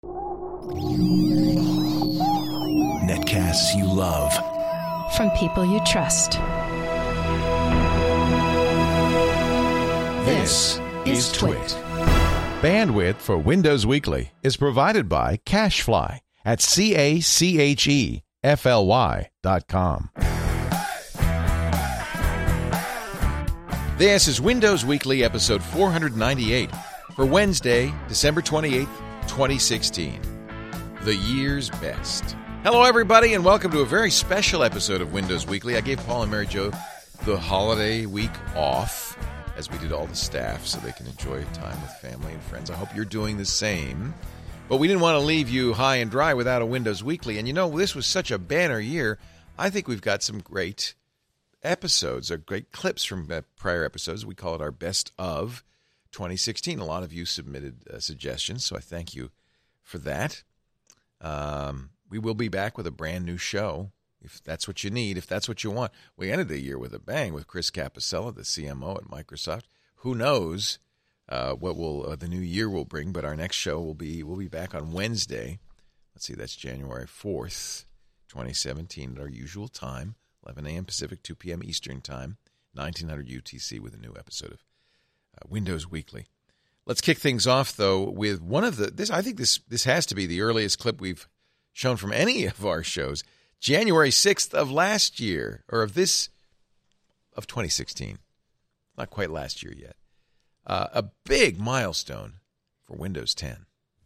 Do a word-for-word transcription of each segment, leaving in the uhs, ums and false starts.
Netcasts you love. From people you trust. This is Twit. Bandwidth for Windows Weekly is provided by CacheFly at C A C H E F L Y dot com. This is Windows Weekly, episode four ninety-eight, for Wednesday, December twenty-eighth, twenty sixteen. The year's best. Hello, everybody, and welcome to a very special episode of Windows Weekly. I gave Paul and Mary Jo the holiday week off, as we did all the staff, so they can enjoy time with family and friends. I hope you're doing the same. But we didn't want to leave you high and dry without a Windows Weekly. And you know, this was such a banner year. I think we've got some great episodes, or great clips from prior episodes. We call it our Best of twenty sixteen. A lot of you submitted uh, suggestions, so I thank you for that. Um, we will be back with a brand new show, if that's what you need, if that's what you want. We ended the year with a bang with Chris Capicella, the C M O at Microsoft. Who knows uh, what will uh, the new year will bring? But our next show will be we'll be back on Wednesday. Let's see, that's January fourth, twenty seventeen, at our usual time, eleven a.m. Pacific, two p.m. Eastern Time, nineteen hundred U T C, with a new episode of uh, Windows Weekly. Let's kick things off, though, with one of the this. I think this this has to be the earliest clip we've shown from any of our shows. January sixth of last year, or of this, of twenty sixteen. Not quite last year yet. Uh, a big milestone for Windows ten.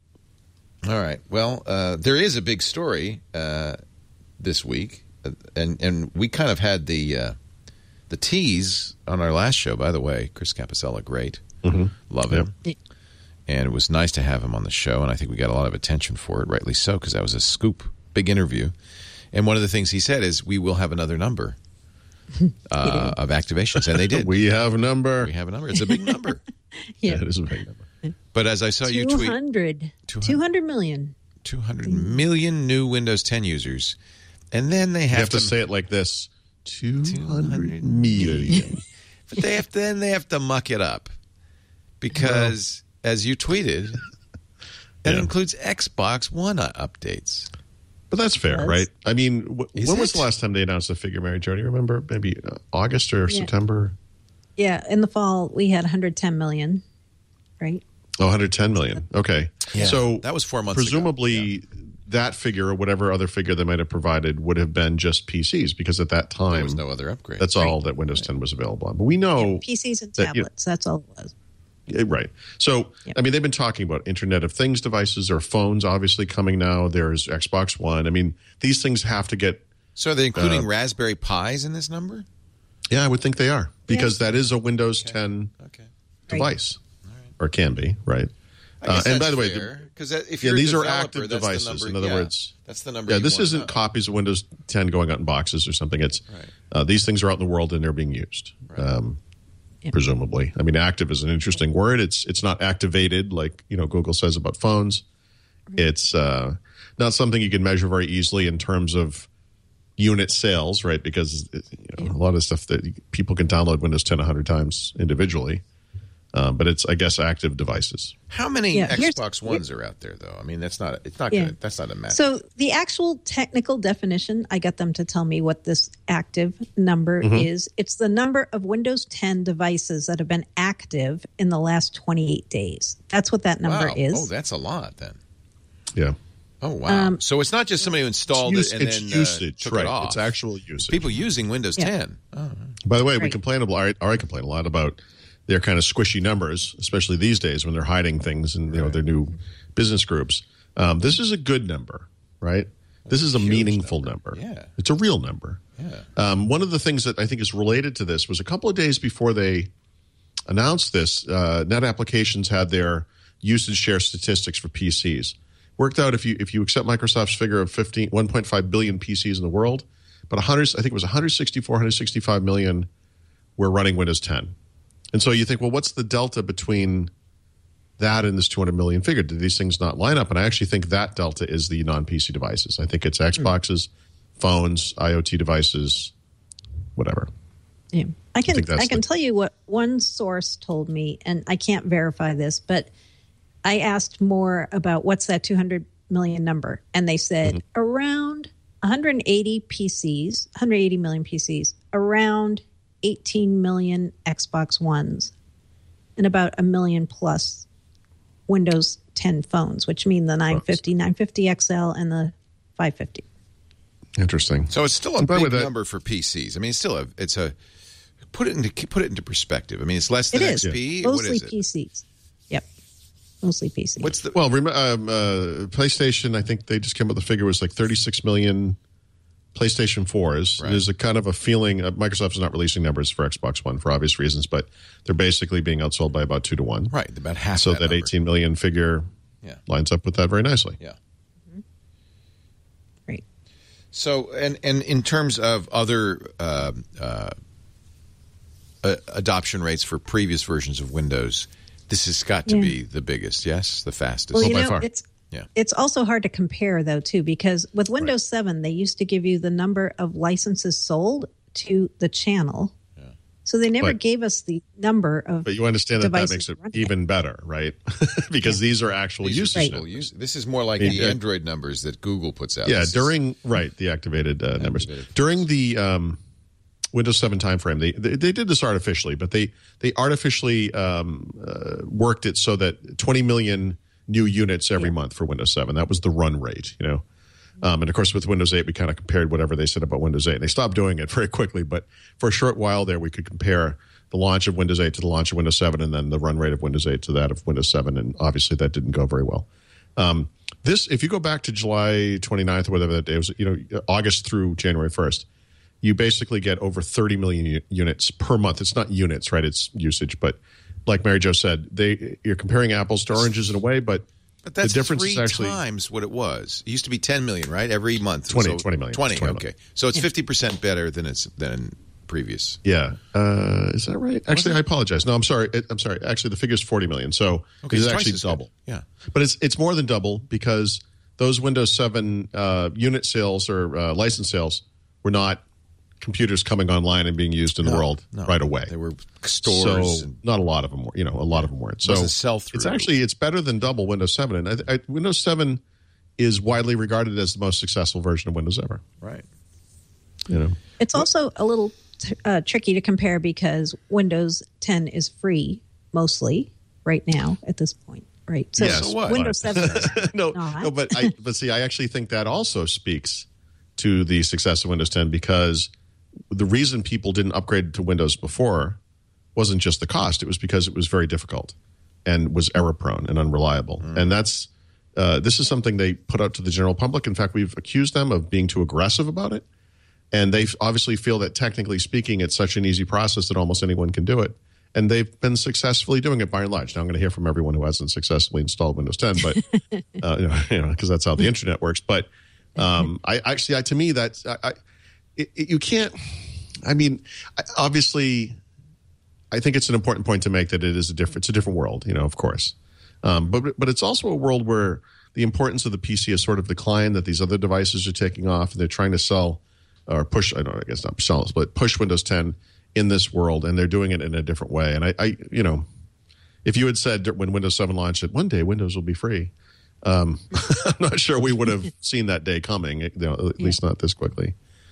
All right. Well, uh, there is a big story uh, this week, and and we kind of had the uh, the tease on our last show. By the way, Chris Capicella, great. Mm-hmm. Love him. Yep. And it was nice to have him on the show, and I think we got a lot of attention for it, rightly so, because that was a scoop, big interview. And one of the things he said is, we will have another number uh, of activations, and they did. We have a number. We have a number. It's a big number. Yeah. yeah, it is a big number. But as I saw you tweet... two hundred. two hundred million. two hundred million new Windows ten users. And then they have, you have to... to say it like this. two hundred million. But they have to, then they have to muck it up. Because, well, as you tweeted, that yeah. includes Xbox One updates. But that's fair, yes. right? I mean, w- when it? was the last time they announced the figure, Mary Jo? Do you remember? Maybe uh, August or yeah. September? Yeah, in the fall, we had one hundred ten million, right? Oh, one hundred ten million. Okay. Yeah. So that was four months presumably, ago. Yeah. that figure or whatever other figure they might have provided would have been just P Cs, because at that time, there was no other upgrade. That's right. all that Windows right. ten was available on. But we know... Yeah, P Cs and that, tablets, you know, that's all it was. Right. So, yep. I mean, they've been talking about Internet of Things devices. There are phones obviously coming now. There's Xbox One. I mean, these things have to get... So are they including uh, Raspberry Pis in this number? Yeah, I would think they are. Because yeah. that is a Windows okay. ten okay. device. Right. Right. Or can be, right? Uh, and by the way... Because if yeah, you're these a are active that's devices. The number, in other yeah, words... That's the number Yeah, you this want isn't to know. copies of Windows ten going out in boxes or something. It's right. uh, these things are out in the world and they're being used. Right. Um Presumably. I mean, active is an interesting word. It's it's not activated like, you know, Google says about phones. It's uh, not something you can measure very easily in terms of unit sales, right? Because you know, a lot of stuff that people can download Windows ten a hundred times individually. Uh, but it's, I guess, active devices. How many yeah, Xbox Ones are out there, though? I mean, that's not. It's not. Yeah. Gonna, that's not a match. So the actual technical definition, I got them to tell me what this active number mm-hmm. is. It's the number of Windows ten devices that have been active in the last twenty-eight days. That's what that number wow. is. Oh, that's a lot then. Yeah. Oh wow. Um, so it's not just somebody who installed it's use, it and it's then usage, uh, took right? it off. It's actual usage. People using Windows yeah. ten. Oh. By the way, right. we complain a lot. Or I complain a lot about their kind of squishy numbers, especially these days when they're hiding things in you know right. their new business groups. Um, this is a good number, right? This is a meaningful number. number. Yeah. It's a real number. Yeah. Um, one of the things that I think is related to this was a couple of days before they announced this, uh, Net Applications had their usage share statistics for P Cs. Worked out if you if you accept Microsoft's figure of fifteen, one point five billion P Cs in the world, but one hundred, I think it was one hundred sixty-four, one hundred sixty-five million were running Windows ten. And so you think, well, what's the delta between that and this two hundred million figure? Did these things not line up? And I actually think that delta is the non-P C devices. I think it's Xboxes, phones, IoT devices, whatever. Yeah. I can I, I can the, tell you what one source told me, and I can't verify this, but I asked more about what's that two hundred million number, and they said mm-hmm. around one hundred eighty P Cs, one hundred eighty million P Cs, around eighteen million Xbox Ones, and about a million plus Windows ten phones, which mean the nine fifty, nine fifty X L, and the five fifty. Interesting. So it's still a big number for P Cs. I mean, it's still a it's a put it into put it into perspective. I mean, it's less than it is. X P. Yeah. Mostly what is it? P Cs. Yep. Mostly P Cs. What's the well? Rem- um, uh, PlayStation. I think they just came up with the figure was like thirty-six million PlayStation fours. Right. There's a kind of a feeling. Uh, Microsoft's not releasing numbers for Xbox One for obvious reasons, but they're basically being outsold by about two to one. Right, about half. So that, that eighteen million figure yeah. lines up with that very nicely. Yeah. Mm-hmm. Right. So, and and in terms of other uh, uh, uh, adoption rates for previous versions of Windows, this has got to yeah. be the biggest. Yes, the fastest. Well, you by know, far. it's. Yeah. It's also hard to compare, though, too, because with Windows right. seven, they used to give you the number of licenses sold to the channel. Yeah. So they never but, gave us the number of But you understand that that makes it even it. better, right? because yeah. these are actual these usage right. numbers. This is more like I mean, the uh, Android numbers that Google puts out. Yeah, this during, is, right, the activated uh, numbers. Activated. During the um, Windows seven timeframe, they, they they did this artificially, but they, they artificially um, uh, worked it so that twenty million new units every yeah. month for Windows seven. That was the run rate, you know. Um, and of course, with Windows eight, we kind of compared whatever they said about Windows eight. And they stopped doing it very quickly, but for a short while there, we could compare the launch of Windows eight to the launch of Windows seven, and then the run rate of Windows eight to that of Windows seven. And obviously, that didn't go very well. Um, this, if you go back to July twenty-ninth or whatever that day was, you know, August through January first, you basically get over thirty million u- units per month. It's not units, right? It's usage, but like Mary Jo said, they you're comparing apples to oranges in a way, but, but that's the difference three is actually times what it was. It used to be ten million, right? Every month. twenty, so twenty million. twenty, twenty okay. million. So it's fifty percent better than it's than previous. Yeah. Uh, is that right? Actually, I apologize. No, I'm sorry. I'm sorry. Actually, the figure is forty million. So okay, it's, it's actually double. Good. Yeah. But it's it's more than double because those Windows seven uh, unit sales or uh, license sales were not computers coming online and being used in no, the world no. right away. They were stores. So and not a lot of them were, you know, a lot of them weren't. So sell through. It's actually, it's better than double Windows seven. And I, I, Windows seven is widely regarded as the most successful version of Windows ever. Right. You know, it's also a little t- uh, tricky to compare because Windows ten is free mostly right now at this point. Right. So, yes, so what? Windows seven is no, not. no, but I, but see, I actually think that also speaks to the success of Windows ten because the reason people didn't upgrade to Windows before wasn't just the cost. It was because it was very difficult and was error prone and unreliable. Mm. And that's uh, this is something they put out to the general public. In fact, we've accused them of being too aggressive about it. And they obviously feel that technically speaking, it's such an easy process that almost anyone can do it. And they've been successfully doing it by and large. Now, I'm going to hear from everyone who hasn't successfully installed Windows ten, but uh, you know, you know, because that's how the internet works. But um, I actually, I, to me, that's I, I, it, it, you can't. I mean, obviously, I think it's an important point to make that it is a different, it's a different world. You know, of course, um, but but it's also a world where the importance of the P C has sort of declined. That these other devices are taking off, and they're trying to sell or push. I don't know, I guess not sell, but push Windows ten in this world, and they're doing it in a different way. And I, I, you know, if you had said when Windows seven launched that one day Windows will be free, um, I'm not sure we would have seen that day coming, you know, at least not this quickly.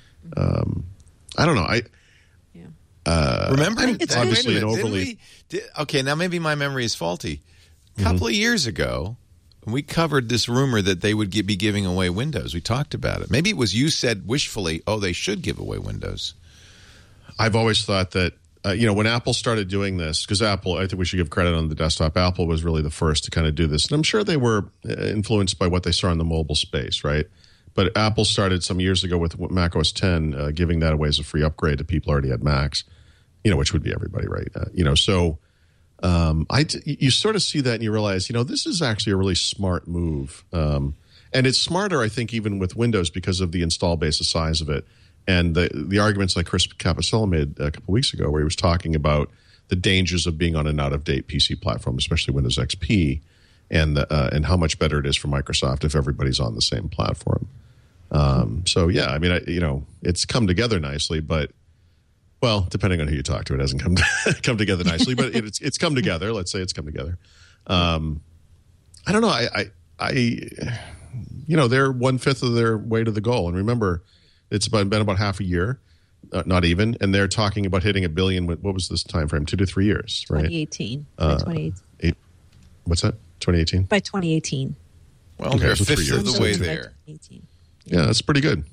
Um, I don't know. I yeah. uh, remember I mean, it's obviously an overly. We, did, okay, now maybe my memory is faulty. A couple mm-hmm. of years ago, we covered this rumor that they would be giving away Windows. We talked about it. Maybe it was you said wishfully, "Oh, they should give away Windows." I've always thought that, uh, you know, when Apple started doing this, because Apple, I think we should give credit on the desktop. Apple was really the first to kind of do this. And I'm sure they were influenced by what they saw in the mobile space, right? But Apple started some years ago with Mac O S ten, uh, giving that away as a free upgrade to people who already had Macs, you know, which would be everybody, right? Uh, you know, so um, I, you sort of see that and you realize, you know, this is actually a really smart move. Um, and it's smarter, I think, even with Windows because of the install base, the size of it. And the the arguments like Chris Capicella made a couple of weeks ago where he was talking about the dangers of being on an out-of-date P C platform, especially Windows X P, and the, uh, and how much better it is for Microsoft if everybody's on the same platform. Um, so, yeah, I mean, I, you know, it's come together nicely, but, well, depending on who you talk to, it hasn't come to, come together nicely, but it's it's come together. Let's say it's come together. Um, I don't know. I, I, I, you know, they're one fifth of their way to the goal. And remember, it's been, been about half a year, uh, not even, and they're talking about hitting a billion. What was this time frame? Two to three years, right? twenty eighteen. Uh, By twenty eighteen. Eight, what's that? twenty eighteen. By twenty eighteen. Well, Okay, they're a so three fifth of years. the way By there. twenty eighteen. Yeah, that's pretty good.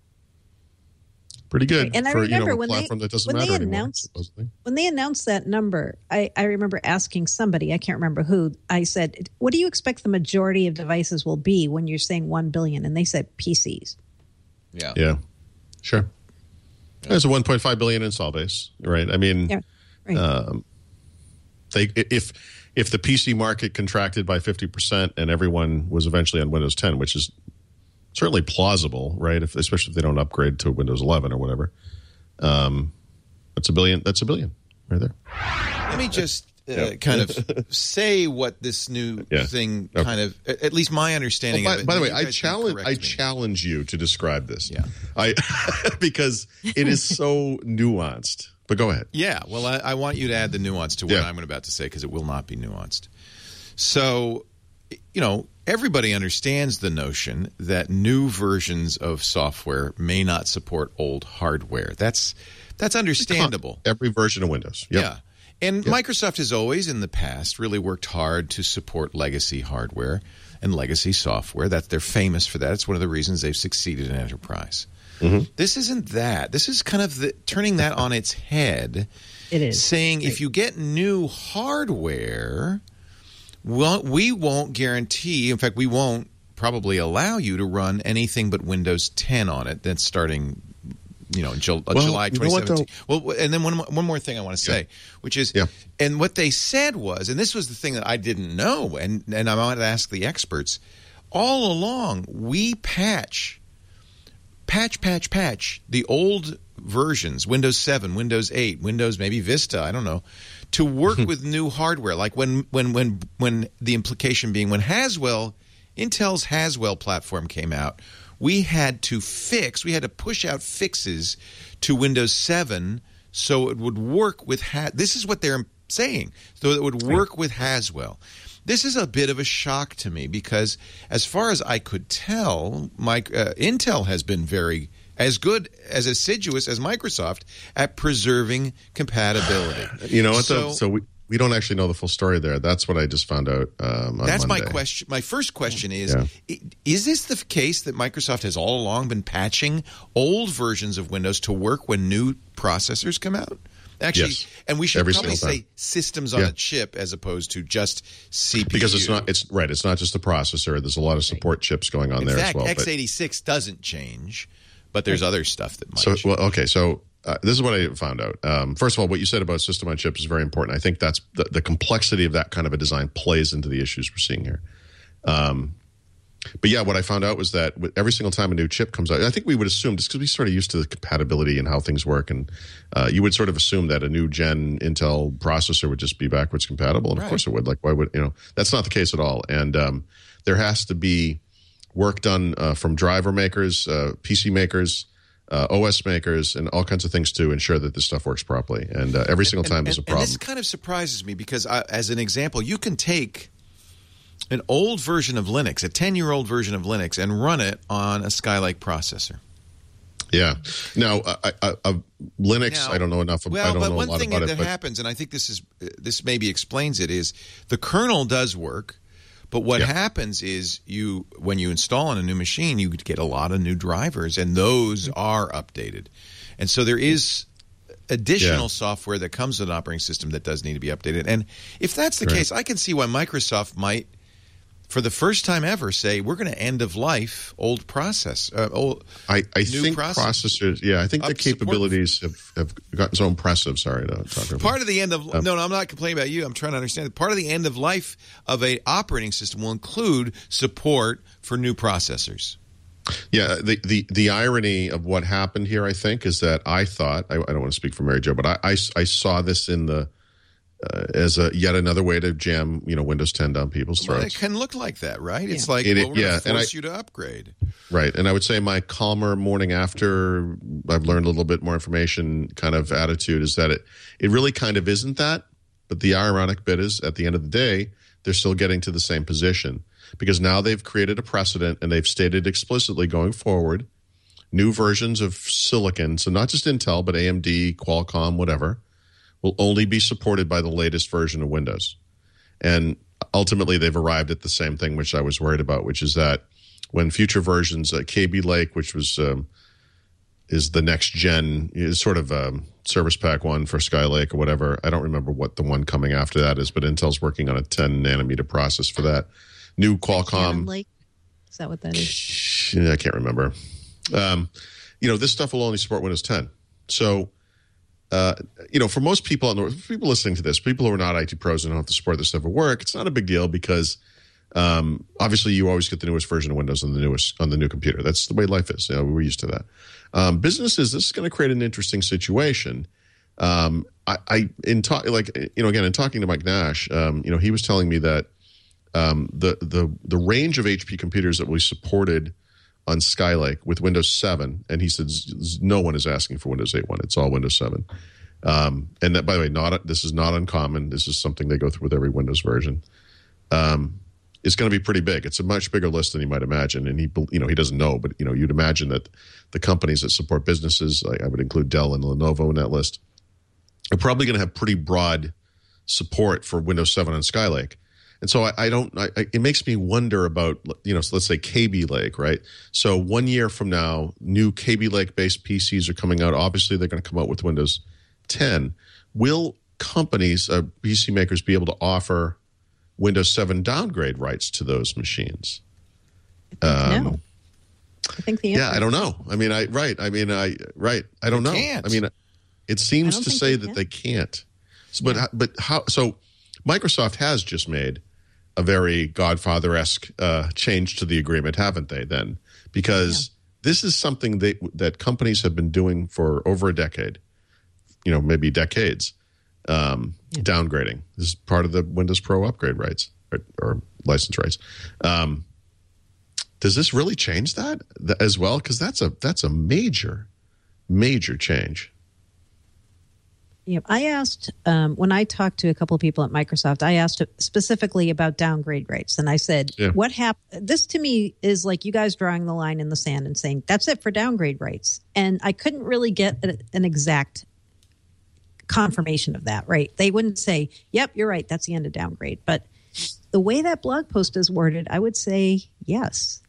Pretty good And I for remember you know, a when platform they that doesn't when matter they anymore. announced Supposedly. when they announced that number, I, I remember asking somebody, I can't remember who, I said, what do you expect the majority of devices will be when you're saying one billion? And they said P Cs. Yeah. Yeah, sure. There's a one point five billion install base, right? I mean, Yeah, right. um, they if if the P C market contracted by fifty percent and everyone was eventually on Windows ten, which is certainly plausible, right? If, especially if they don't upgrade to Windows eleven or whatever. Um, that's a billion. That's a billion right there. Let me just uh, Yeah. kind of say what this new Yeah. thing Okay. kind of, at least my understanding Well, of by, it. by the and way, you I guys can challenge correct I me. challenge you to describe this. Yeah. I because it is so nuanced. But go ahead. Yeah, well, I, I want you to add the nuance to what Yeah. I'm about to say because it will not be nuanced. So, you know, everybody understands the notion that new versions of software may not support old hardware. That's that's understandable. Every version of Windows. Yep. Yeah. And Microsoft has always in the past really worked hard to support legacy hardware and legacy software. That they're famous for that. It's one of the reasons they've succeeded in enterprise. Mm-hmm. This isn't that. This is kind of the, turning that on its head. It is. Saying if you get new hardware, well, we won't guarantee, in fact, we won't probably allow you to run anything but Windows ten on it. That's starting, you know, Ju- Well, July you know twenty what, seventeen. Well, and then one, mo- one more thing I want to say, Yeah. which is, Yeah. and what they said was, and this was the thing that I didn't know, and, and I wanted to ask the experts, all along, we patch patch, patch, patch the old versions, Windows seven, Windows eight, Windows maybe Vista, I don't know, to work with new hardware. Like when, when, when, when the implication being when Haswell, Intel's Haswell platform came out, we had to fix, we had to push out fixes to Windows seven so it would work with, ha- this is what they're saying, so it would work with Haswell. This is a bit of a shock to me because, as far as I could tell, my, uh, Intel has been very as good, as assiduous as Microsoft at preserving compatibility. You know what? So, though? So we, we don't actually know the full story there. That's what I just found out um, on that's Monday. my question. My first question is: Yeah. i- Is this the case that Microsoft has all along been patching old versions of Windows to work when new processors come out? Actually, Yes. and we should Every probably single say time. systems on Yeah. a chip as opposed to just C P U. Because it's not. It's right. It's not just the processor. There's a lot of support chips going on In there fact, as well. x but- eighty-six doesn't change, but there's other stuff that might So, change. well, okay. So uh, this is what I found out. Um, first of all, what you said about system on chip is very important. I think that's the, the complexity of that kind of a design plays into the issues we're seeing here. Um, but yeah, what I found out was that with every single time a new chip comes out, I think we would assume, just because we sort of used to the compatibility and how things work, and uh, you would sort of assume that a new gen Intel processor would just be backwards compatible, and Right. of course it would. Like, why would you know? That's not the case at all. And um, there has to be work done uh, from driver makers, uh, P C makers, uh, O S makers, and all kinds of things to ensure that this stuff works properly. And uh, every single time and, there's a and problem. this kind of surprises me because, I, as an example, you can take an old version of Linux, a ten-year-old version of Linux, and run it on a Skylake processor. Yeah. Now, uh, I, I, uh, Linux, Now- I don't know enough. Well, I don't but know one a lot thing about that it. But happens, and I think this is this maybe explains it, is the kernel does work. But what Yeah. happens is you, when you install on a new machine, you get a lot of new drivers, and those are updated. And so there is additional Yeah. software that comes with an operating system that does need to be updated. And if that's the Right. case, I can see why Microsoft might, for the first time ever, say we're going to end of life old process. Uh, old, I, I new think process- processors, yeah, I think the Up support- capabilities have, have gotten so impressive. Sorry to talk about Part of the end of Um, no, no, I'm not complaining about you. I'm trying to understand. Part of the end of life of a operating system will include support for new processors. Yeah, the, the, the irony of what happened here, I think, is that I thought, I, I don't want to speak for Mary Jo, but I, I, I saw this in the uh, as a yet another way to jam, you know, Windows ten down people's Well, it throats. can look like that, right? It's Yeah. like, It- well, we're yeah, going to and force I- you to upgrade. Right. And I would say my calmer morning after I've learned a little bit more information kind of attitude is that it, it really kind of isn't that. But the ironic bit is at the end of the day, they're still getting to the same position because now they've created a precedent and they've stated explicitly going forward, new versions of silicon, so not just Intel, but A M D, Qualcomm, whatever, will only be supported by the latest version of Windows. And ultimately, they've arrived at the same thing, which I was worried about, which is that when future versions, uh, K B Lake, which was um, is the next gen, is sort of um, Service Pack one for Skylake or whatever. I don't remember what the one coming after that is, but Intel's working on a ten nanometer process for that. New Qualcomm. Lake? Is that what that is? I can't remember. Um, you know, this stuff will only support Windows ten. So, uh, you know, for most people, people listening to this, people who are not I T pros and don't have to support this stuff at work, it's not a big deal because um, obviously you always get the newest version of Windows on the newest on the new computer. That's the way life is. You know, we're used to that. Um, businesses, this is going to create an interesting situation. Um, I, I in talk like you know again in talking to Mike Nash, um, you know, he was telling me that um, the the the range of H P computers that we supported on Skylake with Windows seven, and he said no one is asking for Windows eight point one. It's all Windows seven. Um, and that, by the way, not this is not uncommon. This is something they go through with every Windows version. Um, it's going to be pretty big. It's a much bigger list than you might imagine. And he, you know, he doesn't know, but you know, you'd imagine that the companies that support businesses, like I would include Dell and Lenovo in that list, are probably going to have pretty broad support for Windows seven on Skylake. And so I, I don't. I, it makes me wonder about, you know, so let's say K B Lake, right? So one year from now, new K B Lake based P Cs are coming out. Obviously, they're going to come out with Windows ten. Will companies, uh, P C makers, be able to offer Windows seven downgrade rights to those machines? Um, no. I think the yeah, I don't know. I mean, I right. I mean, I right. I don't they know. Can't. I mean, it seems to say they that they can't. So, but yeah. but how? So Microsoft has just made a very Godfather-esque uh, change to the agreement, haven't they, then? Because yeah. this is something they, that companies have been doing for over a decade, you know, maybe decades, um, yeah. downgrading. This is part of the Windows Pro upgrade rights or, or license rights. Um, does this really change that as well? Because that's a, that's a major, major change. Yeah, I asked um, when I talked to a couple of people at Microsoft, I asked specifically about downgrade rates. And I said, yeah. what happened? This to me is like you guys drawing the line in the sand and saying, that's it for downgrade rates. And I couldn't really get a, an exact confirmation of that, right? They wouldn't say, yep, you're right, that's the end of downgrade. But the way that blog post is worded, I would say yes.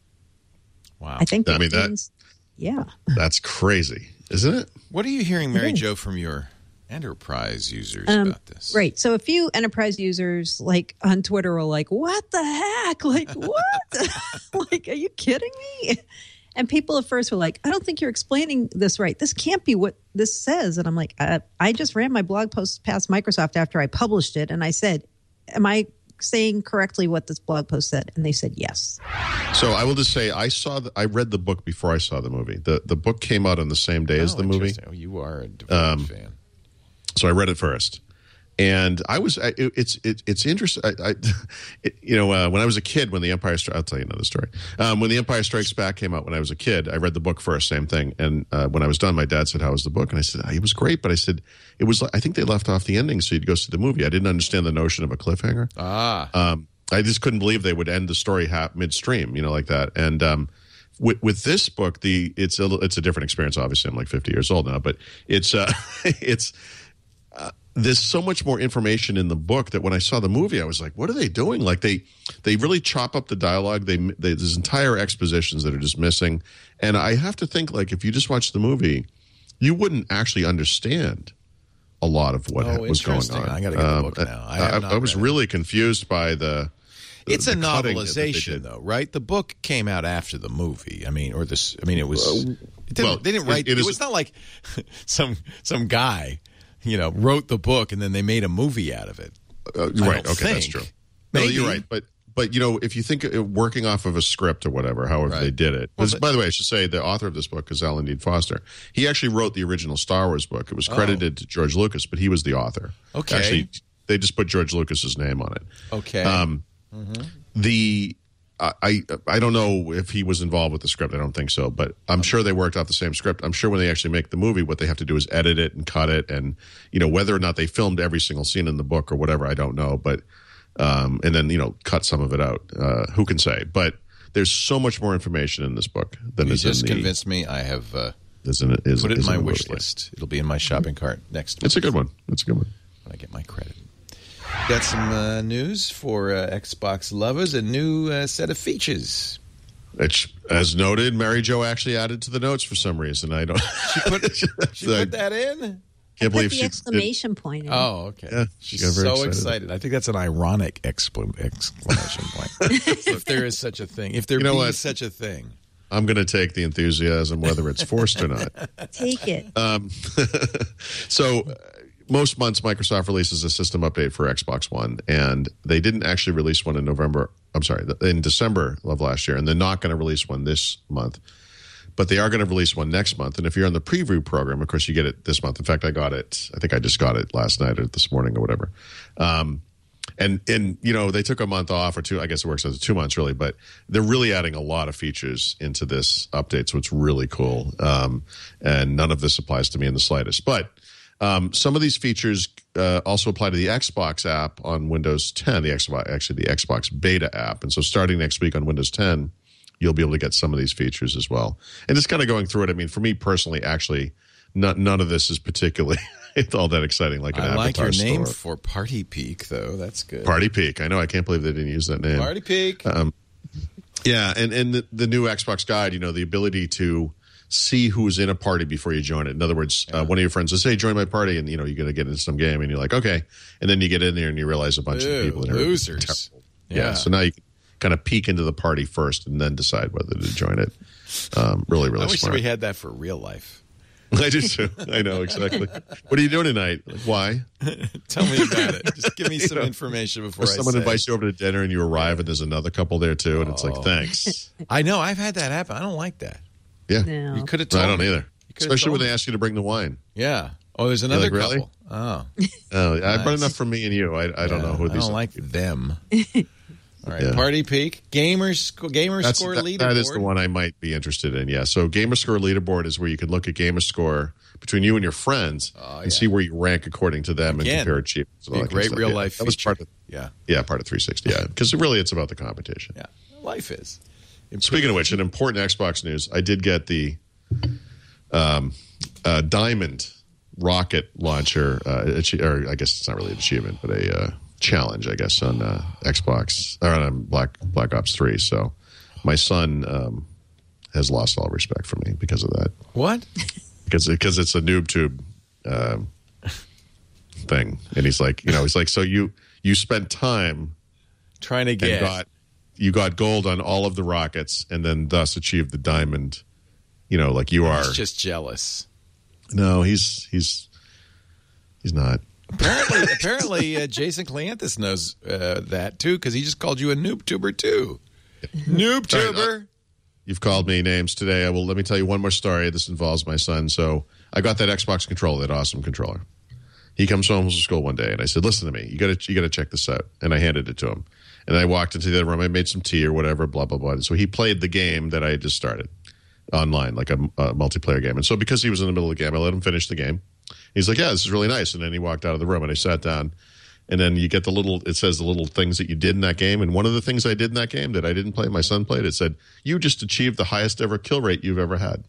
Wow. I think I mean, means, that, yeah. That's crazy, isn't it? What are you hearing, Mary Jo, from your enterprise users um, about this? Right. So a few enterprise users like on Twitter are like, what the heck? Like, what? Like, are you kidding me? And people at first were like, I don't think you're explaining this right. This can't be what this says. And I'm like, I, I just ran my blog post past Microsoft after I published it. And I said, am I saying correctly what this blog post said? And they said yes. So I will just say I saw the, I read the book before I saw the movie. The the book came out on the same day oh, as the movie. Oh, you are a devoted um, fan. So I read it first, and I was it, it's it, it's interesting. I, I it, you know uh, when I was a kid, when the Empire Stri- I'll tell you another story. Um, when the Empire Strikes Back came out when I was a kid, I read the book first, same thing. And uh, when I was done, my dad said, "How was the book?" And I said, "It was great," but I said it was. I think they left off the ending, so you'd go see the movie. I didn't understand the notion of a cliffhanger. Ah, um, I just couldn't believe they would end the story half midstream, you know, like that. And um, with, with this book, the it's a it's a different experience. Obviously, I'm like fifty years old now, but it's uh, it's. Uh, there's so much more information in the book that when I saw the movie, I was like, what are they doing? Like they, they really chop up the dialogue. They, they there's entire expositions that are just missing. And I have to think, like, if you just watch the movie, you wouldn't actually understand a lot of what oh, was going on. I got to get um, the book now. I, I, I was really it. confused by the, the It's the a novelization, though, right? The book came out after the movie. I mean, or this, I mean, it was, uh, it didn't, well, they didn't write, it, it, it is, was not like some, some guy, you know, wrote the book and then they made a movie out of it. Uh, right. Okay, think. that's true. Maybe. No, you're right. But but you know, if you think of working off of a script or whatever, however right. they did it. Well, but, by the way, I should say the author of this book is Alan Dean Foster. He actually wrote the original Star Wars book. It was credited oh. to George Lucas, but he was the author. Okay. Actually, they just put George Lucas's name on it. Okay. Um, mm-hmm. The I I don't know if he was involved with the script. I don't think so, but I'm okay. sure they worked off the same script. I'm sure when they actually make the movie, what they have to do is edit it and cut it, and you know whether or not they filmed every single scene in the book or whatever. I don't know, but um, and then you know cut some of it out. Uh, who can say? But there's so much more information in this book than You is in just the. convinced me. I have uh, Is in it, is, put it in is my the wish movie. list. It'll be in my shopping cart next month It's a good one. It's a good one. when I get my credit. Got some uh, news for uh, Xbox lovers, a new uh, set of features. It's, as noted, Mary Jo actually added to the notes for some reason. I don't. She put, she put that in? Can't Put believe the she exclamation point in. Oh, okay. Yeah, She's she got very so excited. excited. I think that's an ironic exclam- exclamation point. If there is such a thing. If there You know be what? such a thing. I'm going to take the enthusiasm, whether it's forced or not. Take it. Um, so uh, most months, Microsoft releases a system update for Xbox One, and they didn't actually release one in November. I'm sorry, in December of last year, and they're not going to release one this month. But they are going to release one next month. And if you're on the preview program, of course, you get it this month. In fact, I got it. I think I just got it last night or this morning or whatever. Um, and, and you know, they took a month off or two. I guess it works as two months, really. But they're really adding a lot of features into this update. So it's really cool. Um, and none of this applies to me in the slightest. But um, some of these features uh, also apply to the Xbox app on Windows ten, the Xbox, actually the Xbox beta app. And so starting next week on Windows ten, you'll be able to get some of these features as well. And just kind of going through it, I mean, for me personally, actually, not, none of this is particularly all that exciting. Like an I like Avatar your name store. for Party Peak, though. That's good. Party Peak. I know. I can't believe they didn't use that name. Party Peak. Um, yeah, and, and the, the new Xbox Guide, you know, the ability to see who's in a party before you join it. In other words, yeah. uh, one of your friends says, hey, join my party, and, you know, you're going to get into some game, and you're like, okay. And then you get in there, and you realize a bunch Ew, of people that are losers. Yeah. Yeah. So now you can kind of peek into the party first and then decide whether to join it. Um, really, really I wish smart. we had that for real life. I do too. I know, exactly. What are you doing tonight? Like, why? Tell me about it. Just give me some know, information before Or I someone say. invites you over to dinner and you arrive and there's another couple there too, and it's like, Oh. thanks. I know. I've had that happen. I don't like that. Yeah. No. You could have No, told I don't me. either. You could've Especially told when they me. ask you to bring the wine. Yeah. Oh, there's another like, really? couple. Oh. Oh, I brought Nice. enough for me and you. I, I don't Yeah, know who I these don't are. like them. All right, Yeah. Party Peak. Gamer, sc- gamer That's, score that, leaderboard. that is the one I might be interested in, yeah. So Gamer Score Leaderboard is where you can look at Gamer Score between you and your friends Oh, and yeah. see where you rank according to them Again, and compare achievements. and Be all a that kind of great stuff. real Yeah, life That was feature. part of, yeah. yeah, part of three sixty, yeah. Because really it's about the competition. Yeah. Life is. Speaking of which, an important Xbox news, I did get the um, uh, Diamond rocket launcher, uh, achi- or I guess it's not really an achievement, but a uh, challenge, I guess, on uh, Xbox, or on Black, Black Ops three. So my son um, has lost all respect for me because of that. What? Because because it's a noob tube um, thing. And he's like, you know, he's like, so you, you spent time Trying to and get. got you got gold on all of the rockets and then thus achieved the diamond. You know, like you are. He's just jealous. No, he's he's he's not. Apparently, apparently, uh, Jason Cleanthus knows uh, that too because he just called you a noob tuber too. Noob Sorry, tuber. You've called me names today. I will. Let me tell you one more story. This involves my son. So I got that Xbox controller, that awesome controller. He comes home from school one day, and I said, "Listen to me. You got to you got to check this out." And I handed it to him. And I walked into the other room. I made some tea or whatever. Blah blah blah. And so he played the game that I had just started online, like a, a multiplayer game. And so because he was in the middle of the game, I let him finish the game. He's like, "Yeah, this is really nice." And then he walked out of the room, and I sat down. And then you get the little, it says the little things that you did in that game. And one of the things I did in that game that I didn't play, my son played, it said, "You just achieved the highest ever kill rate you've ever had."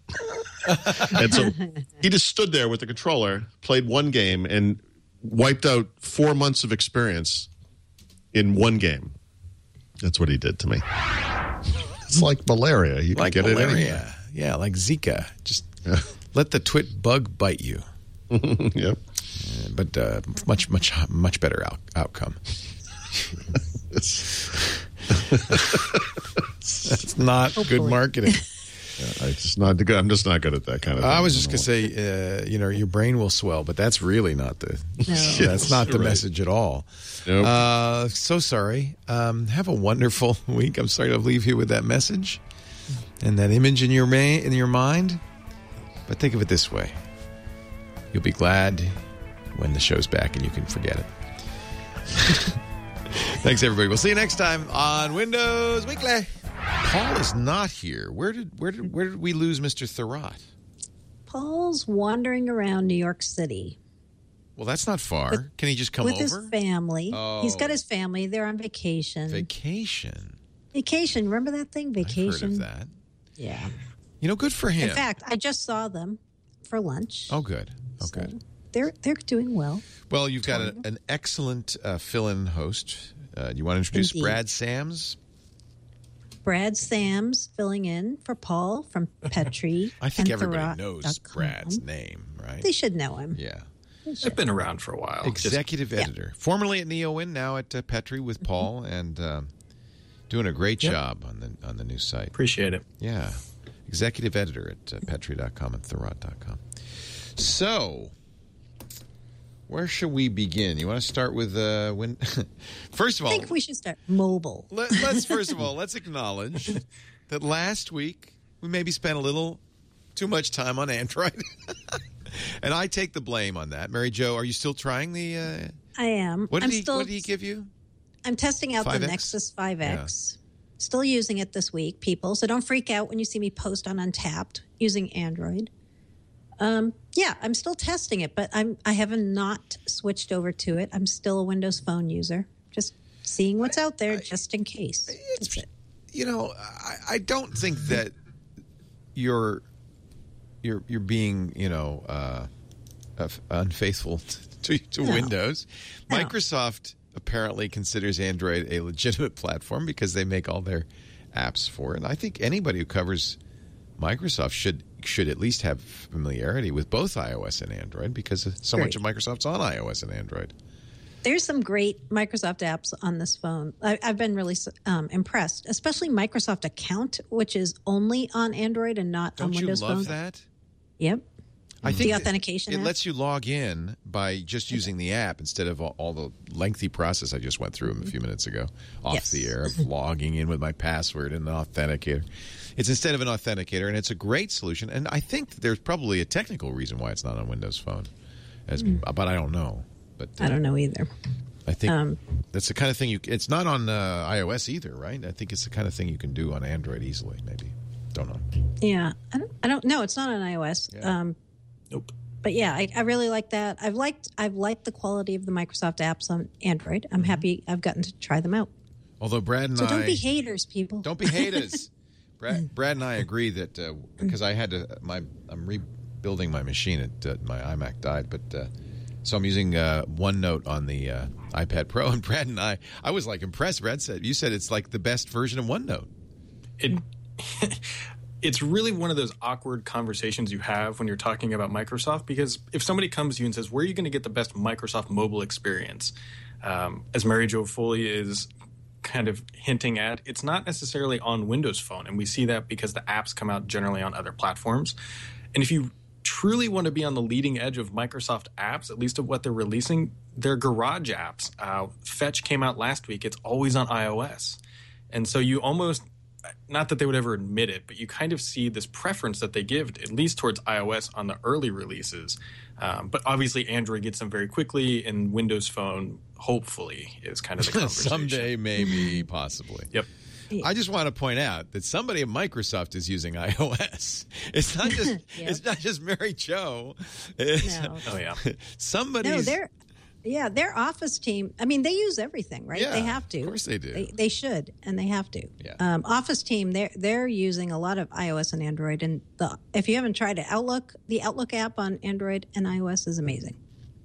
And so he just stood there with the controller, played one game, and wiped out four months of experience in one game. That's what he did to me. It's like malaria. You can Like get it anywhere. malaria. Yeah, like Zika. Just Yeah. let the twit bug bite you. Yep. But uh, much, much, much better out- outcome. It's, It's not good boy. marketing. I just not good. I'm just not good at that kind of thing. I was just going to say, uh, you know, your brain will swell, but that's really not the No. that's not the Right. message at all. Nope. Uh, so sorry. Um, have a wonderful week. I'm sorry to leave you with that message and that image in your ma- in your mind. But think of it this way: you'll be glad when the show's back and you can forget it. Thanks, everybody. We'll see you next time on Windows Weekly. Paul is not here. Where did where did where did we lose Mister Thurrott? Paul's wandering around New York City. Well, that's not far. With- Can he just come with over? his family. Oh. He's got his family. They're on vacation. Vacation. Vacation. Remember that thing? Vacation. I've heard of that. Yeah. You know, good for him. In fact, I just saw them for lunch. Oh, good. Oh, So good. they're they're doing well. Well, you've got a, an excellent uh, fill-in host. Uh, you want to introduce Indeed. Brad Sams? Brad Sams filling in for Paul from Petri. I think and everybody Thurrott knows dot com. Brad's name, right? They should know him. Yeah. I've been around for a while. Executive editor. Formerly at NeoWin, now at uh, Petri with Paul, and um, doing a great Yep. job on the on the new site. Appreciate it. Yeah. Executive editor at uh, Petri dot com and Thurrott dot com. So, where should we begin? You want to start with uh, when? First of I all, think we should start mobile. let, let's first of all let's acknowledge that last week we maybe spent a little too much time on Android, and I take the blame on that. Mary Jo, are you still trying the? Uh, I am. what did I'm he? still. What did he give you? I'm testing out five the X? Nexus five X. Still using it this week, people. So don't freak out when you see me post on Untapped using Android. Um, yeah, I'm still testing it, but I'm I have not switched over to it. I'm still a Windows Phone user, just seeing what's out there, just in case. It's, That's it. you know, I, I don't think that you're you're you're being, you know, uh, uh, unfaithful to, to No. Windows. No. Microsoft apparently considers Android a legitimate platform because they make all their apps for it. And I think anybody who covers Microsoft should should at least have familiarity with both iOS and Android because so much of Great. Microsoft's on iOS and Android. There's some great Microsoft apps on this phone. I, I've been really um, impressed, especially Microsoft Account, which is only on Android and not Don't on you Windows love Phone. that? Yep. I The think that authentication It app? lets you log in by just using the app instead of all, all the lengthy process I just went through a few minutes ago off Yes. the air of logging in with my password and an authenticator. It's instead of an authenticator, and it's a great solution. And I think that there's probably a technical reason why it's not on Windows Phone, as, but I don't know. But uh, I don't know either. I think Um, that's the kind of thing you. It's not on uh, iOS either, right? I think it's the kind of thing you can do on Android easily. Maybe, don't know. Yeah, I don't. I don't know. It's not on iOS. Yeah. Um, Nope. but yeah, I, I really like that. I've liked. I've liked the quality of the Microsoft apps on Android. I'm happy. I've gotten to try them out. Although Brad and So I don't be haters, people. Don't be haters. Brad, Brad and I agree that uh, because I had to, my I'm rebuilding my machine. At uh, my iMac died, but uh, so I'm using uh, OneNote on the uh, iPad Pro. And Brad and I, I was like impressed. Brad said, "You said it's like the best version of OneNote." It it's really one of those awkward conversations you have when you're talking about Microsoft, because if somebody comes to you and says, where are you going to get the best Microsoft mobile experience? Um, as Mary Jo Foley is kind of hinting at, it's not necessarily on Windows Phone. And we see that because the apps come out generally on other platforms. And if you truly want to be on the leading edge of Microsoft apps, at least of what they're releasing, their Garage apps. Uh, Fetch came out last week. It's always on iOS. And so you almost, not that they would ever admit it, but you kind of see this preference that they give, at least towards iOS on the early releases. Um, but obviously Android gets them very quickly, and Windows Phone, hopefully, is kind of the conversation. Someday, maybe, possibly. Yep. I just want to point out that somebody at Microsoft is using iOS. It's not just Yep. it's not just Mary Jo. It's- No. Oh, yeah. Somebody's No, they're yeah, their Office team. I mean, they use everything, right? Yeah, they have to. of course they do. They, they should, and they have to. Yeah. Um, Office team, they're they're using a lot of iOS and Android. And the if you haven't tried it, Outlook, the Outlook app on Android and iOS is amazing.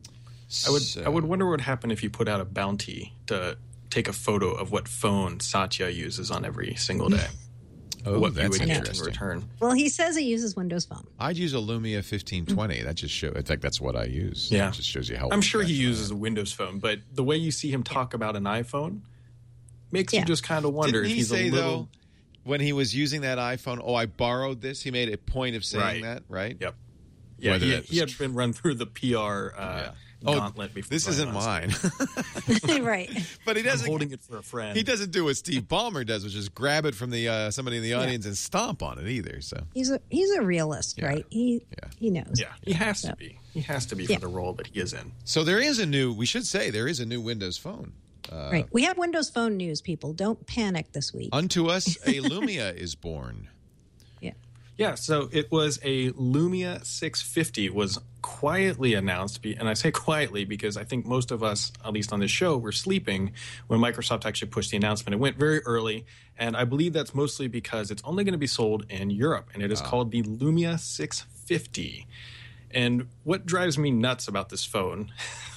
I would So- I would wonder what would happen if you put out a bounty to take a photo of what phone Satya uses on every single day. Oh, what you that's would get in interesting. return. Well, he says he uses Windows Phone. I'd use a Lumia fifteen twenty. That just show. In fact, that's what I use. Yeah. It just shows you how. I'm sure he professional I uses a Windows Phone, but the way you see him talk about an iPhone makes Yeah. you just kind of am. wonder Didn't if he he's say a little. though, when he was using that iPhone, "Oh, I borrowed this." He made a point of saying Right. that, right? Yep. Yeah, Whether he, that he had was been run through the P R uh, Yeah. gauntlet before. This going isn't on mine. stage. Right. But he I'm doesn't. holding it for a friend. He doesn't do what Steve Ballmer does, which is grab it from the uh, somebody in the audience and stomp on it either. So He's a he's a realist, Yeah. right? He Yeah. he knows. Yeah, he has So- to be. He has to be Yeah. for the role that he is in. So there is a new. We should say there is a new Windows Phone. Uh, Right. We have Windows Phone news, people. Don't panic this week. Unto us a Lumia is born. Yeah. Yeah, so it was a Lumia six fifty. Was quietly announced, and I say quietly because I think most of us, at least on this show, were sleeping when Microsoft actually pushed the announcement. It went very early, and I believe that's mostly because it's only going to be sold in Europe, and it is wow. called the Lumia six fifty. And what drives me nuts about this phone,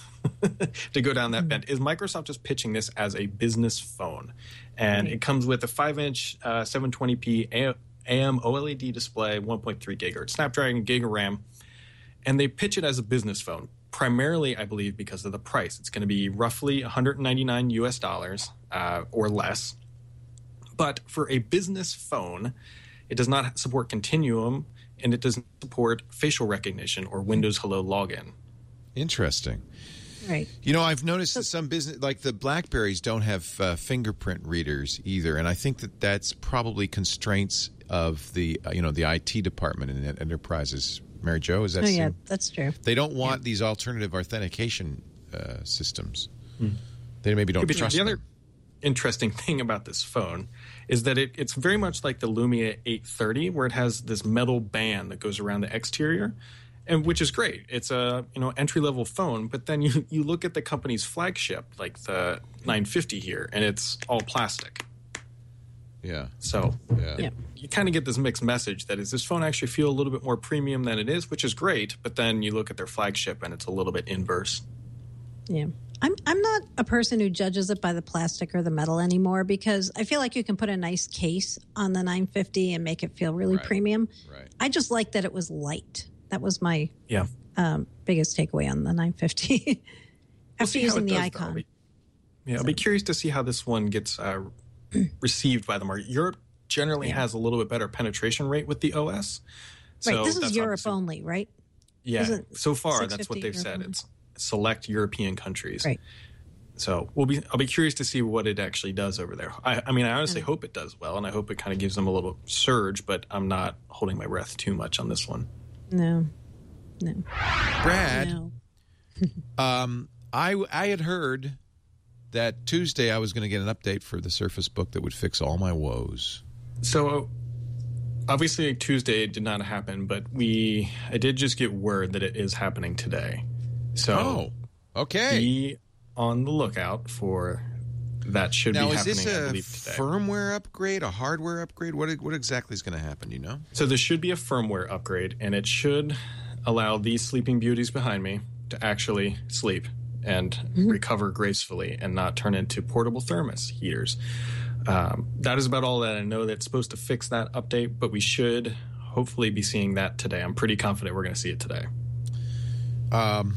to go down that bent, is Microsoft is pitching this as a business phone. And mm-hmm. it comes with a five-inch uh, seven twenty p A M OLED display, one point three gigahertz Snapdragon, gig of RAM. And they pitch it as a business phone, primarily, I believe, because of the price. It's going to be roughly one hundred ninety-nine U S dollars uh, or less. But for a business phone, it does not support Continuum, and it doesn't support facial recognition or Windows Hello login. Interesting. Right. You know, I've noticed that some business, like the BlackBerries, don't have uh, fingerprint readers either, and I think that that's probably constraints of the uh, you know the I T department in enterprises. Mary Jo, is that? Oh yeah, seem, that's true. They don't want yeah. these alternative authentication uh, systems. Hmm. They maybe don't trust the them. Other interesting thing about this phone is that it, it's very much like the Lumia eight thirty, where it has this metal band that goes around the exterior, and which is great. It's a you know entry level phone, but then you you look at the company's flagship, like the nine fifty here, and it's all plastic. Yeah. So yeah. It, you kind of get this mixed message that is this phone actually feel a little bit more premium than it is, which is great. But then you look at their flagship and it's a little bit inverse. Yeah. I'm I'm not a person who judges it by the plastic or the metal anymore, because I feel like you can put a nice case on the nine fifty and make it feel really right. premium. Right. I just like that it was light. That was my yeah um, biggest takeaway on the nine fifty. After we'll using the does, icon. I'll be, yeah, so. I'll be curious to see how this one gets uh, received by the market. Europe generally yeah. has a little bit better penetration rate with the O S. So right. This is Europe obviously, only, right? Yeah. So far, that's what they've Europe said. only? It's select European countries. Right. So we'll be. I'll be curious to see what it actually does over there. I, I mean, I honestly yeah. hope it does well, and I hope it kind of gives them a little surge. But I'm not holding my breath too much on this one. No. No. Brad, no. um, I I had heard that Tuesday I was going to get an update for the Surface Book that would fix all my woes. So obviously Tuesday did not happen, but we I did just get word that it is happening today. So oh, okay. Be on the lookout for that. Should now, be is happening, this I a believe, today. firmware upgrade, a hardware upgrade? What what exactly is going to happen? Do you know? So this should be a firmware upgrade, and it should allow these sleeping beauties behind me to actually sleep and mm-hmm. recover gracefully and not turn into portable thermos heaters. Um, that is about all that I know that's supposed to fix that update, but we should hopefully be seeing that today. I'm pretty confident we're going to see it today. Um.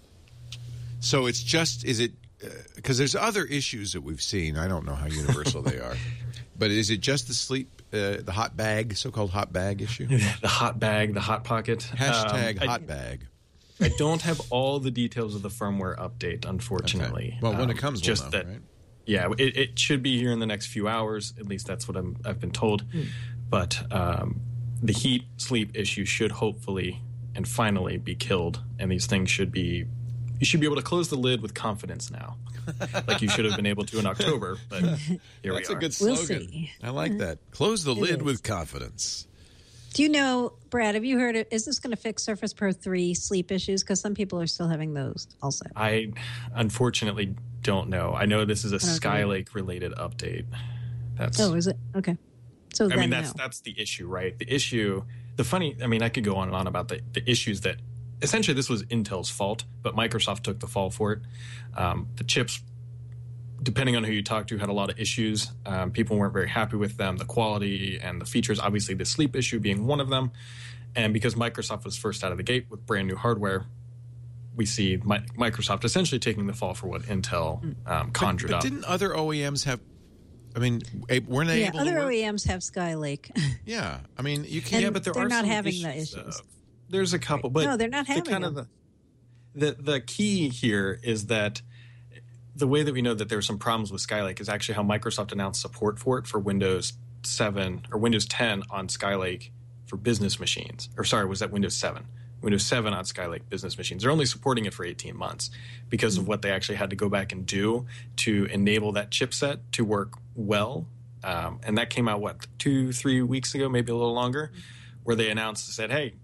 So it's just, is it, because uh, there's other issues that we've seen. I don't know how universal they are. But is it just the sleep, uh, the hot bag, so-called hot bag issue? The hot bag, the hot pocket. Hashtag um, hot I, bag. I don't have all the details of the firmware update, unfortunately. Okay. Well, when um, it comes, just we'll know, that, right? Yeah, it, it should be here in the next few hours. At least that's what I'm, I've been told. Mm. But um, the heat sleep issue should hopefully and finally be killed, and these things should be. You should be able to close the lid with confidence now, like you should have been able to in October. But here we are. That's a good We'll slogan. see. I like that. Close the It lid is. with confidence. Do you know, Brad, have you heard it? Is this going to fix Surface Pro three sleep issues? Because some people are still having those also. I unfortunately don't know. I know this is a I don't know. Skylake related update. That's Oh, is it? Okay. So I then mean, that's no. that's the issue, right? The issue, the funny, I mean, I could go on and on about the, the issues that essentially this was Intel's fault, but Microsoft took the fall for it. Um, the chips, depending on who you talk to, had a lot of issues. Um, people weren't very happy with them, the quality and the features, obviously the sleep issue being one of them. And because Microsoft was first out of the gate with brand new hardware, we see Mi- Microsoft essentially taking the fall for what Intel um, conjured but, but up. didn't other O E Ms have, I mean, weren't they Yeah, able other to work? O E Ms have Skylake. Yeah. I mean, you And can't. yeah, but there they're are not some having issues, the issues. though. There's a couple, but No, they're not the having kind of them. the, the the key here is that the way that we know that there were some problems with Skylake is actually how Microsoft announced support for it for Windows seven or Windows ten on Skylake for business machines. Or sorry, was that Windows seven? Windows seven on Skylake business machines. They're only supporting it for eighteen months because mm-hmm. of what they actually had to go back and do to enable that chipset to work well. Um, and that came out, what, two, three weeks ago, maybe a little longer, where they announced and said, hey,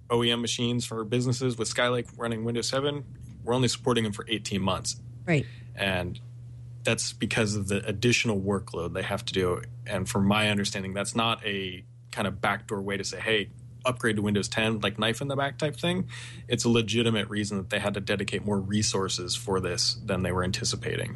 O E M machines for businesses. With Skylake running Windows seven, we're only supporting them for eighteen months. Right. And that's because of the additional workload they have to do. And from my understanding, that's not a kind of backdoor way to say, hey, upgrade to Windows ten, like knife in the back type thing. It's a legitimate reason that they had to dedicate more resources for this than they were anticipating.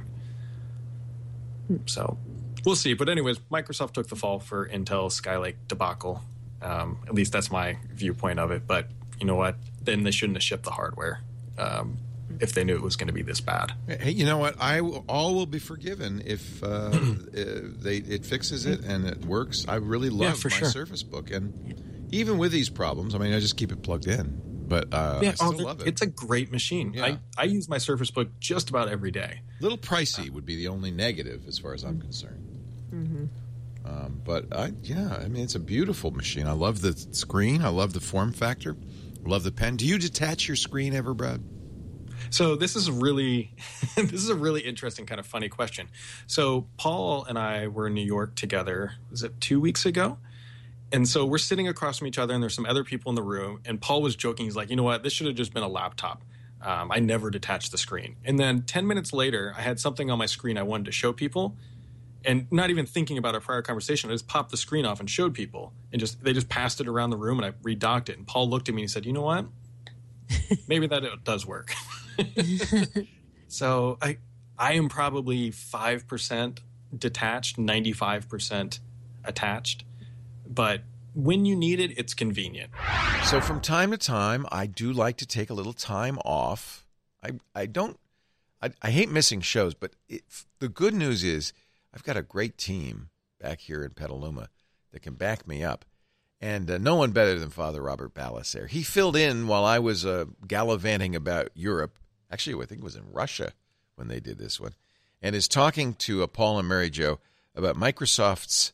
So we'll see. But anyways, Microsoft took the fall for Intel Skylake debacle. Um, at least that's my viewpoint of it. But you know what? Then they shouldn't have shipped the hardware um, if they knew it was going to be this bad. Hey, you know what? I will, all will be forgiven if uh, they it fixes it and it works. I really love Yeah, for my sure. Surface Book, and even with these problems, I mean, I just keep it plugged in. But uh, Yeah, I still oh, love it. It's a great machine. Yeah. I, I use my Surface Book just about every day. little pricey would be the only negative as far as I'm concerned. Mm-hmm. Um, but I, yeah, I mean, it's a beautiful machine. I love the screen. I love the form factor. I love the pen. Do you detach your screen ever, Brad? So this is really, this is a really interesting kind of funny question. So Paul and I were in New York together. Was it two weeks ago? And so we're sitting across from each other, and there's some other people in the room. And Paul was joking. He's like, you know what? This should have just been a laptop. Um, I never detached the screen. And then ten minutes later, I had something on my screen I wanted to show people. And not even thinking about our prior conversation, I just popped the screen off and showed people. And just they just passed it around the room, and I redocked it. And Paul looked at me and he said, you know what? Maybe that does work. So I I am probably five percent detached, ninety-five percent attached. But when you need it, it's convenient. So from time to time, I do like to take a little time off. I I don't I, I hate missing shows, but it, the good news is I've got a great team back here in Petaluma that can back me up, and uh, no one better than Father Robert Balasaire. He filled in while I was uh, gallivanting about Europe. Actually, I think it was in Russia when they did this one, and is talking to uh, Paul and Mary Jo about Microsoft's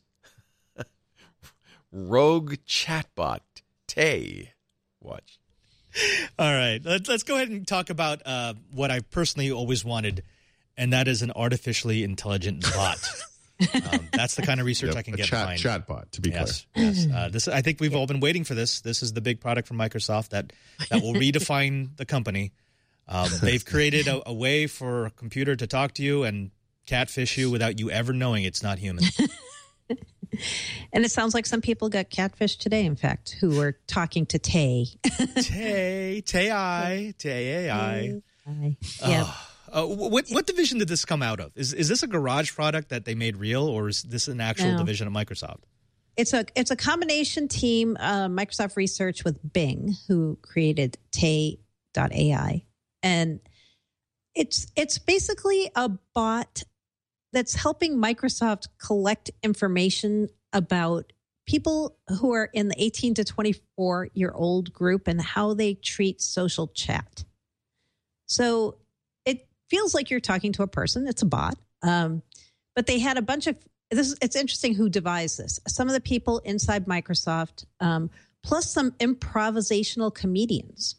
rogue chatbot, Tay. Watch. All right, let's let's go ahead and talk about uh, what I personally always wanted, and that is an artificially intelligent bot. um, that's the kind of research Yep, I can a get chat, behind. chatbot, to be Yes, clear. yes. Uh, this I think we've all been waiting for this. This is the big product from Microsoft that that will redefine the company. Um, they've created a, a way for a computer to talk to you and catfish you without you ever knowing it's not human. And it sounds like some people got catfished today, in fact, who were talking to Tay. Tay, Tay I, Tay A I. Yeah. Uh, what what division did this come out of? Is is this a garage product that they made real, or is this an actual No. division of Microsoft? It's a it's a combination team, uh, Microsoft Research with Bing, who created Tay dot A I, and it's it's basically a bot that's helping Microsoft collect information about people who are in the eighteen to twenty-four year old group and how they treat social chat. So it feels like you're talking to a person. It's a bot, um, but they had a bunch of. This is, it's interesting who devised this. Some of the people inside Microsoft, um, plus some improvisational comedians.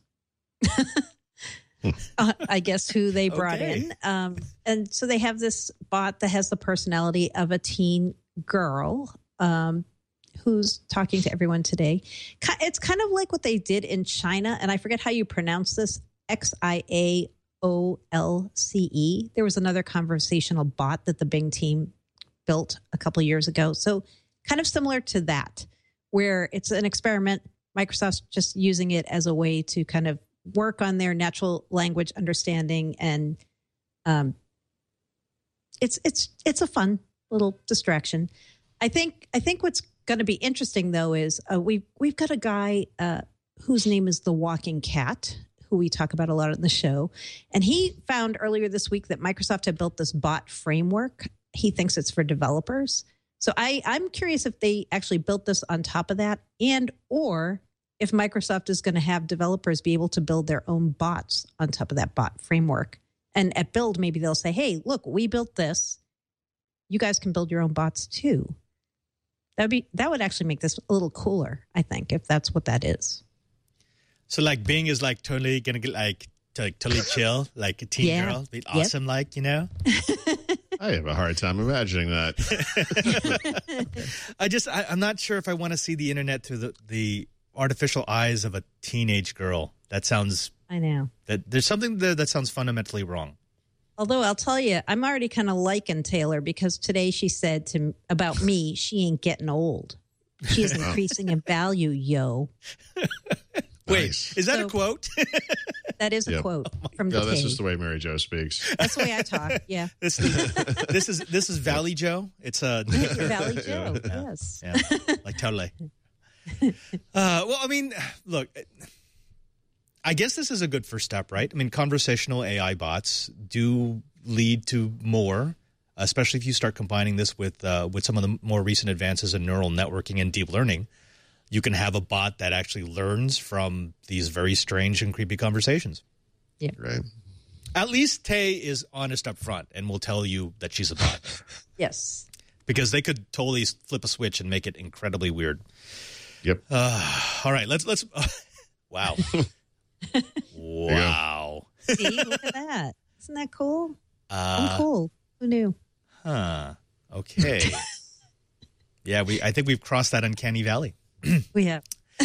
uh, I guess who they brought Okay. in. Um, and so they have this bot that has the personality of a teen girl um, who's talking to everyone today. Ki- It's kind of like what they did in China. And I forget how you pronounce this, X I A O L C E. There was another conversational bot that the Bing team built a couple of years ago. So kind of similar to that, where it's an experiment. Microsoft's just using it as a way to kind of work on their natural language understanding, and um, it's it's it's a fun little distraction. I think I think what's going to be interesting though is uh, we we've got a guy uh, whose name is the Walking Cat, who we talk about a lot on the show, and he found earlier this week that Microsoft had built this bot framework. He thinks it's for developers. So I, I'm curious if they actually built this on top of that, and or if Microsoft is going to have developers be able to build their own bots on top of that bot framework. And at Build, maybe they'll say, hey, look, we built this. You guys can build your own bots too. That'd be that would actually make this a little cooler, I think, if that's what that is. So like Bing is like totally gonna get like to, like, totally chill, like a teen Yeah. girl, be Yep. awesome, like, you know. I have a hard time imagining that. I just I, I'm not sure if I want to see the internet through the the artificial eyes of a teenage girl. That sounds. I know. That there's something there that sounds fundamentally wrong. Although I'll tell you, I'm already kind of liking Taylor because today she said to about me, she ain't getting old. She is increasing in value, yo. Wait, Nice. is that So- a quote? That is a Yep. quote from No, the that's tape. just the way Mary Jo speaks. That's the way I talk. Yeah. this is this is this is Valley Joe. It's a Valley Joe. Yeah. Yes. yeah, like totally. Uh, well, I mean, look, I guess this is a good first step, right? I mean, conversational A I bots do lead to more, especially if you start combining this with uh, with some of the more recent advances in neural networking and deep learning. You can have a bot that actually learns from these very strange and creepy conversations. Right. At least Tay is honest up front and will tell you that she's a bot. Yes. Because they could totally flip a switch and make it incredibly weird. Yep. Uh, all right, let's let's. Uh, wow, wow. See, look at that. Isn't that cool? Uh, I'm cool. Who knew? Huh. Okay. Yeah, we. I think we've crossed that uncanny valley. We have.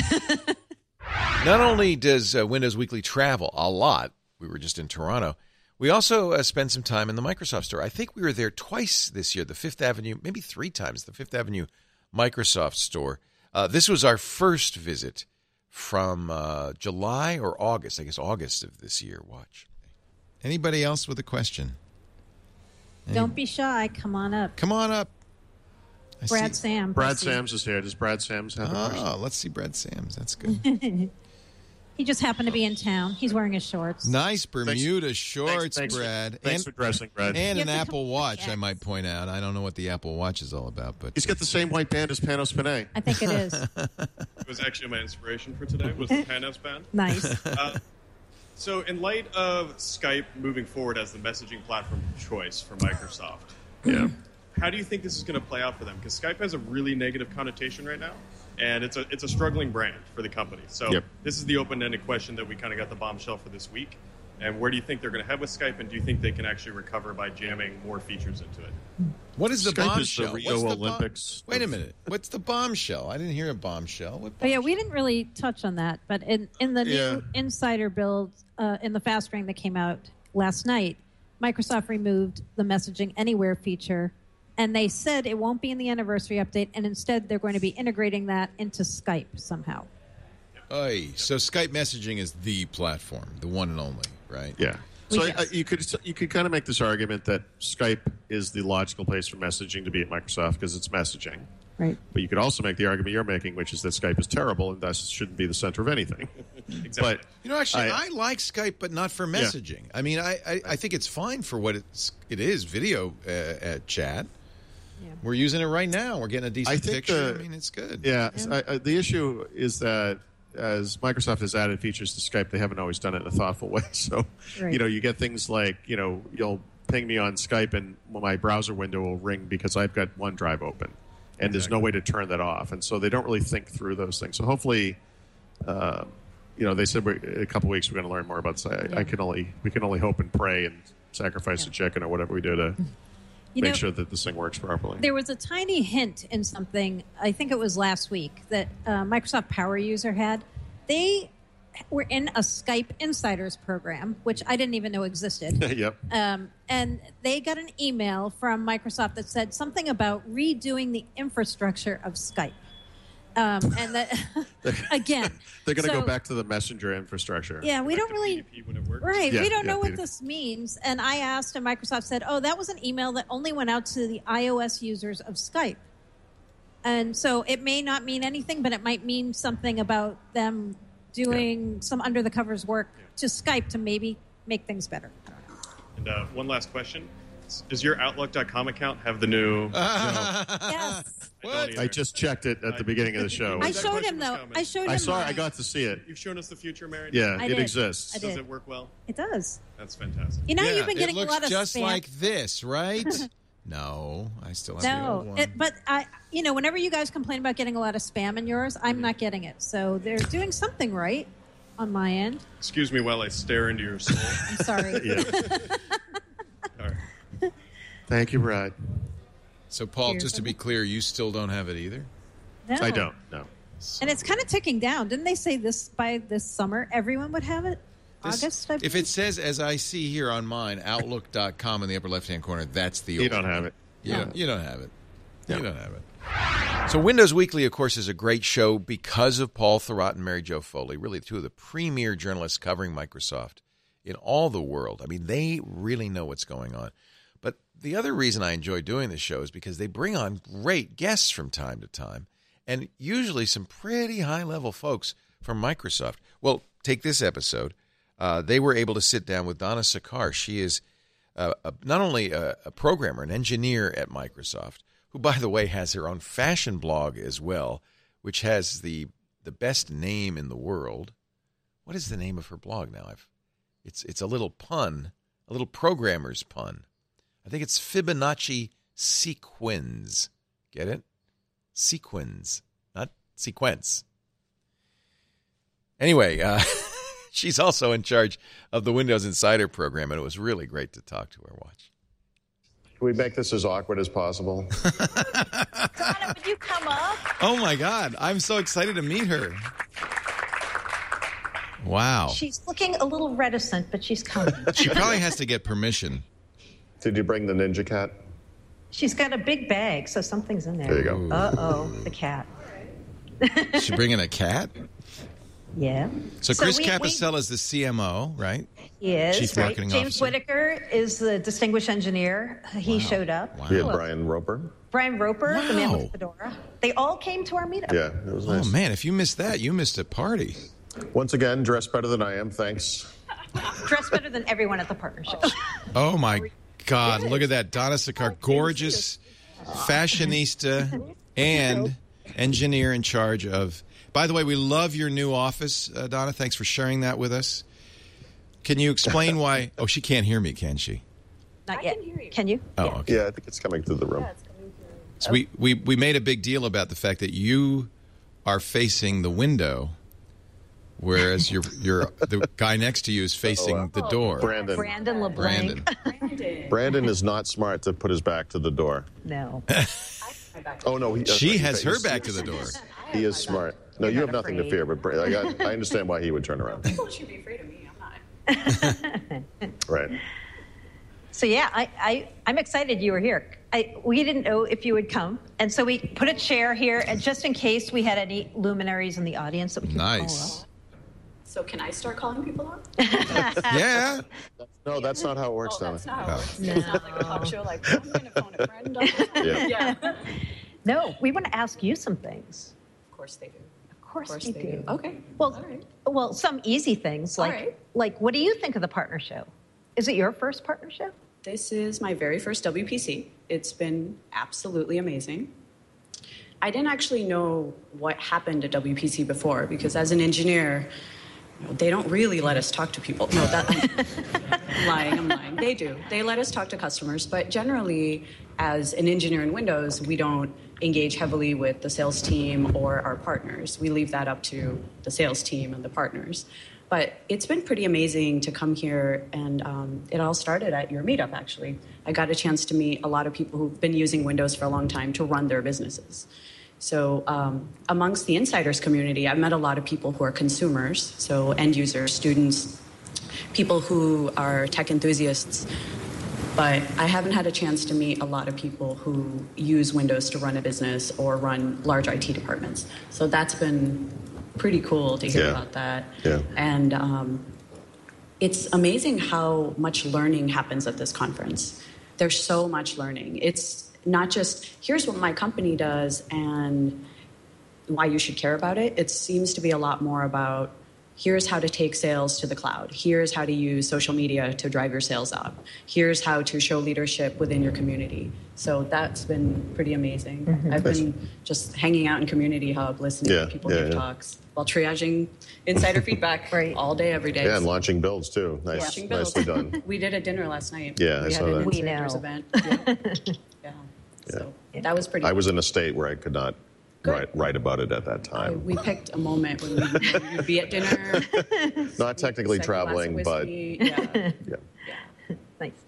Not only does uh, Windows Weekly travel a lot, we were just in Toronto, we also uh, spend some time in the Microsoft store. I think we were there twice this year, the Fifth Avenue, maybe three times, the Fifth Avenue Microsoft store. Uh, this was our first visit from uh, July or August, I guess August of this year. Watch. Anybody else with a question? Any- Don't be shy. Come on up. Come on up. I Brad see- Sam. Brad let's see. Sams is here. Does Brad Sams have a question? Oh, let's see Brad Sams. That's good. He just happened to be in town. He's wearing his shorts. Nice Bermuda shorts, thanks, Brad. Thanks and for dressing, Brad. and You an have to Apple come- Watch, yes. I might point out. I don't know what the Apple Watch is all about, but He's got the same white band as Panos Panay. I think it is. It was actually my inspiration for today was the Panos band. Nice. Uh, so in light of Skype moving forward as the messaging platform of choice for Microsoft, Yeah. how do you think this is going to play out for them? Because Skype has a really negative connotation right now, and it's a it's a struggling brand for the company. So Yep. this is the open-ended question that we kind of got the bombshell for this week. And where do you think they're going to head with Skype, and do you think they can actually recover by jamming more features into it? what is the Skype is the bombshell? Rio What's the bom- Olympics Wait a of- minute. What's the bombshell? I didn't hear a bombshell. What But yeah, we didn't really touch on that. But in, in the new Yeah. insider build uh, in the fast ring that came out last night, Microsoft removed the Messaging Anywhere feature, and they said it won't be in the anniversary update, and instead they're going to be integrating that into Skype somehow. Oy, so Skype messaging is the platform, the one and only, right? Yeah. So Yes. I, I, you could you could kind of make this argument that Skype is the logical place for messaging to be at Microsoft because it's messaging. Right. But you could also make the argument you're making, which is that Skype is terrible and thus shouldn't be the center of anything. Exactly. But You know, actually, I, I- like Skype, but not for messaging. I mean, I, I, I think it's fine for what it's, it is, video uh, uh, chat. Yeah. We're using it right now. We're getting a decent I think picture. the- I mean, it's good. yeah, I, I, the issue is that as Microsoft has added features to Skype, they haven't always done it in a thoughtful way. So, Right. you know, you get things like, you know, you'll ping me on Skype and my browser window will ring because I've got OneDrive open. And there's no way to turn that off. And so they don't really think through those things. So hopefully, uh, you know, they said we're, in a couple weeks we're going to learn more about this. I, Yeah. I can only, we can only hope and pray and sacrifice a chicken or whatever we do to You make know, sure that this thing works properly. there was a tiny hint in something, I think it was last week, that uh, Microsoft Power User had. They were in a Skype Insiders program, which I didn't even know existed. Yep. Um, and they got an email from Microsoft that said something about redoing the infrastructure of Skype. Um, and that, again, They're going to so- go back to the messenger infrastructure. Yeah, we don't The really. P two P when it works. Right, Yeah, we don't yeah, know what Peter. this means. And I asked, and Microsoft said, oh, that was an email that only went out to the iOS users of Skype. And so it may not mean anything, but it might mean something about them doing some under the covers work to Skype to maybe make things better. I don't know. And uh, one last question. Does your Outlook dot com account have the new... Yes. I don't either. I just checked it at the beginning of the show. I that showed question him, was though. coming. I showed him. I saw it. mine. I got to see it. You've shown us the future, Mary. Yeah, I it did. exists. I Does did. it work well? It does. That's fantastic. You know, Yeah, you've been getting it looks a lot of just spam. like this, right? No, I still have the old No, one. it, but I, you know, whenever you guys complain about getting a lot of spam in yours, I'm not getting it. So they're doing something right on my end. Excuse me while I stare into your soul. I'm sorry. Yeah. All right. Thank you, Brad. So, Paul, Cheers. just to be clear, you still don't have it either? No. I don't. No. months. And it's kind of ticking down. Didn't they say this by this summer everyone would have it? This- August, I if believe? it says, as I see here on mine, outlook dot com in the upper left-hand corner, that's the You old don't one. have it. You, No. don't, you don't have it. No. You don't have it. So Windows Weekly, of course, is a great show because of Paul Thurrott and Mary Jo Foley, really two of the premier journalists covering Microsoft in all the world. I mean, they really know what's going on. But the other reason I enjoy doing this show is because they bring on great guests from time to time, and usually some pretty high-level folks from Microsoft. Well, take this episode. Uh, they were able to sit down with Donna Sakar. She is uh, a, not only a, a programmer, an engineer at Microsoft, who, by the way, has her own fashion blog as well, which has the the best name in the world. What is the name of her blog now? I've, it's it's a little pun, a little programmer's pun. I think it's Fibonacci Sequins. Get it? Sequins, not sequence. Anyway, uh, she's also in charge of the Windows Insider program, and it was really great to talk to her. Watch. Can we make this as awkward as possible? Donna, would you come up? Oh, my God. I'm so excited to meet her. Wow. She's looking a little reticent, but she's coming. She probably has to get permission. Did you bring the Ninja Cat? She's got a big bag, so something's in there. There you go. Uh-oh, the cat. Is she bringing a cat? Yeah. So So Chris we- Capicella is the C M O, right? He is, Chief right? Marketing James Officer. Whitaker is the distinguished engineer. He Wow. showed up. Wow. We had Brian Roper. Brian Roper, the man Wow. with the fedora. They all came to our meetup. Yeah, it was Oh, nice. man, if you missed that, you missed a party. Once again, dressed better than I am. Thanks. Dressed better than everyone at the partnership. Oh, my God. Look at that. Donna Sakar, gorgeous fashionista and engineer in charge of... By the way, we love your new office, uh, Donna. Thanks for sharing that with us. Can you explain why... Oh, she can't hear me, can she? Not yet. Can you? Can you? Oh, Yeah. okay. Yeah, I think it's coming through the room. So we, we, we made a big deal about the fact that you are facing the window, whereas your your the guy next to you is facing Oh, uh, the door. Brandon. Brandon LeBlanc. Brandon. Brandon is not smart to put his back to the door. No. Oh, no. He, uh, She he- has her he's- back to the door. He is smart. No, you You're have not nothing to afraid. fear, but Bra- I, got, I understand why he would turn around. People should be afraid of me. I'm not. Right. So yeah, I, I I'm excited you were here. I we didn't know if you would come, and so we put a chair here, and just in case we had any luminaries in the audience that we could Nice. So can I start calling people up? Yeah. No, that's not how it works, Oh, Donna. that's not how it works. It's not like a talk show. Like, I'm going to phone a friend. Yeah. Yeah. No, we want to ask you some things. Of course they do. Of course, Of course we they do. do. Okay. Well, All right. well, some easy things like All right. like what do you think of the partner show? Is it your first partner show? This is my very first W P C. It's been absolutely amazing. I didn't actually know what happened at W P C before because as an engineer, you know, they don't really let us talk to people. No, that, I'm lying, I'm lying. They do. They let us talk to customers, but generally, as an engineer in Windows, we don't engage heavily with the sales team or our partners. We leave that up to the sales team and the partners. But it's been pretty amazing to come here, and um, it all started at your meetup, actually. I got a chance to meet a lot of people who've been using Windows for a long time to run their businesses. So um, amongst the insiders community, I've met a lot of people who are consumers, so end users, students, people who are tech enthusiasts. But I haven't had a chance to meet a lot of people who use Windows to run a business or run large I T departments. So that's been pretty cool to hear Yeah. about that. Yeah. And um, it's amazing how much learning happens at this conference. There's so much learning. It's not just, here's what my company does and why you should care about it. It seems to be a lot more about, here's how to take sales to the cloud. Here's how to use social media to drive your sales up. Here's how to show leadership within your community. So that's been pretty amazing. Mm-hmm. I've been just hanging out in Community Hub, listening Yeah, to people yeah, give yeah. talks while triaging insider feedback Right. all day, every day. Yeah, and launching builds, too. Nice, Watching builds. nicely done. We did a dinner last night. Yeah, I we saw had an that. We insiders know. event. Yeah. yeah. So that was pretty. I was in a state where I could not Good. write, write about it at that I, time. we picked a moment when we would be at dinner. Not technically second glass of traveling, but whiskey. Yeah. yeah. Nice.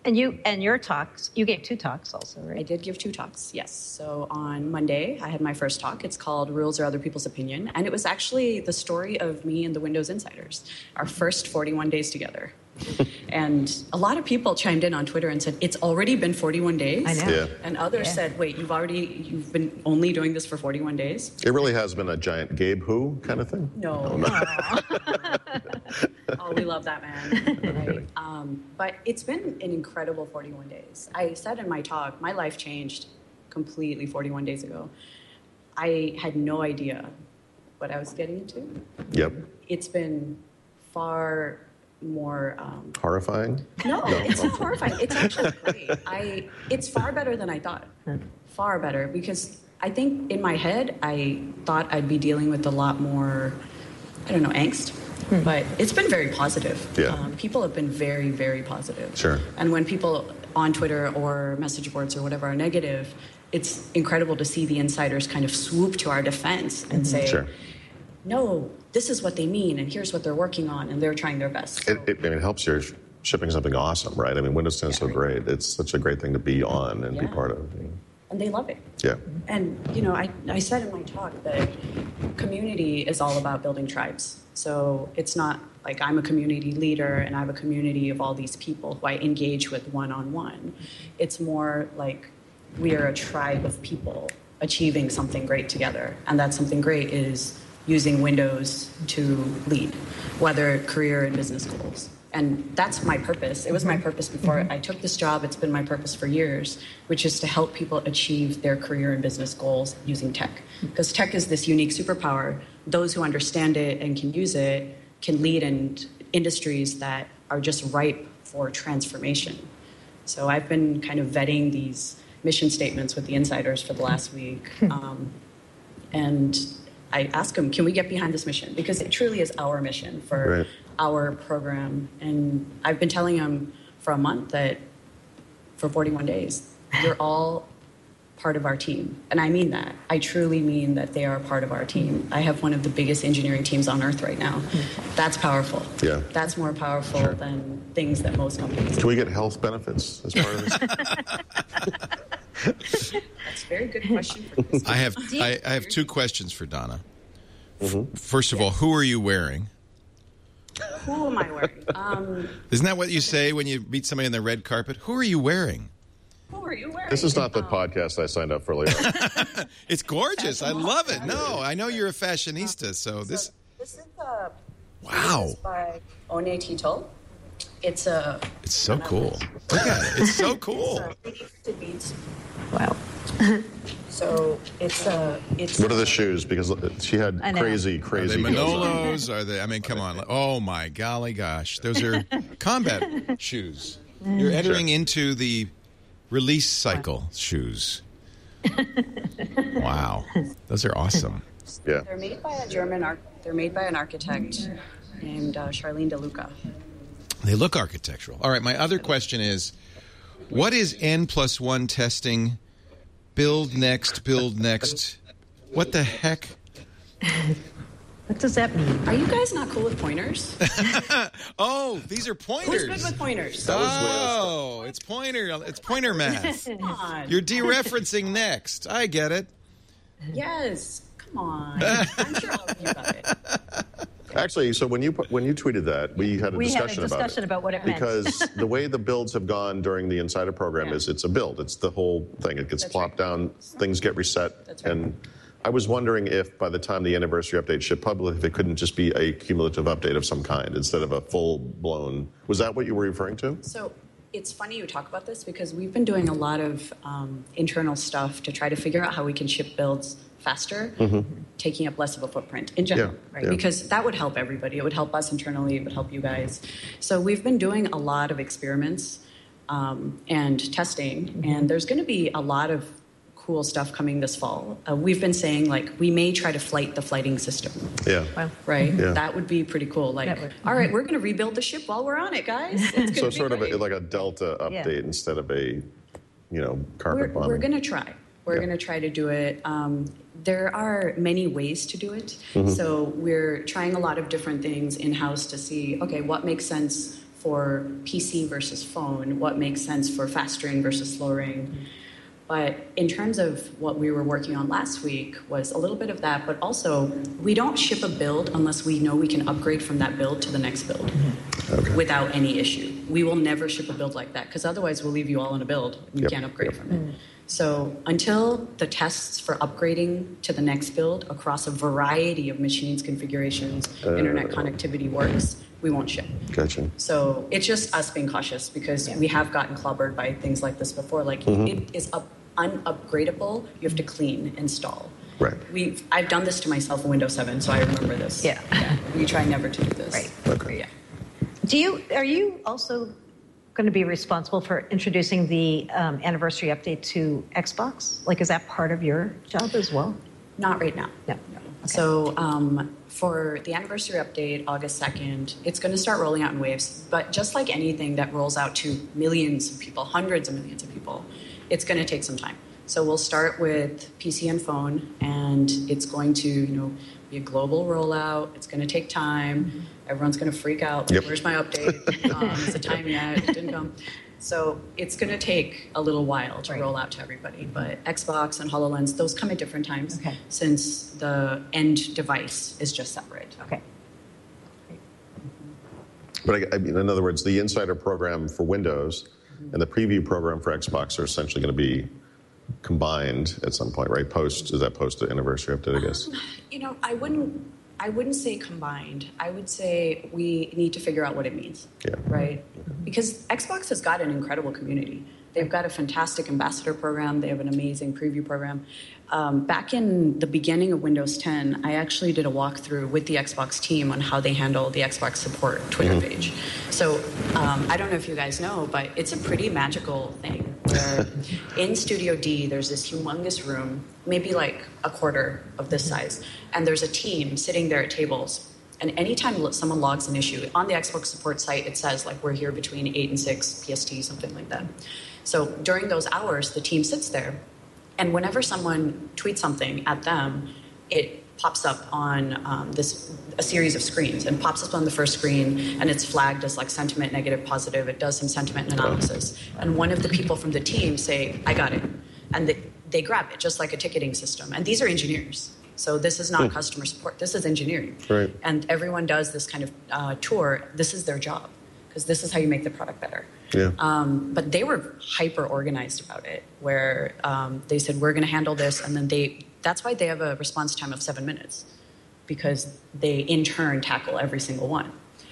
And you and your talks, you gave two talks also, right? I did give two talks, yes. So on Monday, I had my first talk. It's called Rules Are Other People's Opinion. And it was actually the story of me and the Windows Insiders, our first forty-one days together. And a lot of people chimed in on Twitter and said, it's already been forty-one days. I know. Yeah. And others Yeah. said, wait, you've already, you've been only doing this for forty-one days? It really has been a giant Gabe Who kind of thing. No. Oh, we love that man. Right. Um, but it's been an incredible forty-one days. I said in my talk, my life changed completely forty-one days ago. I had no idea what I was getting into. Yep. It's been far more um, Horrifying? no, it's not horrifying. It's actually great. I it's far better than I thought. Far better, because I think in my head I thought I'd be dealing with a lot more, I don't know, angst. But it's been very positive. Yeah. Um, people have been very, very positive. Sure. And when people on Twitter or message boards or whatever are negative, it's incredible to see the insiders kind of swoop to our defense and say, Sure. no, this is what they mean, and here's what they're working on, and they're trying their best. So, It, it, I mean, it helps you're shipping something awesome, right? I mean, Windows ten is so great. It's such a great thing to be on and be Yeah. part of. You know. and they love it. Yeah. And, you know, I, I said in my talk that community is all about building tribes. So it's not like I'm a community leader and I have a community of all these people who I engage with one-on-one. It's more like we are a tribe of people achieving something great together. And that something great is using Windows to lead, whether career and business goals. And that's my purpose. It was my purpose before I took this job. It's been my purpose for years, which is to help people achieve their career and business goals using tech. Because tech is this unique superpower. Those who understand it and can use it can lead in industries that are just ripe for transformation. So I've been kind of vetting these mission statements with the insiders for the last week. Um, and I ask them, can we get behind this mission? Because it truly is our mission for Right. our program. And I've been telling them for a month that for forty-one days, you're all part of our team. And I mean that. I truly mean that they are part of our team. I have one of the biggest engineering teams on earth right now. That's powerful. Yeah. That's more powerful Sure. than things that most companies Can we get health benefits as part of this? That's a very good question for this. I have I, I have two questions for Donna. First of all, who are you wearing? Who am I wearing? Um, Isn't that what you say when you meet somebody on the red carpet? Who are you wearing? who are you wearing? This is not the Um, podcast I signed up for later. It's gorgeous. I love it. No, I know you're a fashionista, so this. So this is the Wow. This is by One Tito. It's a. It's so cool. Look at it. It's so cool. It's a beads. Wow. So it's a. It's What are the shoes? Because she had I know. crazy, Are crazy. they heels on. Manolos? Are they? I mean, come on. Oh my golly gosh, those are combat shoes. You're entering into the release cycle shoes. Wow, those are awesome. Yeah. They're made by a German arch. They're made by an architect named uh, Charlene DeLuca. They look architectural. All right, my other question is, what is N plus one testing? Build next, build next. What the heck? What does that mean? Are you guys not cool with pointers? Oh, these are Who's pointers. good with pointers? Oh, it's pointer. It's pointer math. Come on. You're dereferencing next. I get it. Yes. Come on. I'm sure all of you got it. Actually, so when you put- when you tweeted that, we had a We had a discussion, discussion about about what it meant. because the way the builds have gone during the Insider program Yeah. is it's a build. It's the whole thing. It gets That's plopped right. down, things get reset, That's right. and I was wondering if by the time the anniversary update shipped publicly, if it couldn't just be a cumulative update of some kind instead of a full blown. Was that what you were referring to? So it's funny you talk about this because we've been doing a lot of um, internal stuff to try to figure out how we can ship builds faster, taking up less of a footprint in general, Yeah, right? yeah. Because that would help everybody. It would help us internally. It would help you guys. So we've been doing a lot of experiments um, and testing, and there's going to be a lot of cool stuff coming this fall. Uh, we've been saying, like, we may try to flight the flighting system. Yeah. Wow. Right? Yeah. That would be pretty cool. Like, That would- all right, we're going to rebuild the ship while we're on it, guys. It's gonna So be sort of great. a, like a Delta Yeah. update instead of a, you know, carpet We're, bombing. we're going to try. We're Yeah. going to try to do it. Um, there are many ways to do it. Mm-hmm. So we're trying a lot of different things in-house to see, okay, what makes sense for P C versus phone, what makes sense for fast ring versus slow ring. But in terms of what we were working on last week was a little bit of that, but also we don't ship a build unless we know we can upgrade from that build to the next build okay. without any issue. We will never ship a build like that because otherwise we'll leave you all in a build and you yep. can't upgrade yep. from it. Mm. So until the tests for upgrading to the next build across a variety of machines, configurations, uh, internet connectivity works, we won't ship. Gotcha. So it's just us being cautious because yeah. we have gotten clobbered by things like this before. Like mm-hmm. it is up, unupgradable. You have to clean, install. Right. We I've done this to myself in Windows seven, so I remember this. Yeah. yeah. We try never to do this. Right. Okay. Yeah. Do you are you also going to be responsible for introducing the um, anniversary update to Xbox? Like, is that part of your job as well? Not right now. No. no. Okay. So um, for the anniversary update, August second, it's going to start rolling out in waves. But just like anything that rolls out to millions of people, hundreds of millions of people, it's going to take some time. So we'll start with P C and phone, and it's going to, you know, be a global rollout. It's going to take time. Mm-hmm. Everyone's going to freak out. Yep. Where's my update? um, is it time yet? It didn't come. So it's going to take a little while to right. roll out to everybody. But Xbox and HoloLens, those come at different times okay. since the end device is just separate. Okay. But I, I mean, in other words, the Insider program for Windows mm-hmm. and the Preview program for Xbox are essentially going to be combined at some point, right? Post, is that post the anniversary update, I guess? Um, you know, I wouldn't I wouldn't say combined. I would say we need to figure out what it means, yeah. right? Because Xbox has got an incredible community. They've got a fantastic ambassador program. They have an amazing preview program. Um, back in the beginning of Windows ten, I actually did a walkthrough with the Xbox team on how they handle the Xbox support Twitter mm-hmm. page. So um, I don't know if you guys know, but it's a pretty magical thing. Where in Studio D, there's this humongous room, maybe like a quarter of this size, and there's a team sitting there at tables. And anytime someone logs an issue, on the Xbox support site, it says, like, we're here between eight and six P S T, something like that. So during those hours, the team sits there, and whenever someone tweets something at them, it pops up on um, this a series of screens, and pops up on the first screen, and it's flagged as, like, sentiment, negative, positive. It does some sentiment analysis. And one of the people from the team say, I got it. And they, they grab it, just like a ticketing system. And these are engineers. So this is not hmm. customer support. This is engineering. Right. And everyone does this kind of uh, tour. This is their job, because this is how you make the product better. Yeah. Um, but they were hyper organized about it, where um, they said, we're going to handle this. And then they, that's why they have a response time of seven minutes, because they in turn tackle every single one.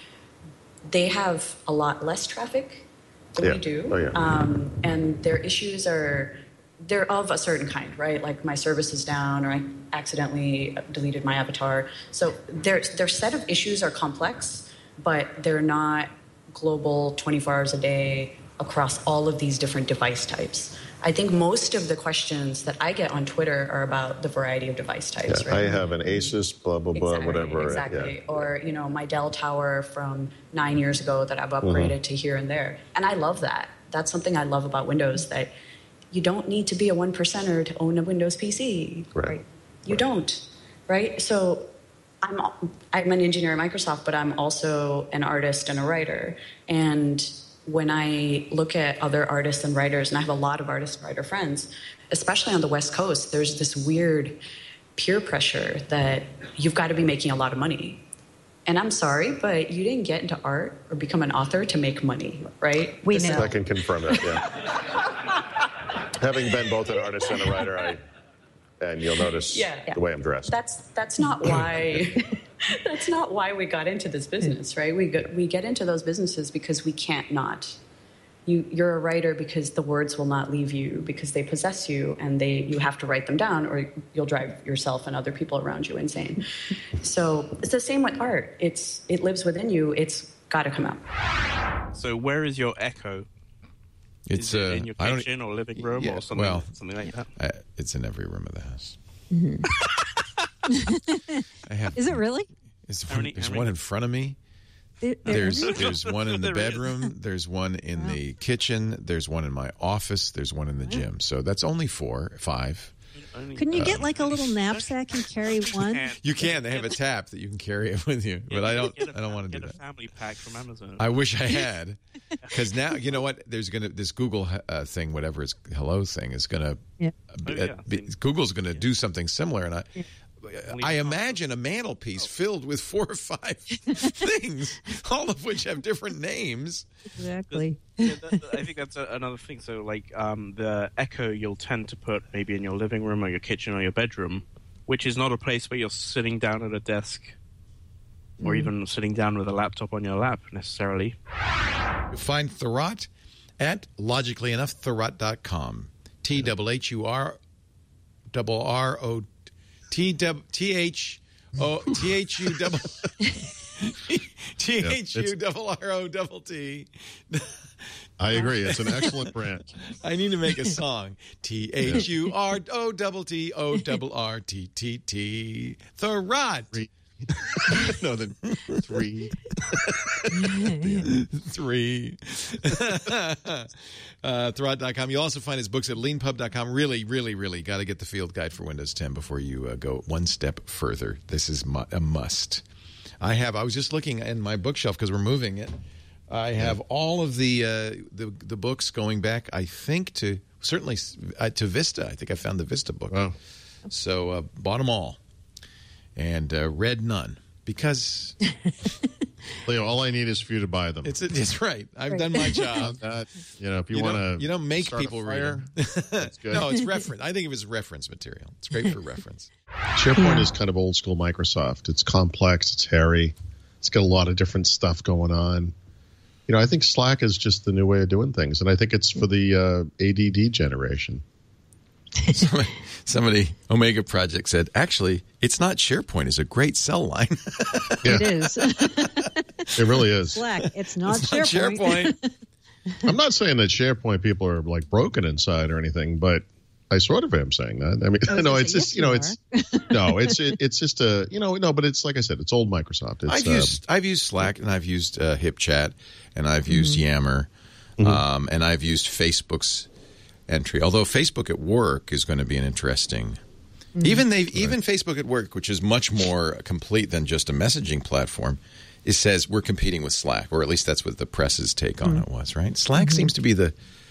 They have a lot less traffic than yeah. we do. Oh, yeah. um, and their issues are, they're of a certain kind, right? Like, my service is down, or I accidentally deleted my avatar. So their their set of issues are complex, but they're not global twenty-four hours a day across all of these different device types. I think most of the questions that I get on Twitter are about the variety of device types, yeah, right? I have an Asus, blah, blah, blah, exactly, whatever. Exactly. Yeah. Or, you know, my Dell tower from nine years ago that I've upgraded mm-hmm. to here and there. And I love that. That's something I love about Windows, that you don't need to be a one percenter to own a Windows P C. Right. right? You right. don't, right? So I'm I'm an engineer at Microsoft, but I'm also an artist and a writer. And when I look at other artists and writers, and I have a lot of artist and writer friends, especially on the West Coast, there's this weird peer pressure that you've got to be making a lot of money. And I'm sorry, but you didn't get into art or become an author to make money, right? We this know. I can confirm that, yeah. Having been both an artist and a writer, I and you'll notice yeah. the way I'm dressed. That's that's not why that's not why we got into this business, right? We get we get into those businesses because we can't not. You you're a writer because the words will not leave you, because they possess you, and they you have to write them down, or you'll drive yourself and other people around you insane. So it's the same with art. It's it lives within you. It's got to come out. So where is your Echo? It's Is it uh, in your I don't- kitchen or living room yeah, or something, well, something like that? I, it's in every room of the house. Mm-hmm. I have, Is it really? It's, How many- there's how one many- in front of me. There- There's there- there's one in the There is. bedroom. There's one in the kitchen. There's one in my office. There's one in the gym. So that's only four, five. Couldn't you get like a little knapsack and carry one? You can. They have a tap that you can carry it with you, but I don't. I don't want to do Get a that. family pack from Amazon. I wish I had, because now you know what? There's gonna this Google uh, thing, whatever it's Hello thing, is gonna. Yeah. Be, Oh, yeah. uh, be, Google's gonna do something similar, and I. Yeah. I imagine a mantelpiece filled with four or five things, all of which have different names. Exactly. Yeah, that, that- I think that's a, another thing. So, like um, the Echo, you'll tend to put maybe in your living room or your kitchen or your bedroom, which is not a place where you're sitting down at a desk or Mm. even sitting down with a laptop on your lap necessarily. You'll find Thurrott at, logically enough, Thurrott dot com. T W H U R double R O T W T H O T H U double T H U double R O double T. I agree. It's an excellent brand. I need to make a song. T H U R O double T O double R T T T. Thurrott. Three. No, then three. Three. uh, Thurrott dot com. You'll also find his books at lean pub dot com. Really, really, really got to get the field guide for Windows ten before you uh, go one step further. This is mu- a must. I have. I was just looking in my bookshelf because we're moving it. I have all of the uh, the the books going back. I think to certainly uh, to Vista. I think I found the Vista book. Wow. So uh, bought them all and uh, read none because Leo, all I need is for you to buy them. it's it's right. I've done my job. That, you know, if you, You want don't, to, you don't make people read fire, them. that's good. No, it's reference. I think of it as reference material. It's great for reference. SharePoint is kind of old school Microsoft. It's complex. It's hairy. It's got a lot of different stuff going on. You know, I think Slack is just the new way of doing things, and I think it's for the uh, A D D generation. somebody, somebody, Omega Project said, actually, it's not SharePoint. It's a great cell line. It is. It really is. Slack. It's not It's not SharePoint. SharePoint. I'm not saying that SharePoint people are like broken inside or anything, but I sort of am saying that. I mean, I was no, gonna it's say, just yes, you know, you it's no, it's it, it's just a you know, no, but it's like I said, it's old Microsoft. It's, I've um, used I've used Slack and I've used uh, HipChat and I've used Yammer um, and I've used Facebook's entry. Although Facebook at Work is going to be an interesting. Even they even Facebook at Work, which is much more complete than just a messaging platform, it says we're competing with Slack, or at least that's what the press's take on it was. Right? Slack seems to be the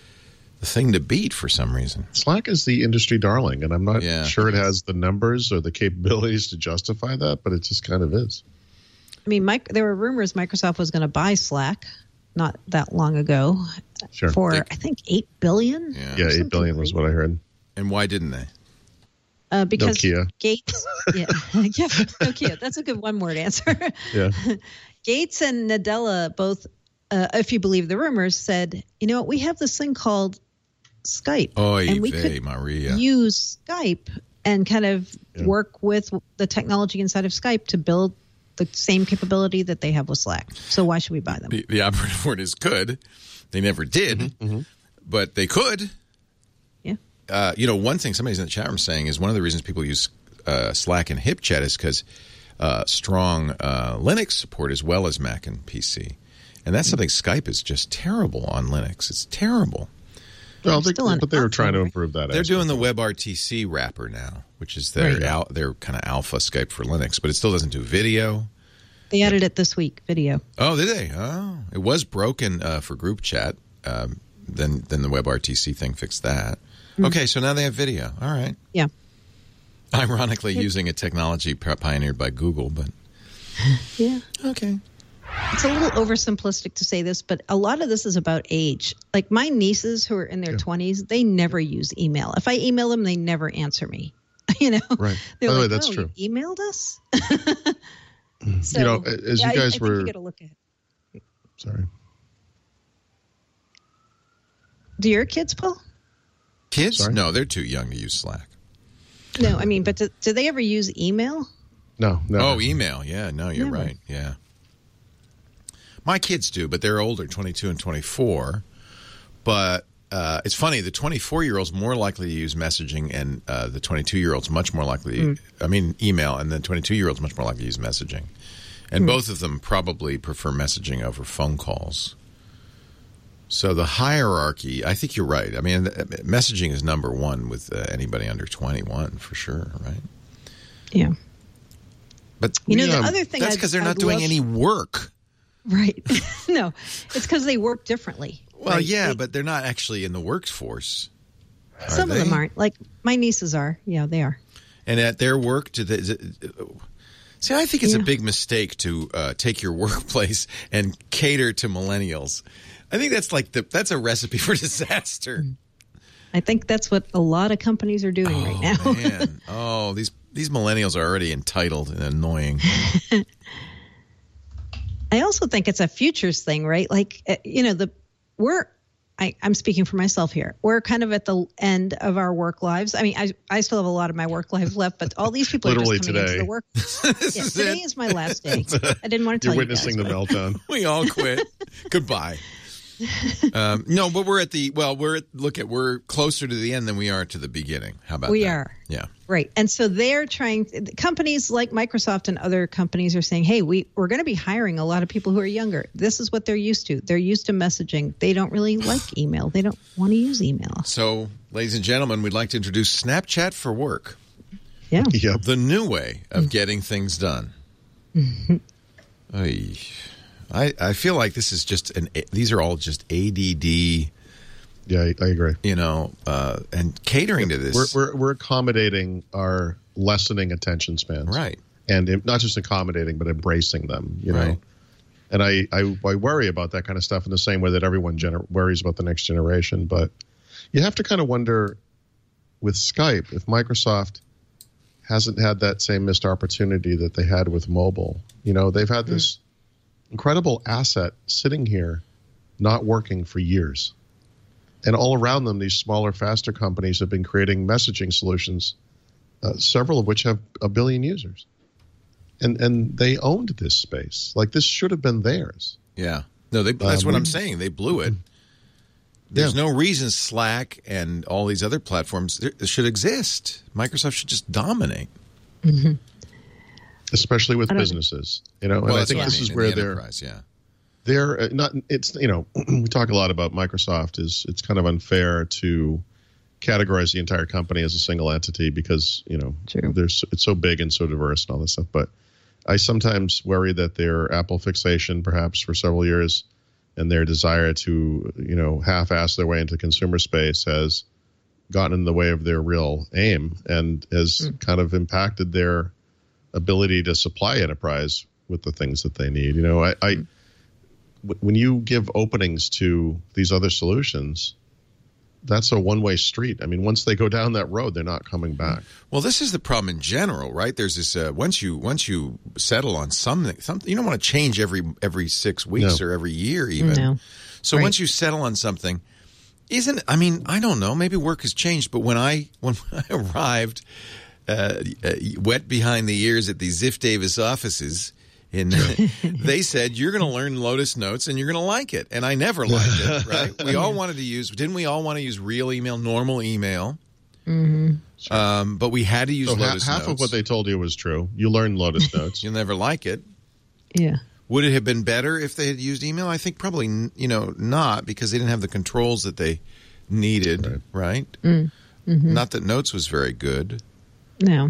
the thing to beat for some reason. Slack is the industry darling, and I'm not Yeah. sure it has the numbers or the capabilities to justify that, but it just kind of is. I mean, Mike, there were rumors Microsoft was going to buy Slack not that long ago Sure. for, They- I think, eight billion dollars. Yeah. Yeah, eight billion was what I heard. And why didn't they? Uh, because Nokia. Gates, yeah, yeah, Nokia. That's a good one-word answer. Yeah. Gates and Nadella both, uh, if you believe the rumors, said, you know what, we have this thing called Skype, Oy and we vey, could Maria. use Skype and kind of Yeah. work with the technology inside of Skype to build the same capability that they have with Slack. So why should we buy them? The, the operative word is could. They never did, but they could. Yeah. Uh, you know, one thing somebody's in the chat room saying is one of the reasons people use uh, Slack and HipChat is because uh, strong uh, Linux support as well as Mac and P C. And that's something Skype is just terrible on Linux. It's terrible. Well, they, Still an but they were trying to option, improve that. They're aspect. doing the WebRTC wrapper now, which is their Right. al- their kind of alpha Skype for Linux, but it still doesn't do video. They added it this week, video. Oh, did they? Oh, it was broken uh, for group chat. Um, then, then the WebRTC thing fixed that. Okay, so now they have video. All right. Yeah. Ironically, using a technology pi- pioneered by Google, but Yeah. okay. It's a little oversimplistic to say this, but a lot of this is about age. Like my nieces who are in their twenties, they never use email. If I email them, they never answer me. You know? Right. They're By the way, like, that's oh, true. You emailed us? So, You know, as you yeah, I- guys I, were- think you got to look at it. Sorry. Do your kids, Paul? Kids? Sorry? No, they're too young to use Slack. No, I mean, but do, do they ever use email? No, no. Oh, email. Yeah, no, you're Never. right. Yeah. My kids do, but they're older, twenty-two and twenty-four. But uh, it's funny, the twenty-four-year-old's more likely to use messaging, and uh, the twenty-two-year-old's much more likely to, I mean, email, and the twenty-two-year-old's much more likely to use messaging. And both of them probably prefer messaging over phone calls. So the hierarchy, I think you're right. I mean, messaging is number one with uh, anybody under twenty-one for sure, right? Yeah. But you know, yeah, the other thing that's I'd- because they're not I'd doing love- any work. Right. No, it's because they work differently. Well, right? yeah, They- but they're not actually in the workforce. Are some of they? them aren't. Like my nieces are. Yeah, they are. And at their work, do they? Is it, see, I think it's Yeah. a big mistake to uh, take your workplace and cater to millennials. I think that's like the that's a recipe for disaster. I think that's what a lot of companies are doing right now. Oh man! Oh, these these millennials are already entitled and annoying. I also think it's a futures thing, right? Like, uh, you know, the we're, I, I'm speaking for myself here. We're kind of at the end of our work lives. I mean, I, I still have a lot of my work life left, but all these people Literally are just coming today. into the work. Yeah, is today it. is my last day. I didn't want to tell You're you guys. witnessing the meltdown. We all quit. Goodbye. Um, no, but we're at the well. We're at, look at we're closer to the end than we are to the beginning. How about We that? are. Yeah. Right. And so they're trying, companies like Microsoft and other companies are saying, hey, we, we're going to be hiring a lot of people who are younger. This is what they're used to. They're used to messaging. They don't really like email. They don't want to use email. So, ladies and gentlemen, we'd like to introduce Snapchat for Work. Yeah. Yep. The new way of getting things done. Ay. I, I feel like this is just an. These are all just A D D. Yeah, I, I agree. You know, uh, and catering to this. We're, we're we're accommodating our lessening attention spans, right? And em- not just accommodating, but embracing them. You know, Right. and I, I I worry about that kind of stuff in the same way that everyone gener- worries about the next generation. But you have to kind of wonder with Skype if Microsoft hasn't had that same missed opportunity that they had with mobile. You know, they've had this incredible asset sitting here, not working for years. And all around them, these smaller, faster companies have been creating messaging solutions, uh, several of which have a billion users. And and they owned this space. Like, this should have been theirs. Yeah. No, they, that's Um, what we- I'm saying. They blew it. There's Yeah. no reason Slack and all these other platforms there- should exist. Microsoft should just dominate. Especially with I don't- businesses. You know, Well, and I that's think what this mean, is in where the they're enterprise, yeah. they're uh, not. It's you know we talk a lot about Microsoft. Is it's kind of unfair to categorize the entire company as a single entity because you know True. there's it's so big and so diverse and all this stuff. But I sometimes worry that their Apple fixation, perhaps for several years, and their desire to you know half-ass their way into consumer space has gotten in the way of their real aim and has Mm. kind of impacted their ability to supply enterprise with the things that they need. You know, I, I w- when you give openings to these other solutions, that's a one-way street. I mean, once they go down that road, they're not coming back. Well, this is the problem in general, right? There's this uh, once you once you settle on something, something you don't want to change every every six weeks No. or every year even. No. So Right. once you settle on something, isn't I mean I don't know, maybe work has changed, but when I when I arrived uh, uh, wet behind the ears at the Ziff Davis offices. In, they said, you're going to learn Lotus Notes and you're going to like it. And I never liked it, right? We all wanted to use, didn't we all want to use real email, normal email? Mm-hmm. Um, but we had to use So ha- Lotus half Notes. of what they told you was true. You learned Lotus Notes. You'll never like it. Yeah. Would it have been better if they had used email? I think probably, you know, not because they didn't have the controls that they needed, right? right? Mm. Mm-hmm. Not that Notes was very good. No.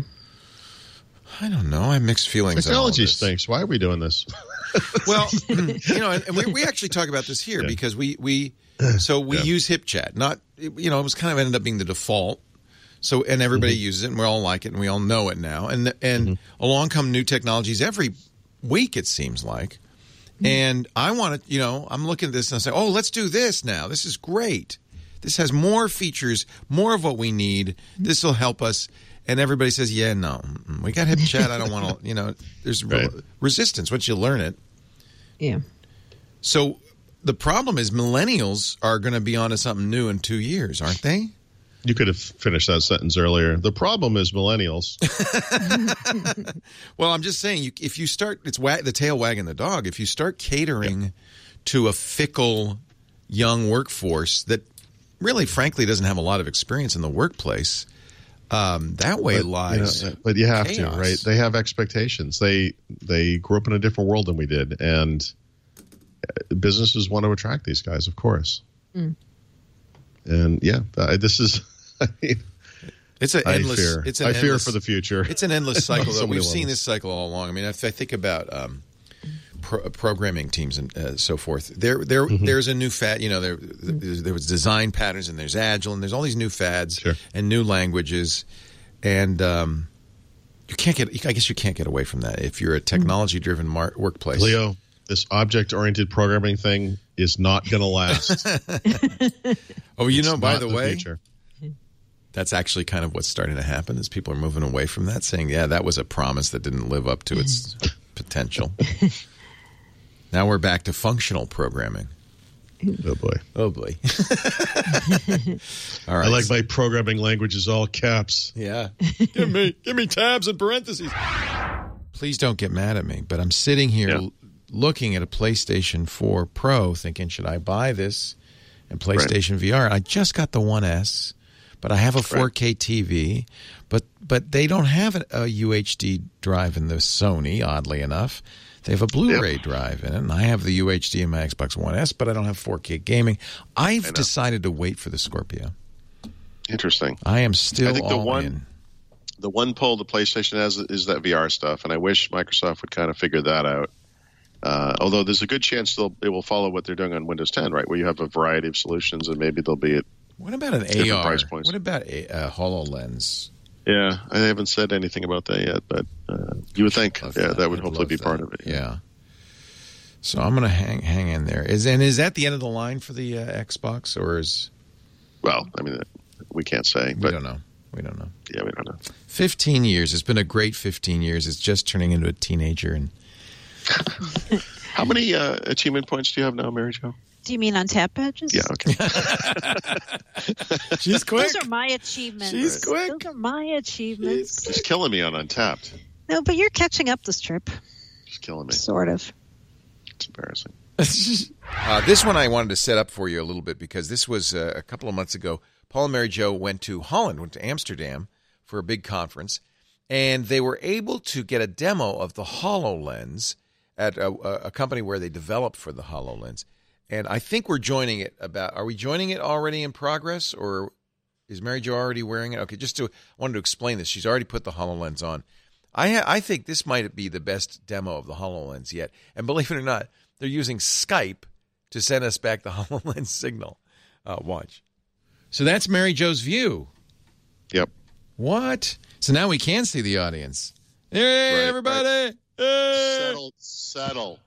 I don't know. I have mixed feelings. on all Technology this. stinks. Why are we doing this? Well, you know, and we, we actually talk about this here Yeah. because we, we so we Yeah. use HipChat. Not, you know, it was kind of ended up being the default. So, and everybody Mm-hmm. uses it, and we all like it, and we all know it now. And and Mm-hmm. along come new technologies every week, it seems like. Mm-hmm. And I want to, you know, I'm looking at this and I say, oh, let's do this now. This is great. This has more features, more of what we need. This will help us. And everybody says, yeah, no, mm, we got HipChat. I don't want to, you know, there's re- Right. resistance once you learn it. Yeah. So the problem is millennials are going to be onto something new in two years, aren't they? You could have finished that sentence earlier. The problem is millennials. Well, I'm just saying, you, if you start, it's wag, the tail wagging the dog. If you start catering to a fickle young workforce that really, frankly, doesn't have a lot of experience in the workplace, um, that way But, lies. you know, but you have chaos. to, right? They have expectations. They they grew up in a different world than we did, and businesses want to attract these guys, of course. Mm. And yeah, uh, this is. I mean, It's an endless. I fear, it's an I fear endless, for the future. It's an endless cycle. So Though. We've many seen levels. this cycle all along. I mean, if I think about um, pro- programming teams and uh, so forth, there, there, Mm-hmm. there's a new fad. You know, there, there was design patterns, and there's agile, and there's all these new fads Sure. and new languages, and um, you can't get. I guess you can't get away from that if you're a technology-driven mar- workplace. Leo, this object-oriented programming thing is not going to last. Oh, you know, It's by not the, the way. future. That's actually kind of what's starting to happen is people are moving away from that, saying, yeah, that was a promise that didn't live up to its potential. Now we're back to functional programming. Oh, boy. Oh, boy. All right. I like my programming languages all caps. Yeah. give me give me tabs and parentheses. Please don't get mad at me, but I'm sitting here Yeah. l- looking at a PlayStation four Pro thinking, should I buy this and PlayStation V R? I just got the one S. But I have a four K T V, but but they don't have a, a U H D drive in the Sony, oddly enough. They have a Blu-ray Yep. drive in it, and I have the U H D in my Xbox One S, but I don't have four K gaming. I've decided to wait for the Scorpio. Interesting. I am still I think the all one- in. The one pull the PlayStation has is that V R stuff, and I wish Microsoft would kind of figure that out. Uh, although there's a good chance they'll, it will follow what they're doing on Windows ten, right, where you have a variety of solutions, and maybe they'll be at What about an different A R? price points. What about a uh, HoloLens? Yeah, I haven't said anything about that yet, but uh, you would think, Love yeah, that. that would I'd hopefully love be that. part of it. Yeah. So I'm going to hang hang in there. Is and is that the end of the line for the uh, Xbox, or is Well, I mean, we can't say, we but don't know. We don't know. yeah, we don't know. fifteen years. It's been a great fifteen years. It's just turning into a teenager. And How many uh, achievement points do you have now, Mary Jo? Do you mean on tap badges? Yeah, okay. she's quick. Those are my achievements. She's quick. Those are my achievements. Just killing me on Untapped. No, but you're catching up this trip, Just killing me. sort of. It's embarrassing. uh, this one I wanted to set up for you a little bit because this was uh, a couple of months ago. Paul and Mary Jo went to Holland, went to Amsterdam for a big conference, and they were able to get a demo of the HoloLens at a, a company where they developed for the HoloLens. And I think we're joining it about, are we joining it already in progress, or is Mary Jo already wearing it? Okay, just to, I wanted to explain this. She's already put the HoloLens on. I ha- I think this might be the best demo of the HoloLens yet. And believe it or not, they're using Skype to send us back the HoloLens signal. Uh, watch. So that's Mary Jo's view. Yep. What? So now we can see the audience. Hey, Right, everybody. right. Hey. Settle, settle.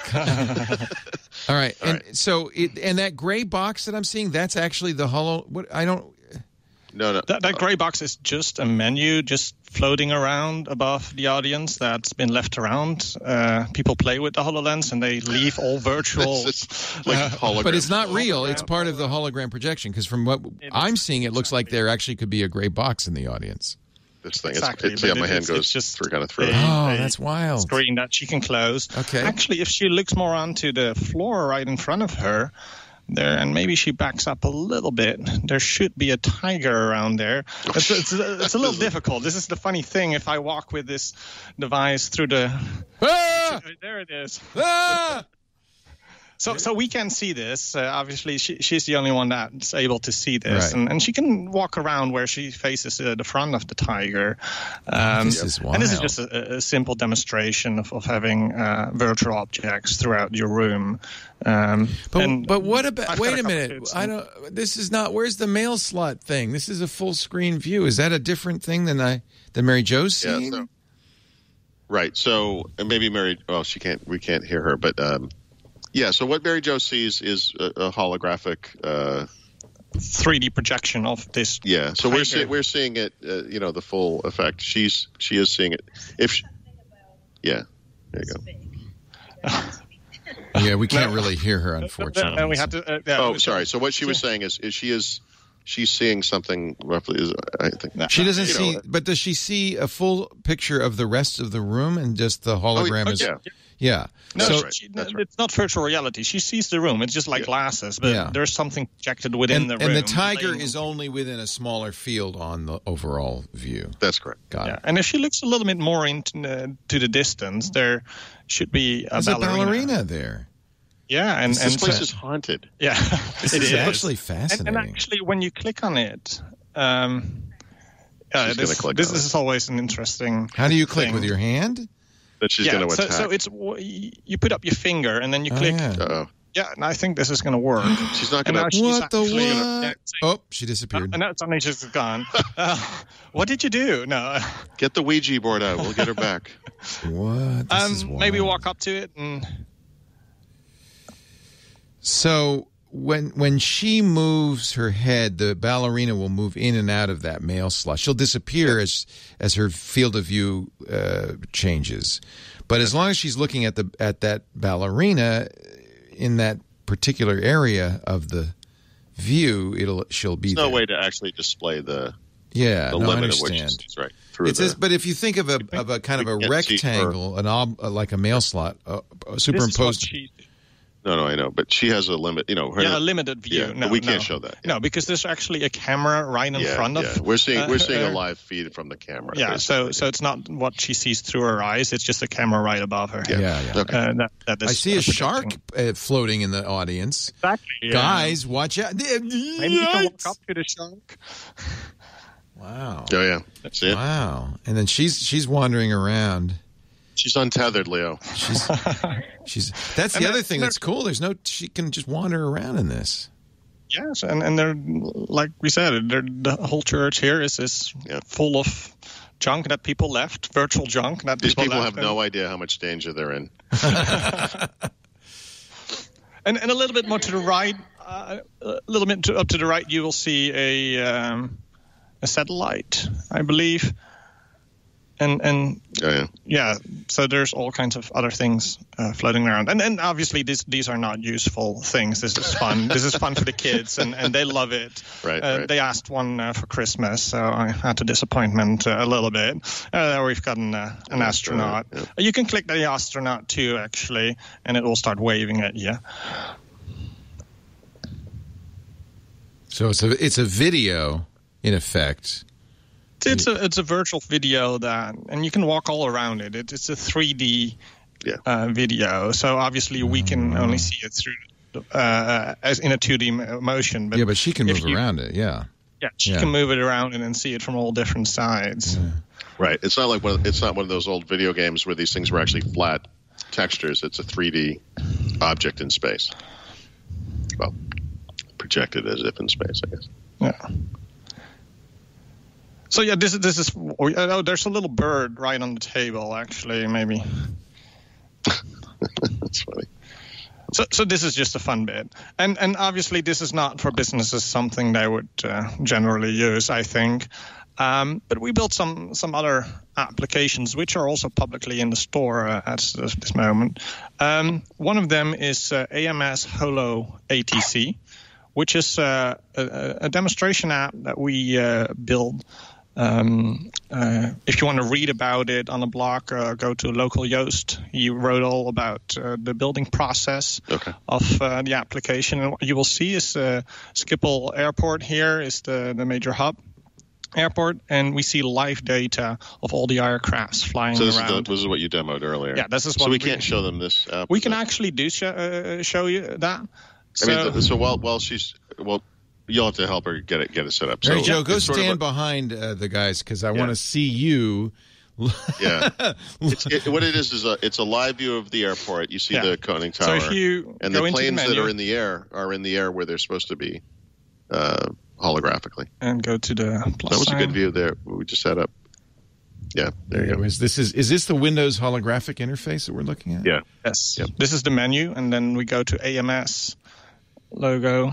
All right. All and right. so it and that gray box that I'm seeing, that's actually the Holo. What I don't. No, no. That, that gray box is just a menu just floating around above the audience that's been left around. Uh, people play with the HoloLens and they leave all virtual. It's just like hologram. But it's not real. It's part of the hologram projection because from what I'm seeing, it looks like there actually could be a gray box in the audience. This thing. Exactly, It's, it's, yeah, but my it- hand it's- goes it's just through, kind of through. a- it. Oh, a that's wild. Screen that she can close. Okay. Actually, if she looks more onto the floor right in front of her, there, and maybe she backs up a little bit, there should be a tiger around there. It's, it's, it's a little difficult. This is the funny thing. If I walk with this device through the, Ah! there it is. Ah! So, so we can see this. Uh, obviously, she, she's the only one that's able to see this, Right. and, and she can walk around where she faces uh, the front of the tiger. Um, This is and this is wild. just a, a simple demonstration of, of having uh, virtual objects throughout your room. Um, But and but what about? I've Wait got a couple minute. kids I and- don't. This is not. Where's the mail slot thing? This is a full screen view. Is that a different thing than I than Mary Jo's Yeah, seeing? so- Right. So and maybe Mary. Well, she can't. We can't hear her. But um, yeah. So what Mary Jo sees is a, a holographic. Uh, three D projection of this. yeah. So we're tiger. see, we're seeing it. Uh, you know, the full effect. She's she is seeing it. If she, yeah. There you go. Yeah, we can't really hear her, unfortunately. And we have to. Uh, yeah, Oh, sorry. So what she was saying is, is she is she's seeing something roughly. Is I think She doesn't you see, know, but does she see a full picture of the rest of the room and just the hologram oh, is? yeah. Yeah. No, so, right. she, That's right. it's not virtual reality. She sees the room. It's just like Yeah. glasses, but Yeah. there's something projected within and, the room. and the tiger playing- is only within a smaller field on the overall view. That's correct. Got Yeah, it. and if she looks a little bit more into uh, to the distance, there should be a There's ballerina. a ballerina there. Yeah, and this and place uh, is haunted. Yeah, This it is is actually And, fascinating. and actually, when you click on it, um, uh, She's this, gonna click this, on this it. is always an interesting. How do you click thing. with your hand? That she's yeah, going to so, attack. so it's you put up your finger and then you Oh, click. yeah. Uh-oh. Yeah, and I think this is going to work. She's not And going now to. she's What the actually what? gonna- yeah, Oh, she disappeared. and now suddenly she's gone. Uh, what did you do? No. Get the Ouija board out. We'll get her back. What? This is Um, wild. maybe walk up to it and. So when when she moves her head, the ballerina will move in and out of that mail slot. She'll disappear as as her field of view uh, changes. But as long as she's looking at the at that ballerina in that particular area of the view, it'll she'll be There's no there. way to actually display the Yeah, the no, I limit of which understand. is right through It's the. just, but if you think of a of a kind of a we can't see her. rectangle, an ob, uh, like a mail slot, uh, uh, This is what superimposed. she- no, no, I know, but she has a limit. You know, her, yeah, a limited view. Yeah, no, but we no. can't show that. No, because there's actually a camera right in yeah, front yeah. of. We're seeing uh, we're seeing uh, a live feed from the camera. Yeah, so basically. so it's not what she sees through her eyes. It's just a camera right above her. Yeah, yeah. Okay. Uh, that, that is I see a projecting. shark uh, floating in the audience. Exactly. yeah. Guys, watch out! Maybe you can walk up to the shark. Wow! Oh yeah, that's it. Wow! And then she's she's wandering around. She's untethered, Leo. She's she's. That's the And other there- thing that's cool. There's no. She can just wander around in this. Yes, and, and they're like we said, they're, the whole church here is is Yeah. full of junk that people left, virtual junk that These people left. have no idea how much danger they're in. And and a little bit more to the right, uh, a little bit to, up to the right, you will see a um, a satellite, I believe. And and Oh, yeah. yeah, so there's all kinds of other things uh, floating around, and and obviously these these are not useful things. This is fun. This is fun for the kids, and, and they love it. Right, Uh, right. They asked one uh, for Christmas, so I had to disappointment uh, a little bit. Uh, there we've got an, uh, an astronaut. yeah. You can click the astronaut too, actually, and it will start waving at you. So it's a it's a video in effect. It's a it's a virtual video that, and you can walk all around it. it it's a three D Yeah. uh, video, so obviously we can only see it through uh, as in a two D mo- motion. But Yeah, but she can if move you- around it. Yeah. Yeah, she Yeah. can move it around and then see it from all different sides. Right. It's not like one. It's not one of those old video games where these things were actually flat textures. It's a three D object in space. Well, projected as if in space, I guess. Yeah. So yeah, this is this is. Oh, oh, there's a little bird right on the table. Actually, maybe. That's funny. So, so this is just a fun bit, and and obviously this is not for businesses something they would uh, generally use, I think. Um, but we built some some other applications which are also publicly in the store uh, at this, this moment. Um, one of them is uh, A M S Holo A T C, which is uh, a, a demonstration app that we uh, build. Um, uh, if you want to read about it on a blog, uh, go to local Yoast. He wrote all about uh, the building process Okay. of uh, the application. And what you will see is uh, Schiphol Airport here is the, the major hub airport, and we see live data of all the aircrafts flying So this is, around. the, this is what you demoed earlier. Yeah, this is So what we we- can't show them this. App, we is can it? actually do sh- uh, show you that. I So, mean, th- so while while she's well, you'll have to help her get it get it set up. Mary so Jo, go it's sort of stand a- behind uh, the guys because I Yeah. want to see you. Yeah. It's, it, what it is is a it's a live view of the airport. You see Yeah. the conning So tower, if you and go the into the planes that menu- are in the air are in the air where they're supposed to be uh, holographically. and go to the plus That was a sign. good view there. We just set up. Yeah, there you go. Is this is is this the Windows holographic interface that we're looking at? Yeah. Yes. Yep. This is the menu, and then we go to A M S logo.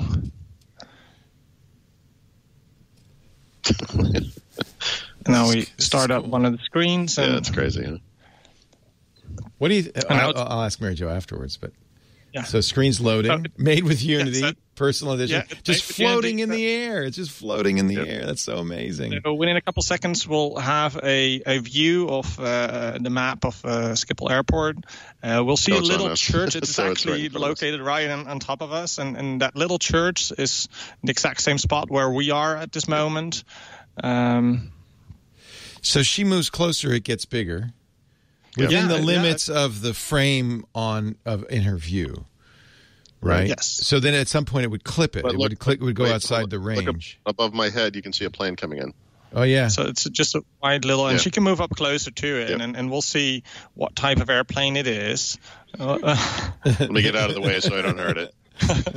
And now we start up one of the screens. And Yeah, that's crazy. Huh? What do you? And I'll, now- I'll ask Mary Jo afterwards, but Yeah. so screens loading, Uh, made with Unity, so- personal edition, Yeah, it's just made with floating Unity, in the air. It's just floating in the air. That's so amazing. So within a couple seconds, we'll have a, a view of uh, the map of uh, Schiphol Airport. Uh, we'll see Oh, a it's on little us. church. It's So it's right actually in front of us. located right on, on top of us, and, and that little church is the exact same spot where we are at this moment. Um, So she moves closer, it gets bigger within Yeah, the yeah. limits of the frame on of in her view. right? Yes. So then at some point it would clip it. But it look- would click. It would go wait, outside look- the look range. ab- above my head, you can see a plane coming in. Oh yeah. So it's just a wide little, and Yeah. she can move up closer to it, Yep. and, and we'll see what type of airplane it is. Uh, Let me get out of the way so I don't hurt it.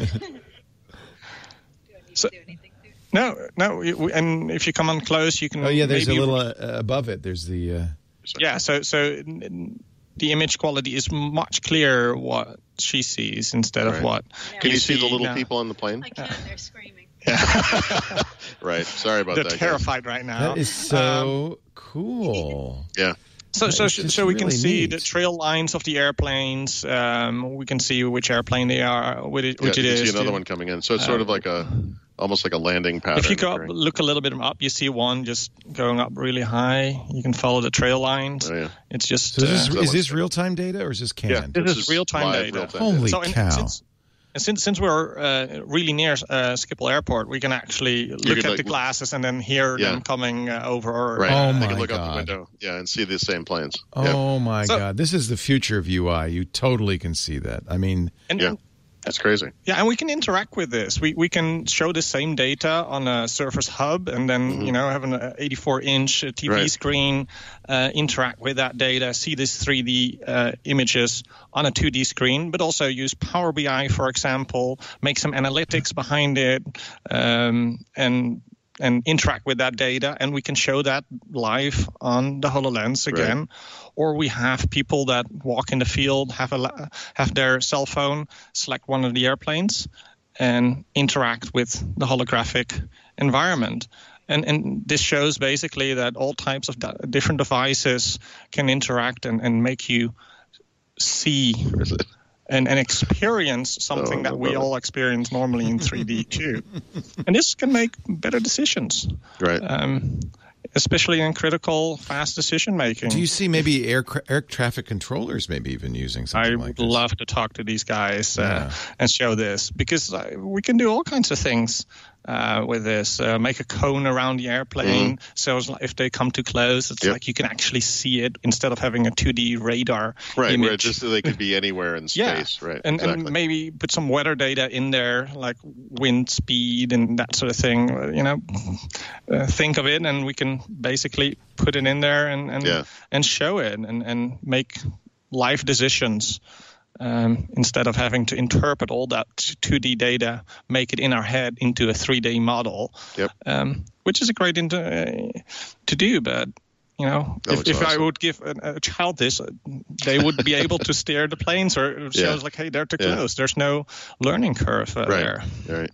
so, no, no, we- we- and if you come on close, you can. Oh yeah. There's maybe, a little uh, above it. There's the. Uh, Yeah, so so n- n- the image quality is much clearer what she sees instead Right. of what. Can you see the little now. people on the plane? I can. They're screaming. Right. Sorry about They're that. guys. terrified right now. that is so cool. Yeah. So, so, It's just so we can really see neat. the trail lines of the airplanes. Um, we can see which airplane they are, which it, which yeah, it you is. can see another to- one coming in. So it's sort of Um, like a, almost like a landing pattern. If you go up, occurring. look a little bit up, you see one just going up really high. You can follow the trail lines. Oh, yeah. It's just So is uh, this, that is one's this real time data or is this canned? this, This is is real time live data. real-time Holy So, and cow! Since, and since since we're uh, really near uh, Schiphol Airport, we can actually look could, at like, the glasses and then hear Yeah. them coming uh, over. Or, Right. Oh, They my can look out God. the window. Yeah, and see the same planes. Yeah. Oh my So- God! This is the future of U I. You totally can see that. I mean, And, Yeah. That's crazy. Yeah, and we can interact with this. We we can show the same data on a Surface Hub, and then you know have an eighty-four inch T V Right. screen, uh, interact with that data, see these three D uh, images on a two D screen, but also use Power B I, for example, make some analytics behind it, um, and and interact with that data, and we can show that live on the HoloLens again. Right. Or we have people that walk in the field, have a la- have their cell phone, select one of the airplanes, and interact with the holographic environment. And and this shows basically that all types of da- different devices can interact and, and make you see and, and experience something Oh, that I we love it. all experience normally in three D too. And this can make better decisions. Right. Um, especially in critical, fast decision making. do you see maybe air air traffic controllers maybe even using something I like would this? love to talk to these guys uh, Yeah. and show this, because uh, we can do all kinds of things uh, with this. Uh, make a cone around the airplane, so it's like if they come too close, it's Yep. like you can actually see it instead of having a two D radar Right. image. Where just so they could be anywhere in Yeah. space. Right. and, exactly. and maybe put some weather data in there, like wind speed and that sort of thing. uh, You know, uh, think of it, and we can basically put it in there and and, Yeah. and show it and, and make life decisions um, instead of having to interpret all that two D data, make it in our head into a three D model. Yep. Um, which is a great into, uh, to do, but. You know, That if, looks if I awesome. would give a, a child this, uh, they would be able to steer the planes, or it shows Yeah. like, hey, they're too Yeah. close. There's no learning curve uh, Right. there. Right.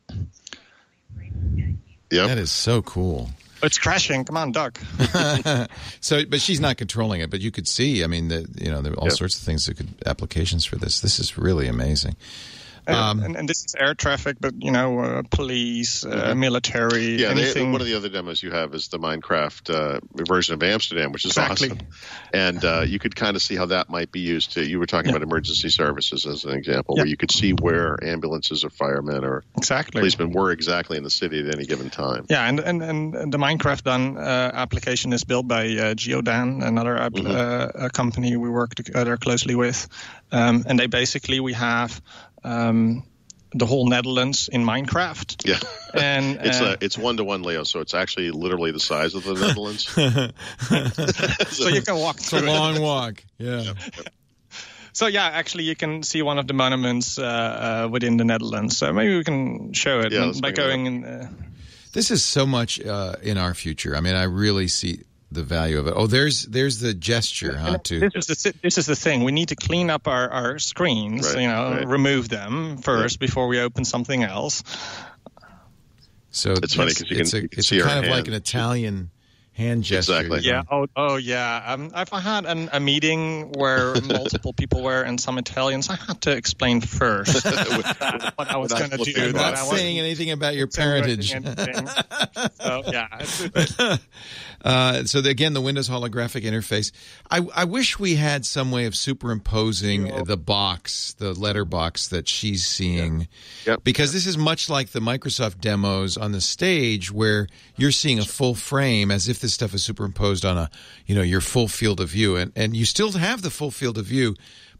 Yep. That is so cool. It's crashing. Come on, Doug. So, but she's not controlling it. But you could see. I mean, the, you know, there are all Yep. sorts of things that could applications for this. This is really amazing. And, Um, and, and this is air traffic, but you know, uh, police, uh, military, Yeah, they, anything. one of the other demos you have is the Minecraft uh, version of Amsterdam, which is Exactly. awesome. And uh, you could kind of see how that might be used to. You were talking Yeah. about emergency services as an example, Yeah. where you could see where ambulances or firemen or exactly. policemen were exactly in the city at any given time. Yeah, and, and, and the Minecraft done uh, application is built by uh, Geodan, another app, Mhm. uh, a company we work together closely with, um, and they basically we have um, the whole Netherlands in Minecraft. Yeah, and it's uh, uh, it's one to one, Leo. So it's actually literally the size of the Netherlands. so you can walk It's a through it. long walk. Yeah. So yeah, actually, you can see one of the monuments uh, uh, within the Netherlands. So maybe we can show it Yeah, let's by bring it going in. Uh, This is so much uh, in our future. I mean, I really see the value of it. Oh, there's there's the gesture, huh? To This is the this is the thing. We need to clean up our, our screens. Right, you know, right. remove them first before we open something else. so It's funny 'cause you it's can- a, you can it's see a her kind of like hand. an Italian hand gesture. Exactly. you know. Yeah. Oh. Oh. Yeah. Um, I've had an, a meeting where multiple people were and some Italians. I had to explain first what I was Without going to looking do. at that Not I wasn't saying anything about your celebrating parentage. anything. So yeah. It's, Uh, so the, again, the Windows holographic interface. I, I wish we had some way of superimposing the box, the letter box that she's seeing, Yep. because this is much like the Microsoft demos on the stage, where you're seeing a full frame as if this stuff is superimposed on a, you know, your full field of view, and and you still have the full field of view,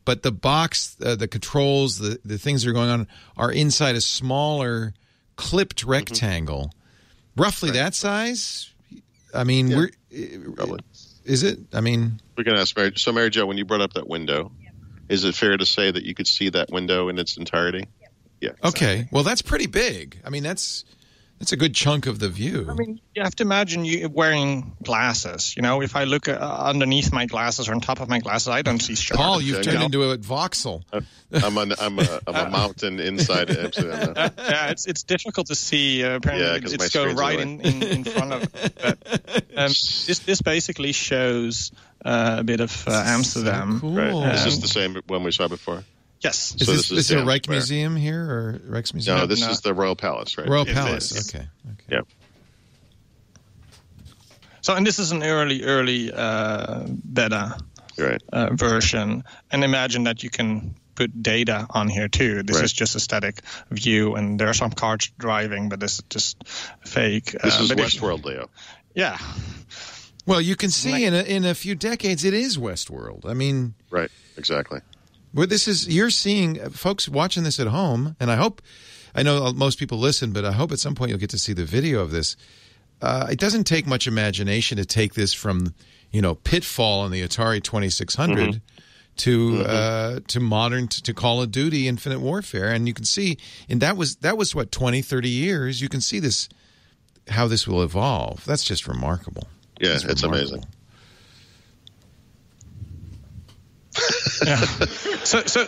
but the box, uh, the controls, the, the things that are going on are inside a smaller clipped rectangle, mm-hmm. roughly right. that size. I mean, yeah, we're probably. Is it? I mean, we can ask Mary. So, Mary Jo, when you brought up that window, yeah. is it fair to say that you could see that window in its entirety? Yeah. yeah exactly. Okay. Well, that's pretty big. I mean, that's that's a good chunk of the view. I mean, you have to imagine you wearing glasses. You know, if I look uh, underneath my glasses or on top of my glasses, I don't see sharp. Paul, you've turned into a voxel. I'm a, I'm a, I'm a mountain inside Amsterdam. Yeah, it's it's difficult to see. Uh, apparently, yeah, it's, it's go right in, in, in front of it. But, um, this this basically shows uh, a bit of uh, Amsterdam. So cool. Right. Um, is this the same one we saw before? Yes. Is so this, this is, is there a Rijksmuseum here or Rijksmuseum? No, this no. is the Royal Palace, right? Royal it Palace. Is. Okay. Okay. Yeah. So, and this is an early, early uh, beta right. uh, version, and imagine that you can put data on here too. This right. is just a static view, and there are some cars driving, but this is just fake. This uh, is but Westworld, if, Leo. Yeah. Well, you can see in a, in a few decades it is Westworld. I mean, right? Exactly. Well, this is you're seeing folks watching this at home, and I hope I know most people listen, but I hope at some point you'll get to see the video of this. Uh, it doesn't take much imagination to take this from, you know, Pitfall on the Atari twenty-six hundred mm-hmm. to mm-hmm. uh, to modern to, to Call of Duty Infinite Warfare, and you can see, and that was that was what twenty, thirty years. You can see this how this will evolve. That's just remarkable. Yeah, That's it's remarkable. amazing. Yeah. So, so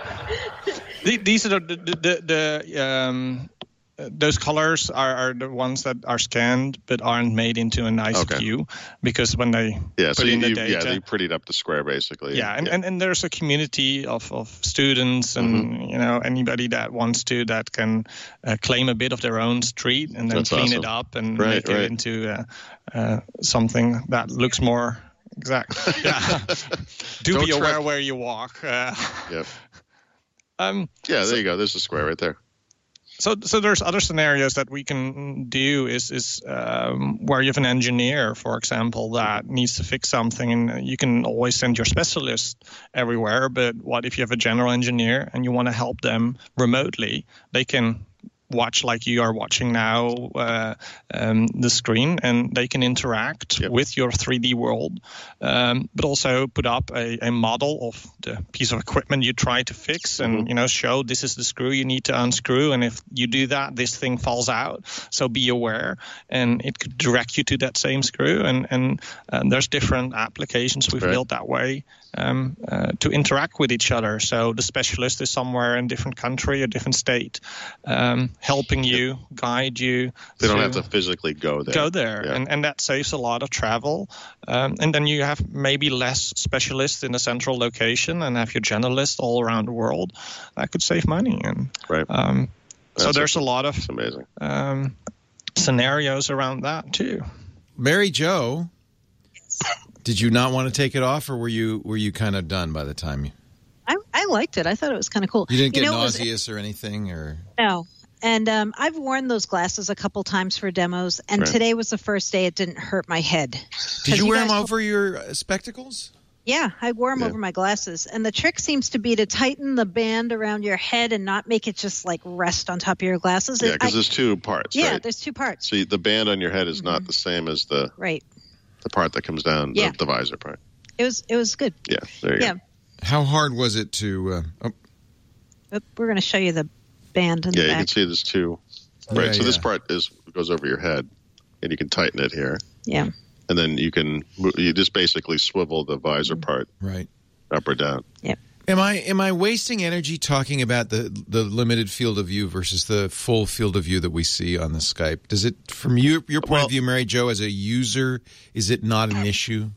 the, these are the the, the um, those colors are, are the ones that are scanned but aren't made into a nice okay. view because when they yeah, put so in you, the data, yeah, they prettied up the square basically. Yeah, and, yeah. and, and there's a community of, of students and mm-hmm. you know anybody that wants to that can uh, claim a bit of their own street and then That's clean awesome. it up and right, make right. it into uh, uh, something that looks more exact. Yeah, do Don't be aware trip. where you walk. Uh, yep. Um, yeah, there so, you go. There's a square right there. So, so there's other scenarios that we can do is is um, where you have an engineer, for example, that needs to fix something, and you can always send your specialist everywhere. But what if you have a general engineer and you want to help them remotely? They can watch like you are watching now uh, um, the screen, and they can interact yep. with your three D world, um, but also put up a, a model of the piece of equipment you try to fix, and mm-hmm. you know show this is the screw you need to unscrew, and if you do that, this thing falls out. So be aware, and it could direct you to that same screw. And and, and there's different applications we've right. built that way. Um, uh, to interact with each other. So the specialist is somewhere in a different country, a different state, um, helping you, guide you. They don't have to physically go there. Go there, yeah. and, and that saves a lot of travel. Um, and then you have maybe less specialists in a central location and have your generalists all around the world. That could save money. And right. Um, so there's a, a lot of that's amazing. Um, scenarios around that too. Mary Jo, did you not want to take it off, or were you were you kind of done by the time you? I, I liked it. I thought it was kind of cool. You didn't get you know, nauseous was, or anything, or no. And um, I've worn those glasses a couple times for demos, and right. today was the first day it didn't hurt my head. Did you, you wear them told- over your uh, spectacles? Yeah, I wore them yeah. over my glasses. And the trick seems to be to tighten the band around your head and not make it just like rest on top of your glasses. Yeah, because I, there's two parts. Yeah, right? there's two parts. So the band on your head is mm-hmm. not the same as the right. the part that comes down, yeah. the, the visor part. It was it was good. Yeah, there you yeah. go. How hard was it to? Uh, oh. But we're going to show you the band in yeah, the back. you can see there's two. Right, yeah, so yeah. this part is goes over your head, and you can tighten it here. Yeah. And then you can you just basically swivel the visor mm-hmm. part right up or down. Yep. Am I am I wasting energy talking about the the limited field of view versus the full field of view that we see on the Skype? Does it, from you, your point well, of view, Mary Jo, as a user, is it not an issue?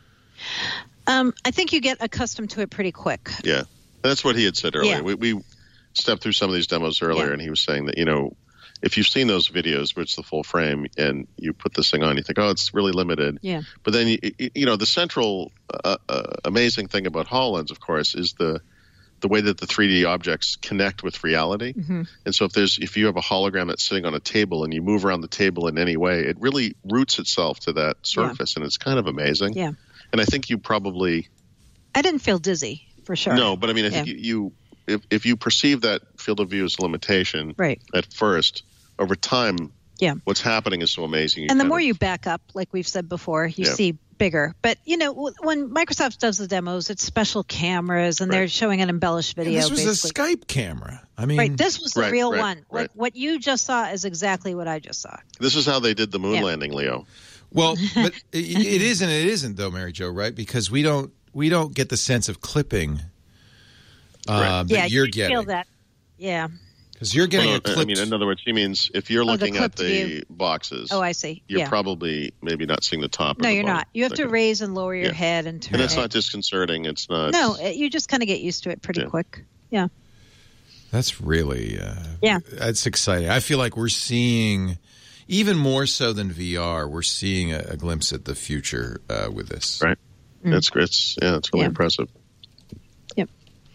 Um, I think you get accustomed to it pretty quick. Yeah, that's what he had said earlier. Yeah. We, we stepped through some of these demos earlier, yeah. and he was saying that, you know, if you've seen those videos where it's the full frame and you put this thing on, you think, oh, it's really limited. Yeah. But then, you, you know, the central uh, uh, amazing thing about HoloLens, of course, is the the way that the three D objects connect with reality. Mm-hmm. And so if there's if you have a hologram that's sitting on a table and you move around the table in any way, it really roots itself to that surface, yeah. and it's kind of amazing. Yeah. And I think you probably... I didn't feel dizzy. for sure. No, but I mean, I think Yeah. you, you if if you perceive that field of view as a limitation, Right. at first, over time, Yeah. what's happening is so amazing. You And the kind more of- you back up, like we've said before, you Yeah. see bigger. But, you know, w- when Microsoft does the demos, it's special cameras and they're showing an embellished video. this was basically. a Skype camera. I mean, Right, this was the Right, real right, one. right. Like what you just saw is exactly what I just saw. This is how they did the moon Yeah. landing, Leo. Well, but it, it is and it isn't though, Mary Jo, right? Because we don't we don't get the sense of clipping uh, Right. that yeah, you're you getting. feel that. Yeah. Because you're getting Well, a clip. I mean, in other words, she means if you're Oh, the looking at clipped the view. boxes, Oh, I see. you're Yeah. probably maybe not seeing the top. or No, the you're bottom. not. You have to Okay. raise and lower your Yeah. head and turn And it's it. not disconcerting. It's not. No, it, you just kind of get used to it pretty Yeah. quick. Yeah. That's really uh, Yeah. That's exciting. I feel like we're seeing, even more so than V R, we're seeing a, a glimpse at the future uh, with this. Right. That's great. It's, yeah, it's really Yeah. impressive. Yep.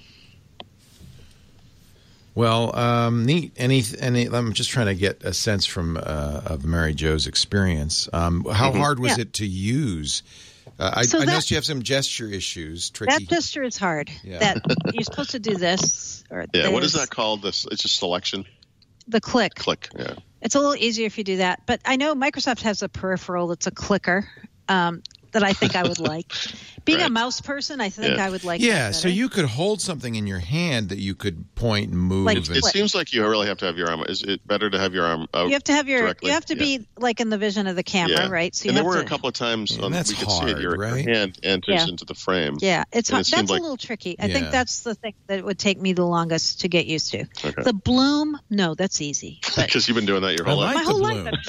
Well, um, neat. Any, any? I'm just trying to get a sense from uh, of Mary Jo's experience. Um, how hard was Yeah. it to use? Uh, I, So I that- noticed you have some gesture issues. Tricky. That gesture is hard. Yeah. That you're supposed to do this or Yeah. What is this. that called? This. It's just selection. The click. Click. Yeah. It's a little easier if you do that. But I know Microsoft has a peripheral that's a clicker um, that I think I would like. Being a Right. mouse person, I think Yeah. I would like yeah, that so better. you could hold something in your hand that you could point and move. Like and, It Click. seems like you really have to have your arm. Is it better to have your arm out? You have to have your directly? you have to Yeah. be like in the vision of the camera, Yeah. right? So you and there have were to, a couple of times Yeah, on, that's we could see hard, it. Your, right? your hand enters Yeah. into the frame. Yeah, it's And hard. it seemed That's like- a little tricky. I Yeah. think that's the thing that would take me the longest to get used to. Okay. The bloom, no, that's easy. But Because you've been doing that your I whole like life. My the whole bloom.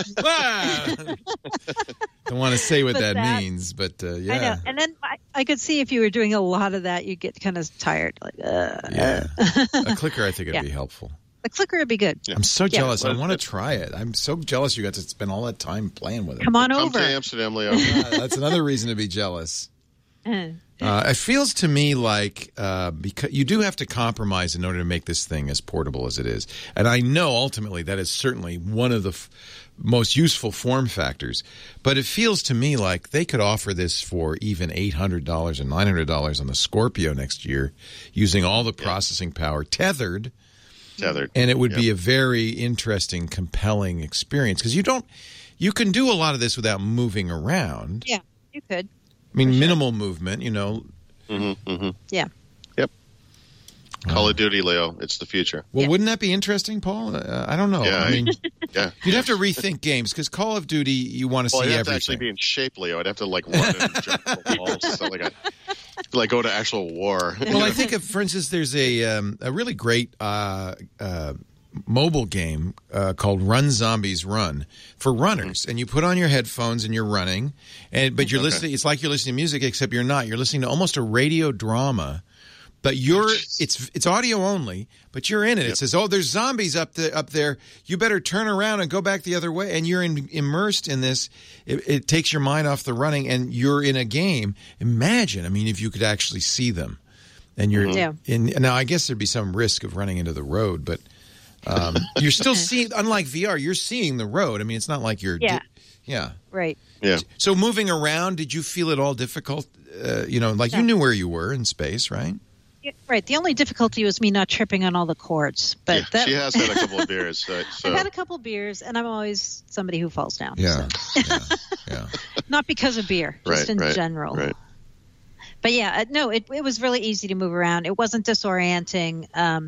life Ah! Don't want to say what But that, that- means, but uh, yeah. I know. And then I, I could see if you were doing a lot of that, you'd get kind of tired. Like, uh, Yeah. A clicker, I think, would Yeah. be helpful. the clicker would be good. I'm so Yeah. jealous. I Well, want to try it. I'm so jealous you got to spend all that time playing with it. Come on Come over. to Amsterdam, Leo. Yeah, that's another reason to be jealous. Uh, Uh, it feels to me like uh, because you do have to compromise in order to make this thing as portable as it is, and I know ultimately that is certainly one of the f- most useful form factors. But it feels to me like they could offer this for even eight hundred dollars and nine hundred dollars on the Scorpio next year, using all the processing power tethered, Tethered. and it would Yep. be a very interesting, compelling experience because you don't, you can do a lot of this without moving around. yeah, you could. I mean, minimal movement, you know. Mm-hmm, mm-hmm. Yeah. Yep. Call of Duty, Leo. It's the future. Well, Yeah. wouldn't that be interesting, Paul? Uh, I don't know. Yeah, I I- mean, Yeah. you'd have to rethink games because Call of Duty, you want to Well, I'd see have to actually everything. be in shape, Leo. I'd have to like run and jump the walls, so like I, like go to actual war. Well, I think, of, for instance, there's a um, a really great uh, uh, mobile game uh, called Run Zombies Run for runners, and you put on your headphones and you're running, and but you're Okay. listening. It's like you're listening to music, except you're not. You're listening to almost a radio drama. But you're it's it's audio only, but you're in it. It says, "Oh, there's zombies up the up there. You better turn around and go back the other way." And you're in, immersed in this. It, it takes your mind off the running, and you're in a game. Imagine, I mean, if you could actually see them, and you're Yeah. in. Now, I guess there'd be some risk of running into the road, but um, you're still seeing. Unlike V R, you're seeing the road. I mean, it's not like you're. Yeah. Yeah. Right. Yeah. So moving around, did you feel it all difficult? Uh, you know, like you knew where you were in space, right? Yeah, right. The only difficulty was me not tripping on all the cords. But Yeah, that, she has had a couple of beers. So, so. I've had a couple beers, and I'm always somebody who falls down. Yeah. so. yeah. Yeah. Not because of beer, just Right, in right, general. right. But yeah, uh, no, it, it was really easy to move around. It wasn't disorienting. Um,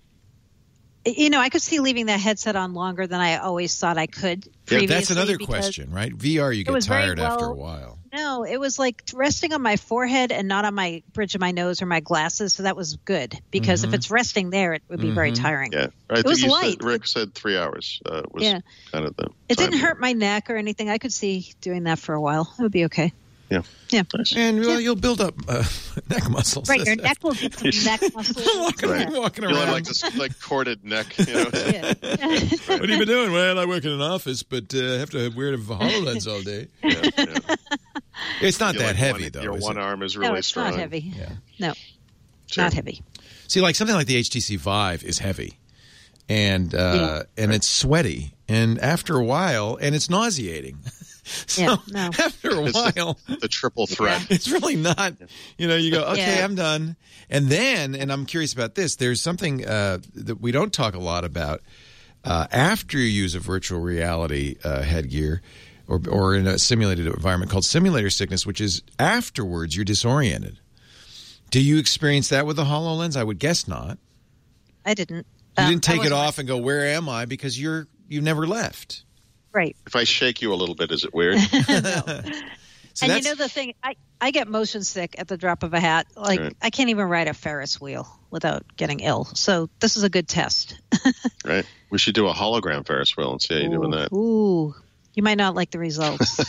you know, I could see leaving that headset on longer than I always thought I could. Yeah, Previously that's another because- question, right? V R, you get was very tired after a well- while. No, it was like resting on my forehead and not on my bridge of my nose or my glasses. So that was good because Mm-hmm. if it's resting there, it would be very tiring. Yeah, I think was you light. Said, Rick said three hours uh, was Yeah. kind of the. It time didn't hurt my neck or anything. I could see doing that for a while. It would be okay. Yeah. Yeah. And well, you'll build up uh, neck muscles. Right, your neck will get some neck muscle. walking, Right. walking You'll around. have like this like corded neck. You know. Yeah. What have you been doing? Well, I work in an office, but uh, have to wear a HoloLens all day. Yeah, yeah. It's not You're that like heavy, one, though. Your is one it? arm is really no, it's strong. not heavy. Yeah. No, Sure. not heavy. See, like something like the H T C Vive is heavy, and uh, and it's sweaty, and after a while, and it's nauseating. So Yeah, no. after a It's while, the, the triple threat. it's really not. You know, you go, okay, Yeah. I'm done. And then, and I'm curious about this. There's something uh, that we don't talk a lot about uh, after you use a virtual reality uh, headgear. Or, or in a simulated environment called simulator sickness, which is afterwards you're disoriented. Do you experience that with the HoloLens? I would guess not. I didn't. You Um, didn't I take it wasn't- off and go, where am I? Because you're you never left. Right. If I shake you a little bit, is it weird? So and that's- you know the thing, I, I get motion sick at the drop of a hat. Like Right. I can't even ride a Ferris wheel without getting ill. So this is a good test. Right? We should do a hologram Ferris wheel and see how you're doing that. Ooh, you might not like the results.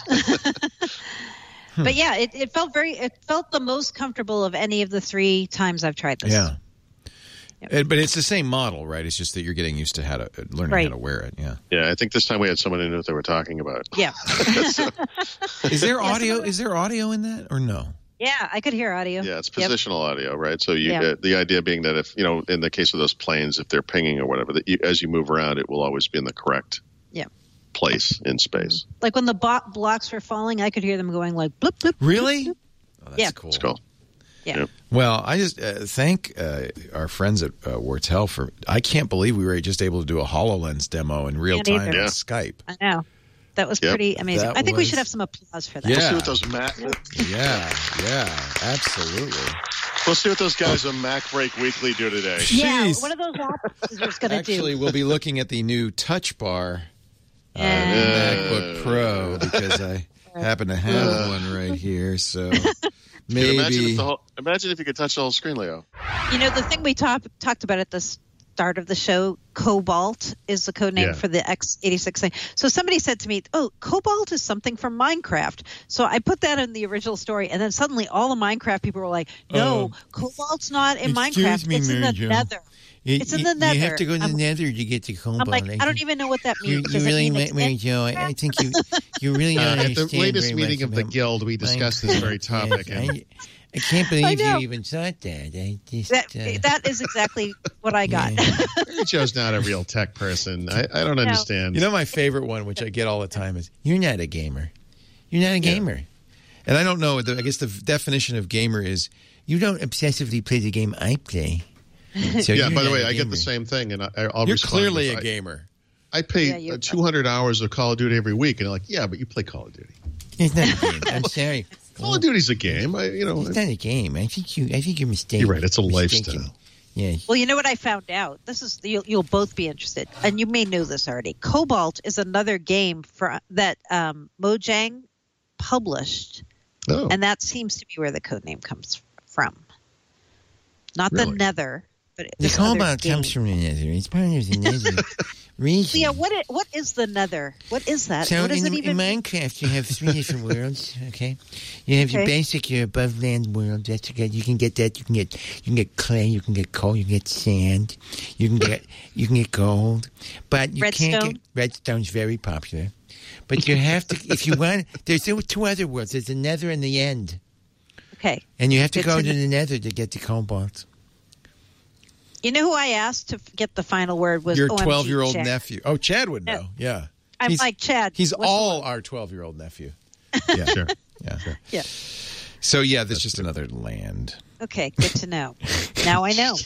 But yeah, it, it felt very. It felt the most comfortable of any of the three times I've tried this. Yeah. Uh, But it's the same model, right? It's just that you're getting used to how to uh, learning Right. how to wear it. Yeah. Yeah, I think this time we had someone who knew what they were talking about. Yeah. Is there Yeah, audio? someone- Is there audio in that or no? Yeah, I could hear audio. Yeah, it's Yep. positional audio, right? So you, Yeah. uh, the idea being that if, you know, in the case of those planes, if they're pinging or whatever, that you, as you move around, it will always be in the correct Yeah. place in space. Like when the bo- blocks were falling, I could hear them going like blip blip. Really? blip, Oh, that's Yeah. cool. It's cool. Yeah. Yeah. Well, I just uh, thank uh, our friends at uh, Wartel for. I can't believe we were just able to do a HoloLens demo in real Can't time either. on Yeah. Skype. I know. That was Yep. pretty amazing. That I think we was- should have some applause for that. Yeah. We'll see what those Mac. Yeah, yeah, absolutely. We'll see what those guys on Mac Break Weekly do today. Yeah, Jeez. what are those officers going to Actually, do? we'll be looking at the new Touch Bar uh, Yeah. MacBook Pro because I happen to have one right here. So Dude, imagine, maybe if the whole, imagine if you could touch the whole screen, Leo. You know, the thing we talk, talked about at the start of the show, Cobalt is the code name Yeah. for the X eighty-six thing. So somebody said to me, oh, Cobalt is something from Minecraft. So I put that in the original story, and then suddenly all the Minecraft people were like, no, Oh. Cobalt's not in Excuse Minecraft. me, it's in Mary the Jo. Nether. You, It's in you- the Nether. You have to go to the I'm- Nether to get to Cobalt. I'm like, I don't even know what that You, means. you Does it really, mean it's Mary in- Jo, I, I think you you really don't Uh, at the understand latest very meeting much of the about guild, we discussed this very topic. Yes, and I, I can't I believe know. you even thought that. I just, That, uh, that is exactly what I got. Mary Jo's not a real tech person. I, I don't understand. You know, my favorite one, which I get all the time, is you're not a gamer. You're not a gamer. And I don't know. the- I guess the definition of gamer is you don't obsessively play the game I play. So yeah, you're by the not way, a I get gamer. the same thing, and I, I'll You're respond clearly with, a I- gamer. I pay Yeah, you- uh, two hundred hours of Call of Duty every week, and they're like, yeah, but you play Call of Duty. It's not a game. I'm sorry. Call of Duty's a game. I, you know, It's not a game. I think you. I think you're mistaken. you're right. It's a mistaken. lifestyle. Yeah. Well, you know what I found out? This is you'll, you'll both be interested, and you may know this already. Cobalt is another game for that um, Mojang published, Oh, and that seems to be where the code name comes from. Not the Really? Nether, but The this other Cobalt game. comes from the Nether. It's part of the Nether region. Yeah, what is, what is the Nether? What is that? So what does in, it even? in Minecraft, you have three different worlds. Okay, you have your Okay. basic, your above land world. That's okay. You can get that. You can get you can get clay. You can get coal. You can get sand. You can get you can get gold. But you can't Redstone? get redstone's very popular. But you have to if you want. There's two two other worlds. There's the Nether and the End, Okay. and you have to Good go to to kn- the Nether to get the cobalt. You know who I asked to f- get the final word was Your O M G twelve-year-old Chad. nephew. Oh, Chad would Yeah. know. Yeah, I'm He's- like Chad. He's what's the all word? our twelve-year-old nephew. Yeah, sure. yeah. Yeah. So yeah, that's just another land. Okay, good to know. Now I know.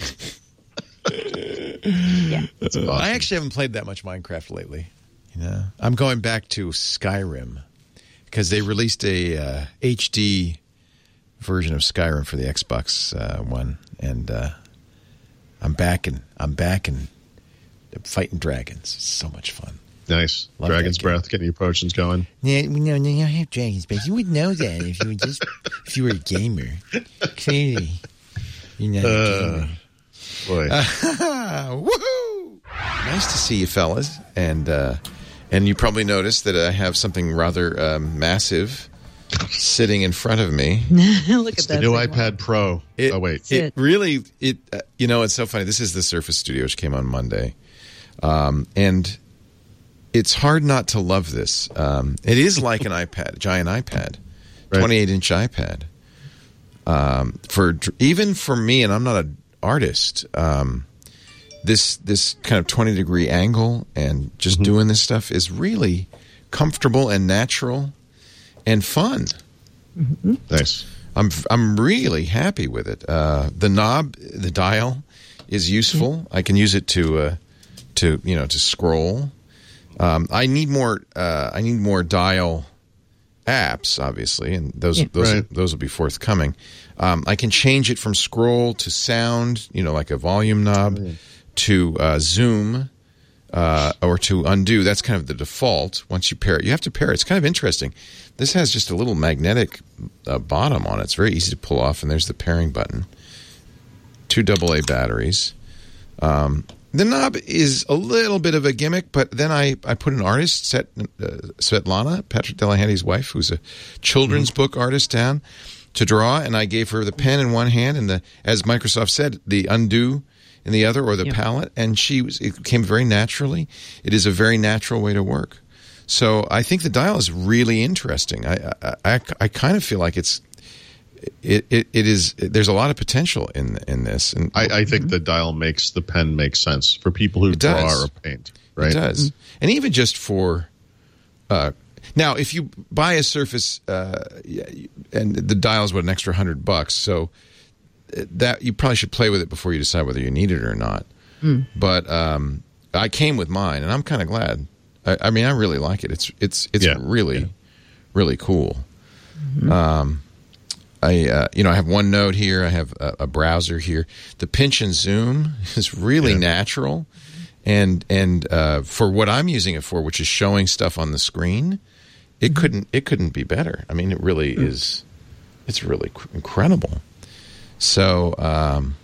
Yeah. That's awesome. I actually haven't played that much Minecraft lately. You know, I'm going back to Skyrim because they released a uh, H D version of Skyrim for the Xbox uh, One, and uh, I'm back and I'm back and fighting dragons. It's so much fun. Nice. Love Dragon's that game. breath, getting your potions going. Yeah, no, no, you don't have dragons, but you would know that if you were just if you were a gamer. Clearly, you're not a Uh, gamer. boy. Woohoo! Nice to see you, fellas, and uh, and you probably noticed that I have something rather um, massive sitting in front of me. Look at the that. new thing. iPad Pro. It, oh, wait. it really it uh, you know, it's so funny. This is the Surface Studio, which came on Monday, um, and it's hard not to love this. Um, it is like an iPad, a giant iPad, Right. twenty-eight inch iPad. Um, for even for me, and I'm not an artist. Um, this this kind of twenty degree angle and just Mm-hmm. doing this stuff is really comfortable and natural. and fun. Mm-hmm. Nice. I'm I'm really happy with it. Uh, the knob, the dial, is useful. Mm-hmm. I can use it to uh, to you know to scroll. Um, I need more. Uh, I need more dial apps, obviously, and those yeah. those Right. those will be forthcoming. Um, I can change it from scroll to sound, you know, like a volume knob, mm-hmm. to uh, zoom, uh, or to undo. That's kind of the default. Once you pair it, you have to pair it. It's kind of interesting. This has just a little magnetic uh, bottom on it. It's very easy to pull off, and there's the pairing button. Two double A batteries. Um, the knob is a little bit of a gimmick, but then I, I put an artist, Set, uh, Svetlana, Patrick Delahanty's wife, who's a children's mm-hmm. book artist, down to draw, and I gave her the pen in one hand and, the, as Microsoft said, the undo in the other, or the yep. palette, and she was, it came very naturally. It is a very natural way to work. So I think the dial is really interesting. I I, I, I kind of feel like it's it, it it is. There's a lot of potential in in this. And I, I think mm-hmm. the dial makes the pen make sense for people who draw or paint. Right? It does, mm-hmm. and even just for uh, now, if you buy a Surface uh, and the dial is what an extra hundred bucks, so that you probably should play with it before you decide whether you need it or not. Mm. But um, I came with mine, and I'm kind of glad. I, I mean, I really like it. It's it's it's yeah. really, yeah. really cool. Mm-hmm. Um, I uh, you know I have OneNote here. I have a, a browser here. The pinch and zoom is really yeah. natural, and and uh, for what I'm using it for, which is showing stuff on the screen, it mm-hmm. couldn't it couldn't be better. I mean, it really mm-hmm. is. It's really incredible. So, um,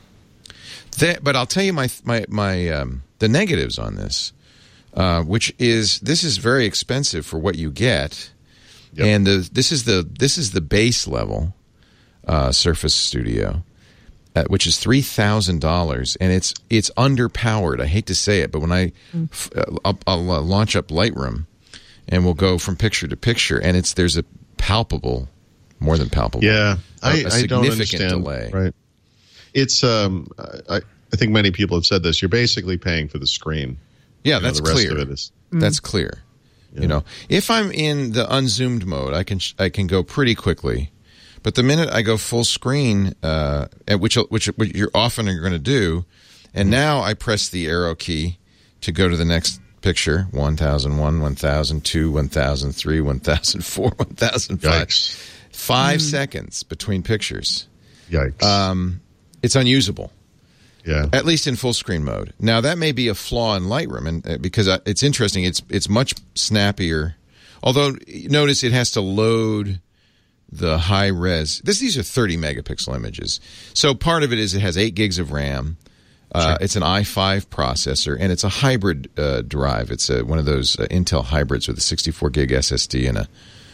that, but I'll tell you my my my um, the negatives on this. Uh, which is this is very expensive for what you get, yep. and the, this is the this is the base level uh, Surface Studio, uh, which is three thousand dollars, and it's it's underpowered. I hate to say it, but when I mm. f- I'll, I'll uh, launch up Lightroom, and we'll go from picture to picture, and it's there's a palpable, more than palpable, yeah, a, I, a I don't significant understand. delay. Right, it's um, I I think many people have said this. You're basically paying for the screen. Yeah, you know, that's the rest clear. Of it is, that's clear. Yeah. You know, if I'm in the unzoomed mode, I can I can go pretty quickly. But the minute I go full screen, uh, which which which you're often are going to do, and mm-hmm. now I press the arrow key to go to the next picture: one thousand one, one thousand two, one thousand three, one thousand four, one thousand five. Yikes. Five Mm. seconds between pictures. Yikes! Um, it's unusable. Yeah. At least in full screen mode. Now that may be a flaw in Lightroom, and uh, because I, it's interesting, it's it's much snappier. Although notice it has to load the high res. This these are thirty megapixel images. So part of it is it has eight gigs of RAM. Uh, Sure. It's an i five processor, and it's a hybrid uh, drive. It's a, one of those uh, Intel hybrids with a sixty-four gig S S D and a,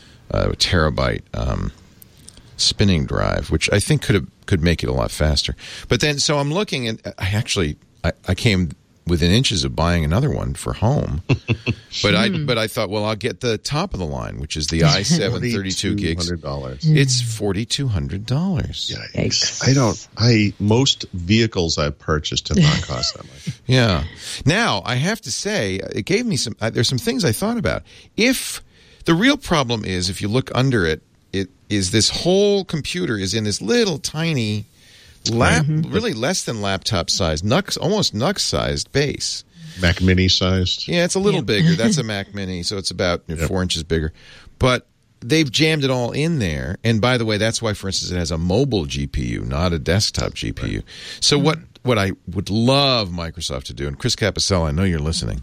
a terabyte um, spinning drive, which I think could have could make it a lot faster. But then, so I'm looking, and I actually I, I came within inches of buying another one for home. but I but I thought, well, I'll get the top of the line, which is the i seven thirty-two gigs. forty-two hundred dollars. It's forty-two hundred dollars. Yikes. I don't. I most vehicles I've purchased have not cost that much. Yeah. Now I have to say, it gave me some. Uh, there's some things I thought about. If the real problem is, if you look under it, it is this whole computer is in this little tiny, lap, mm-hmm. really less than laptop sized, Nux, almost Nux sized base. Mac Mini sized. Yeah, it's a little Yep. bigger. That's a Mac Mini, so it's about you know, Yep. four inches bigger. But they've jammed it all in there. And by the way, that's why, for instance, it has a mobile G P U, not a desktop G P U. Right. So what, what I would love Microsoft to do, and Chris Capicella, I know you're listening,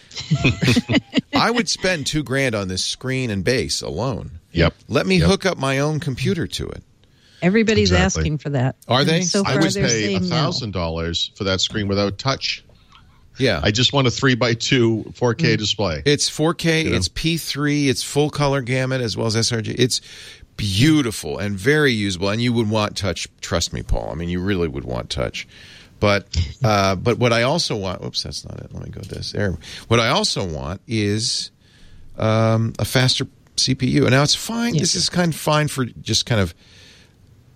I would spend two grand on this screen and base alone. Yep. Let me Yep. hook up my own computer to it. Everybody's Exactly. asking for that. Are they? And so I far, would they're pay a saying no. thousand dollars for that screen without touch. Yeah. I just want a three by two four K Mm. display. It's four K, You know? it's P three, it's full color gamut as well as S R G. It's beautiful and very usable, and you would want touch. Trust me, Paul. I mean, you really would want touch. But uh, but what I also want, oops, that's not it. Let me go this. There. What I also want is um, a faster C P U. And now it's fine. Yeah. This is kind of fine for just kind of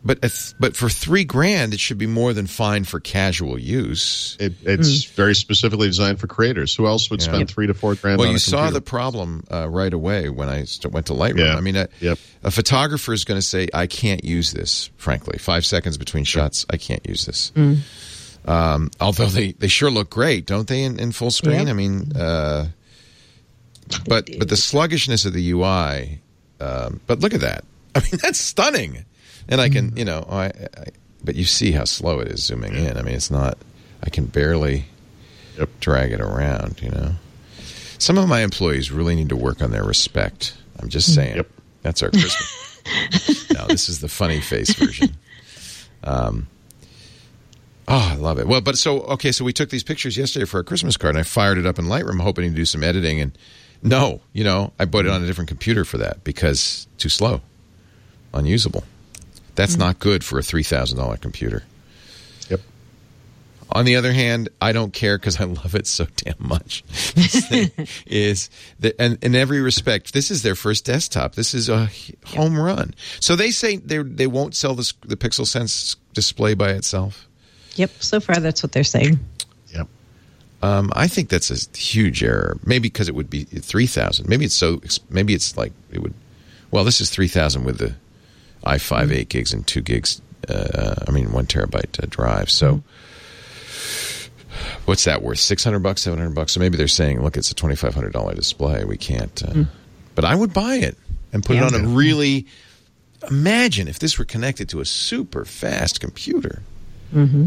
But if, but for three grand, it should be more than fine for casual use. It, it's Mm. very specifically designed for creators. Who else would Yeah. spend Yep. three to four grand Well, on you a saw computer? the problem uh, right away when I st- went to Lightroom. Yeah. I mean, a, Yep. a photographer is going to say, I can't use this, frankly. Five seconds between shots, I can't use this. Mm. Um, although they, they sure look great, don't they, in, in full screen? Yep. I mean, uh, but but the sluggishness of the U I, um, but look at that. I mean, that's stunning. And I can, you know, I, I but you see how slow it is zooming in. I mean, it's not, I can barely Yep. drag it around, you know. Some of my employees really need to work on their respect. I'm just saying. Yep. That's our Christmas. No, this is the funny face version. Um, oh, I love it. Well, but so, okay, so we took these pictures yesterday for a Christmas card, and I fired it up in Lightroom hoping to do some editing. And no, you know, I put it on a different computer for that because too slow, unusable. That's not good for a three thousand dollars computer. Yep. On the other hand, I don't care because I love it so damn much. This thing is, the, and in every respect, this is their first desktop. This is a home run. So they say they they won't sell this, the Pixel Sense display by itself. Yep. So far, that's what they're saying. Yep. Um, I think that's a huge error. Maybe because it would be three thousand. Maybe it's so. Maybe it's like it would. Well, this is three thousand with the i five eight gigs and two gigs. Uh, I mean, one terabyte uh, drive. So. Mm-hmm. What's that worth? Six hundred bucks, seven hundred bucks. So maybe they're saying, "Look, it's a twenty five hundred dollar display. We can't." Uh, mm. But I would buy it and put yeah, it on a really. Imagine if this were connected to a super fast computer. Mm-hmm.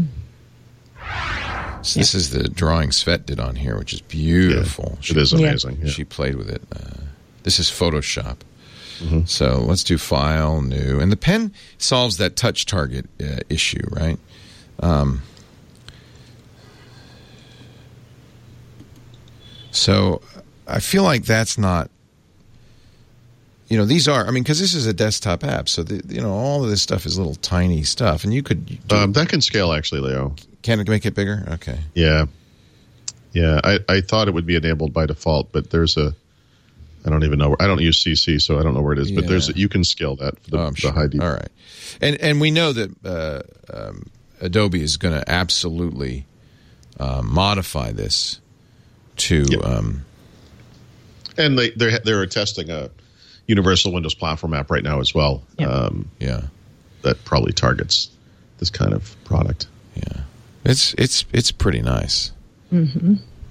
So this yeah. is the drawing Svet did on here, which is beautiful. Yeah, it is amazing. Yeah. She played with it. Uh, this is Photoshop. Mm-hmm. So let's do File, New, and the pen solves that touch target uh, issue, right? Um, So I feel like that's not, you know, these are, I mean, because this is a desktop app. So, the, you know, all of this stuff is little tiny stuff. And you could. Do, um, that can scale, actually, Leo. Can it make it bigger? Okay. Yeah. Yeah. I, I thought it would be enabled by default, but there's a, I don't even know. Where, I don't use C C, so I don't know where it is. Yeah. But there's a, you can scale that for the, oh, the sure. high D. All right. And, and we know that uh, um, Adobe is going to absolutely uh, modify this. To yep. um, and they they're they're testing a universal Windows platform app right now as well. Yep. Um, yeah, that probably targets this kind of product. Yeah, it's it's it's pretty nice. Mm-hmm.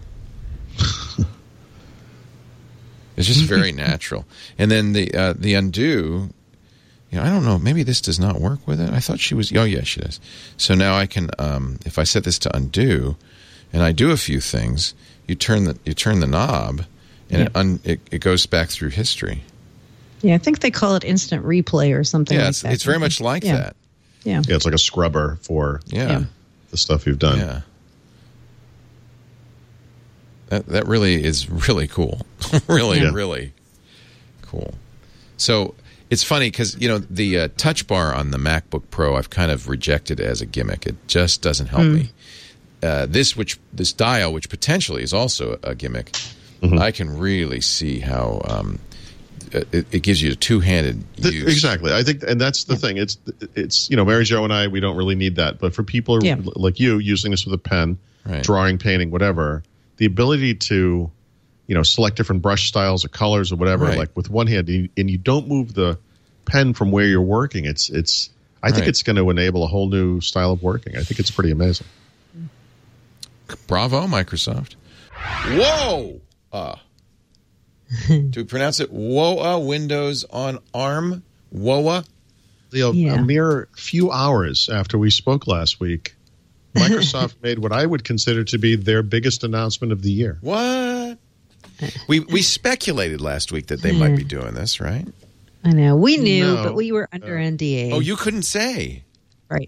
It's just very natural. And then the uh, the undo. You know, I don't know. Maybe this does not work with it. I thought she was. Oh yeah, she does. So now I can, um, if I set this to undo, and I do a few things. You turn the you turn the knob, and yeah. it, un, it it goes back through history. Yeah, I think they call it instant replay or something. Yeah, like it's, that. it's very much like yeah. that. Yeah, yeah, it's like a scrubber for yeah. yeah. the stuff you've done. Yeah, that that really is really cool. really, yeah. really cool. So it's funny because you know the uh, touch bar on the MacBook Pro I've kind of rejected as a gimmick. It just doesn't help mm. me. Uh, this which this dial, which potentially is also a gimmick, mm-hmm. I can really see how um, it, it gives you a two-handed use. Exactly, I think, and that's the yeah. thing. It's it's you know, Mary Jo and I, we don't really need that, but for people yeah. like you using this with a pen, right. drawing, painting, whatever, the ability to, you know, select different brush styles or colors or whatever, right. like with one hand, and you, and you don't move the pen from where you're working. It's it's. I think right. it's going to enable a whole new style of working. I think it's pretty amazing. Bravo, Microsoft. Whoa! Uh, do we pronounce it W O A? Windows on ARM? W O A? Leo, yeah. a mere few hours after we spoke last week, Microsoft made what I would consider to be their biggest announcement of the year. What? We we speculated last week that they might be doing this, right? I know. We knew, no. but we were under uh, N D A. Oh, you couldn't say. Right.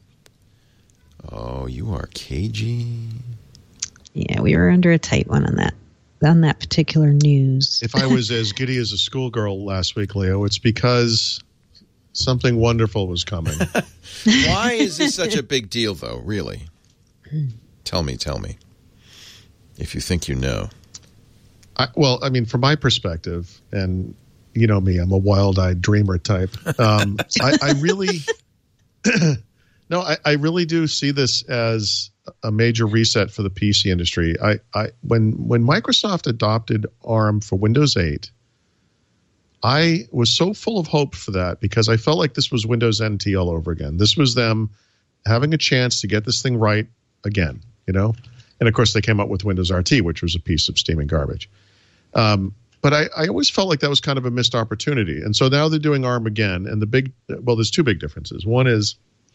Oh, you are cagey. Yeah, we were under a tight one on that on that particular news. If I was as giddy as a schoolgirl last week, Leo, it's because something wonderful was coming. Why is this such a big deal, though, really? Tell me, tell me. If you think you know. I, well, I mean, from my perspective, and you know me, I'm a wild-eyed dreamer type. Um, I, I really... no, I, I really do see this as a major reset for the P C industry. I, I when when Microsoft adopted ARM for Windows eight, I was so full of hope for that because I felt like this was Windows N T all over again. This was them having a chance to get this thing right again, you know? And of course, they came up with Windows R T, which was a piece of steaming garbage. Um, but I, I always felt like that was kind of a missed opportunity. And so now they're doing ARM again. And the big, well, there's two big differences. One is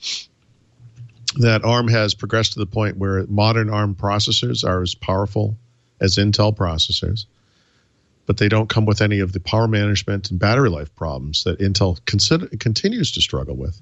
that ARM has progressed to the point where modern ARM processors are as powerful as Intel processors, but they don't come with any of the power management and battery life problems that Intel consider, continues to struggle with.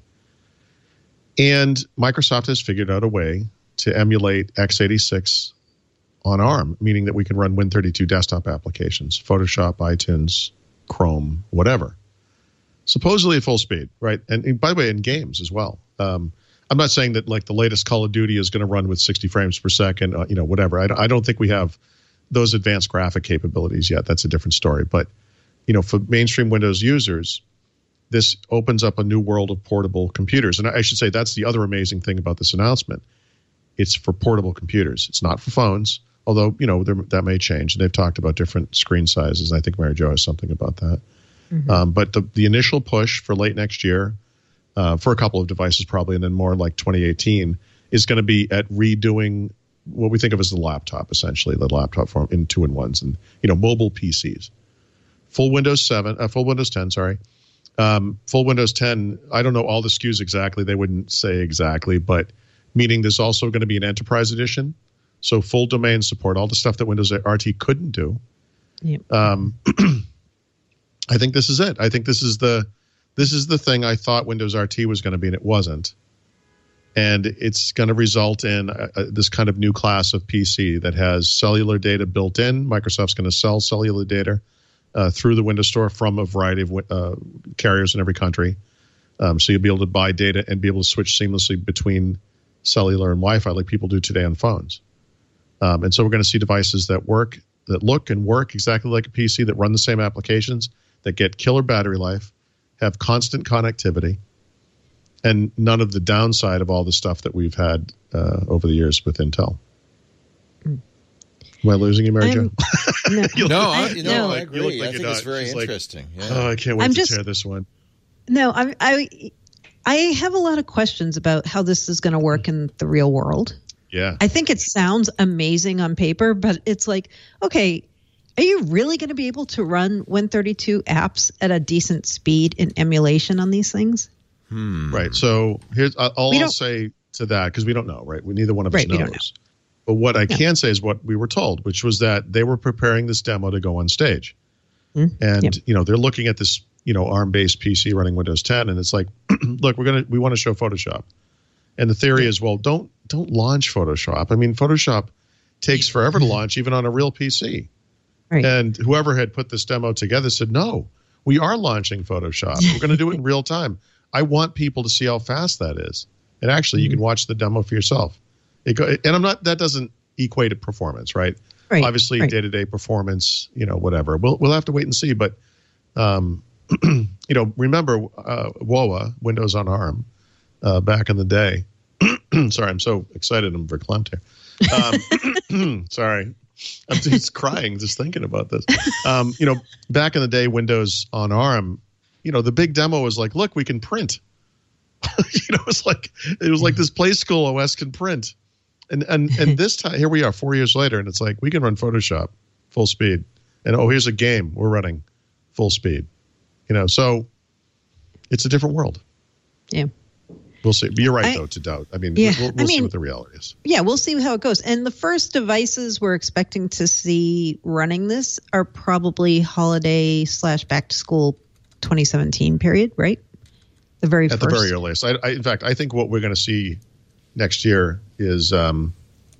And Microsoft has figured out a way to emulate x eighty-six on ARM, meaning that we can run Win thirty-two desktop applications, Photoshop, iTunes, Chrome, whatever, supposedly at full speed, right? And, and by the way, in games as well. Um, I'm not saying that like the latest Call of Duty is going to run with sixty frames per second, uh, you know, whatever. I, I don't think we have those advanced graphic capabilities yet. That's a different story. But, you know, for mainstream Windows users, this opens up a new world of portable computers. And I should say that's the other amazing thing about this announcement. It's for portable computers. It's not for phones, although, you know, there, that may change. And they've talked about different screen sizes. And I think Mary Jo has something about that. Mm-hmm. Um, but the, the initial push for late next year, Uh, for a couple of devices probably, and then more like twenty eighteen, is going to be at redoing what we think of as the laptop, essentially, the laptop form in two-in-ones and, you know, mobile P Cs. Full Windows seven, uh, full Windows ten, sorry. Um, full Windows ten, I don't know all the S K Us exactly. They wouldn't say exactly, but meaning there's also going to be an enterprise edition. So full domain support, all the stuff that Windows R T couldn't do. Yep. Um, I think this is it. I think this is the... This is the thing I thought Windows R T was going to be, and it wasn't. And it's going to result in a, a, this kind of new class of P C that has cellular data built in. Microsoft's going to sell cellular data uh, through the Windows Store from a variety of uh, carriers in every country. Um, so you'll be able to buy data and be able to switch seamlessly between cellular and Wi-Fi like people do today on phones. Um, and so we're going to see devices that work, that look and work exactly like a P C, that run the same applications, that get killer battery life, have constant connectivity, and none of the downside of all the stuff that we've had uh, over the years with Intel. Mm. Am I losing you, Mary Jo? No, you no, I, you know, no. I agree. Like I think it's very She's interesting. Like, yeah. Oh, I can't wait I'm to just, share this one. No, I, I, I have a lot of questions about how this is going to work in the real world. Yeah. I think it sounds amazing on paper, but it's like, okay, are you really going to be able to run Win thirty-two apps at a decent speed in emulation on these things? Hmm. Right. So here's all We I'll don't- say to that, because we don't know, right? We neither one of Right, us we knows. don't know. But what I No. can say is what we were told, which was that they were preparing this demo to go on stage. Mm, And, yep. you know, they're looking at this, you know, ARM-based P C running Windows ten, and it's like, look, we're going to, we want to show Photoshop. And the theory is, well, don't, don't launch Photoshop. I mean, Photoshop takes forever to launch, even on a real P C. Right. And whoever had put this demo together said, no, we are launching Photoshop. We're going to do it in real time. I want people to see how fast that is. And actually, you can watch the demo for yourself. It go, and I'm not, that doesn't equate to performance, right? Right, Obviously, right. day-to-day performance, you know, whatever. We'll we'll have to wait and see. But, um, you know, remember uh, W O A, Windows on ARM, uh, back in the day. Sorry, I'm so excited. I'm verklempt here. Um, sorry. I'm just crying just thinking about this. Um, you know, back in the day, Windows on ARM, you know, the big demo was like, look, we can print. you know, it was like it was like this Play School O S can print. And and and this time, here we are, four years later, and it's like we can run Photoshop full speed. And oh, here's a game we're running full speed. You know, so it's a different world. Yeah. We'll see. But you're right, I, though, to doubt. I mean, yeah, we'll, we'll I see mean, what the reality is. Yeah, we'll see how it goes. And the first devices we're expecting to see running this are probably holiday slash back to school twenty seventeen period, right? The very At first. the very earliest. I, I, in fact, I think what we're going to see next year is um,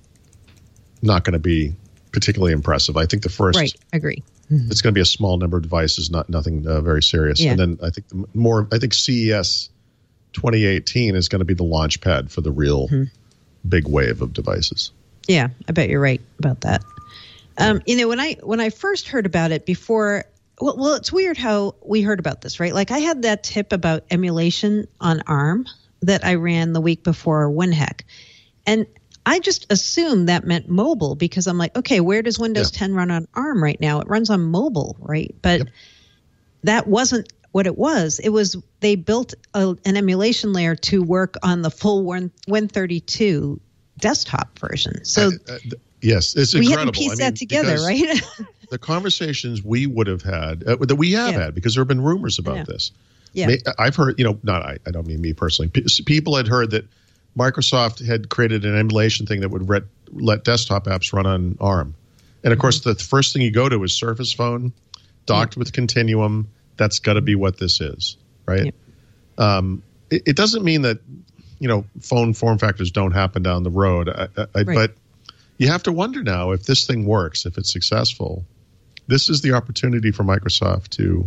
not going to be particularly impressive. I think the first, Right, agree. it's going to be a small number of devices, not nothing uh, very serious. Yeah. And then I think the more, I think C E S twenty eighteen is going to be the launch pad for the real Mhm. big wave of devices. Yeah, I bet you're right about that. Um, you know, when I when I first heard about it before, well, well, it's weird how we heard about this, right? Like I had that tip about emulation on ARM that I ran the week before WinHack. And I just assumed that meant mobile because I'm like, okay, where does Windows yeah. ten run on ARM right now? It runs on mobile, right? But yep. that wasn't what it was. It was they built a, an emulation layer to work on the full Win thirty-two desktop version. So I, uh, yes, it's we incredible. hadn't pieced I mean, that together, right? The conversations we would have had, uh, that we have yeah. had, because there have been rumors about yeah. this. Yeah. I've heard, you know, not I, I don't mean me personally. P- people had heard that Microsoft had created an emulation thing that would re- let desktop apps run on ARM. And of course, the first thing you go to is Surface Phone, docked yeah. with Continuum. That's got to be what this is, right? Yeah. Um, it, it doesn't mean that, you know, phone form factors don't happen down the road. I, I, right. But you have to wonder now if this thing works, if it's successful. This is the opportunity for Microsoft to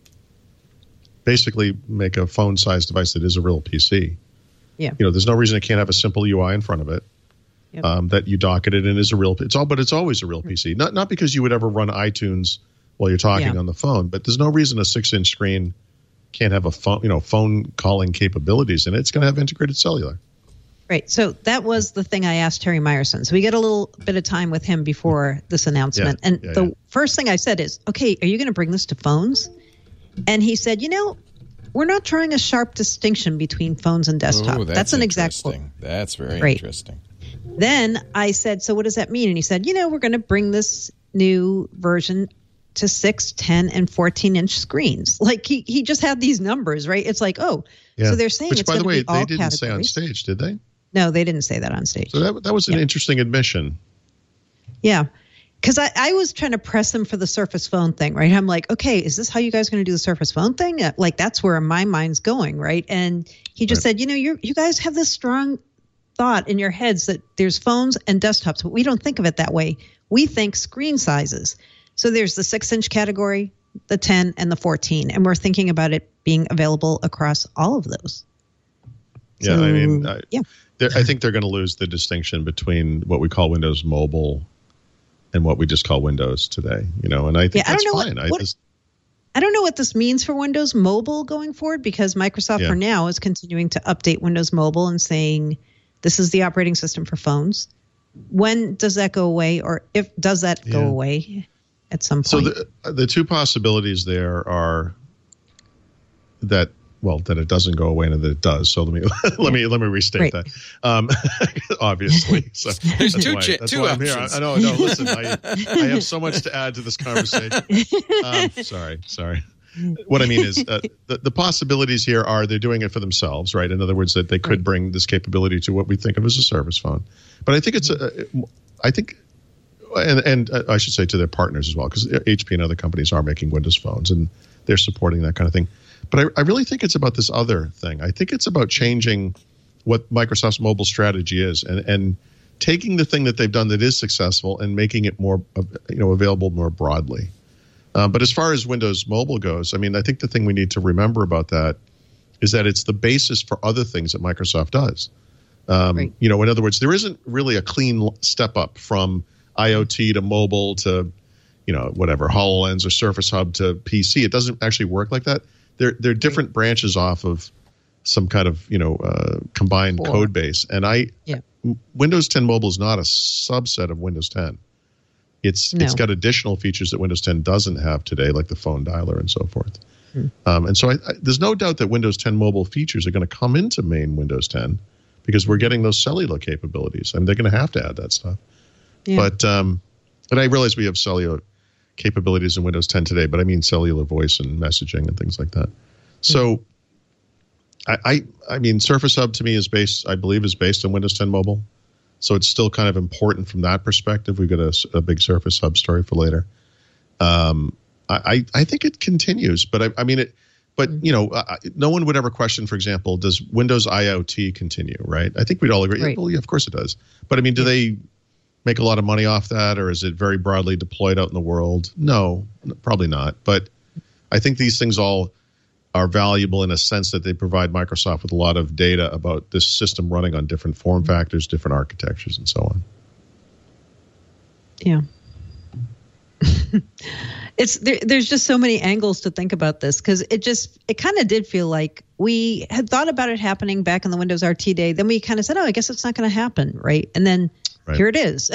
basically make a phone-sized device that is a real P C. Yeah. You know, there's no reason it can't have a simple U I in front of it. Yep. Um, that you dock it in and is a real. It's all, but it's always a real P C. Not not because you would ever run iTunes while you're talking yeah. on the phone, but there's no reason a six-inch screen can't have a phone, you know, phone calling capabilities in it. It's going to have integrated cellular. Right. So that was the thing I asked Terry Myerson. So we get a little bit of time with him before this announcement, yeah. and Yeah, the yeah. first thing I said is, "Okay, are you going to bring this to phones?" And he said, "You know." We're not drawing a sharp distinction between phones and desktop. Ooh, that's, that's an exact quote. That's very Great. interesting. Then I said, so what does that mean? And he said, you know, we're going to bring this new version to six, ten, and fourteen-inch screens. Like he, he just had these numbers, right? It's like, oh, yeah. so they're saying Which, it's by going the way, to be all they didn't categories. say on stage, did they? No, they didn't say that on stage. So that that was an yeah. interesting admission. Yeah. Because I, I was trying to press him for the Surface Phone thing, right? I'm like, okay, is this how you guys are going to do the Surface Phone thing? Like, that's where my mind's going, right? And he just right. said, you know, you you guys have this strong thought in your heads that there's phones and desktops, but we don't think of it that way. We think screen sizes. So there's the six-inch category, the ten, and the fourteen, and we're thinking about it being available across all of those. Yeah, so, I mean, I, yeah. I think they're going to lose the distinction between what we call Windows Mobile and what we just call Windows today, you know, and I think yeah, that's I don't know fine. What, I, what, just, I don't know what this means for Windows Mobile going forward, because Microsoft yeah. for now is continuing to update Windows Mobile and saying this is the operating system for phones. When does that go away, or if does that yeah. go away at some point? So the the two possibilities there are that. Well, that it doesn't go away and that it does. So let me let me let me restate right. that. Um, obviously, so there's that's two why, chi- that's two why I'm here. options. I know. No, listen, I, I have so much to add to this conversation. Um, sorry, sorry. What I mean is uh, the the possibilities here are they're doing it for themselves, right? In other words, that they could right. bring this capability to what we think of as a service phone. But I think it's a, I think. And, and uh, I should say to their partners as well, because H P and other companies are making Windows phones and they're supporting that kind of thing. But I, I really think it's about this other thing. I think it's about changing what Microsoft's mobile strategy is and, and taking the thing that they've done that is successful and making it more, you know, available more broadly. Um, but as far as Windows Mobile goes, I mean, I think the thing we need to remember about that is that it's the basis for other things that Microsoft does. Um, right. You know, in other words, there isn't really a clean step up from IoT to mobile to, you know, whatever, HoloLens or Surface Hub to P C. It doesn't actually work like that. They're, they're different right. branches off of some kind of, you know, uh, combined Four. code base. And I, yeah. Windows ten Mobile is not a subset of Windows ten. It's no. It's got additional features that Windows ten doesn't have today, like the phone dialer and so forth. Hmm. Um, and so I, I, there's no doubt that Windows ten Mobile features are going to come into main Windows ten because we're getting those cellular capabilities. I mean, they're going to have to add that stuff. Yeah. But um, and I realize we have cellular capabilities in Windows ten today, but I mean cellular voice and messaging and things like that. So I, I I mean Surface Hub to me is based, I believe, is based on Windows ten Mobile. So it's still kind of important from that perspective. We've got a, a big Surface Hub story for later. Um, I, I think it continues, but I, I mean it. But you know, uh, no one would ever question, for example, does Windows IoT continue? Right? I think we'd all agree. Right. Well, yeah, of course it does. But I mean, do yeah. they make a lot of money off that, or is it very broadly deployed out in the world? No, probably not. But I think these things all are valuable in a sense that they provide Microsoft with a lot of data about this system running on different form factors, different architectures, and so on. Yeah. It's there, there's just so many angles to think about this because it just it kind of did feel like we had thought about it happening back in the Windows R T day. Then we kind of said, oh, I guess it's not going to happen, right? And then right. here it is.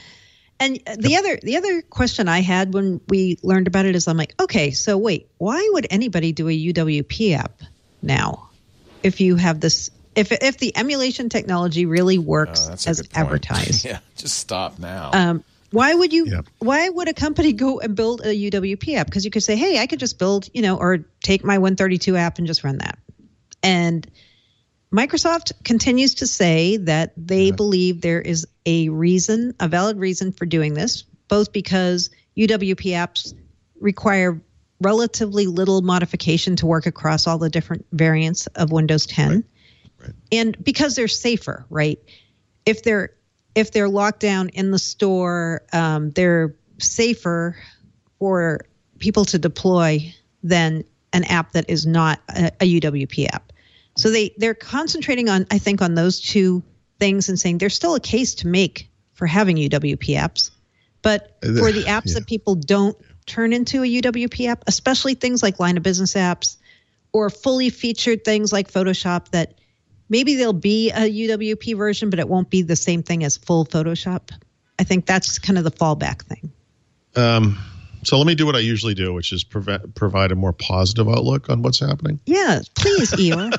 And the yep. other the other question I had when we learned about it is I'm like, okay, so wait, why would anybody do a U W P app now if you have this? If if the emulation technology really works oh, as advertised? Yeah, just stop now. Um, Why would you? Yep. Why would a company go and build a U W P app? Because you could say, "Hey, I could just build, you know, or take my Win thirty-two app and just run that." And Microsoft continues to say that they yeah. believe there is a reason, a valid reason for doing this, both because U W P apps require relatively little modification to work across all the different variants of Windows ten, right. Right. and because they're safer, right? If they're If they're locked down in the store, um, they're safer for people to deploy than an app that is not a, a U W P app. So they, they're concentrating on, I think, on those two things and saying there's still a case to make for having U W P apps. But for the apps yeah. that people don't turn into a U W P app, especially things like line of business apps or fully featured things like Photoshop that maybe there'll be a U W P version, but it won't be the same thing as full Photoshop. I think that's kind of the fallback thing. Um, so let me do what I usually do, which is prevent, provide a more positive outlook on what's happening. Yeah, please, Eeyore.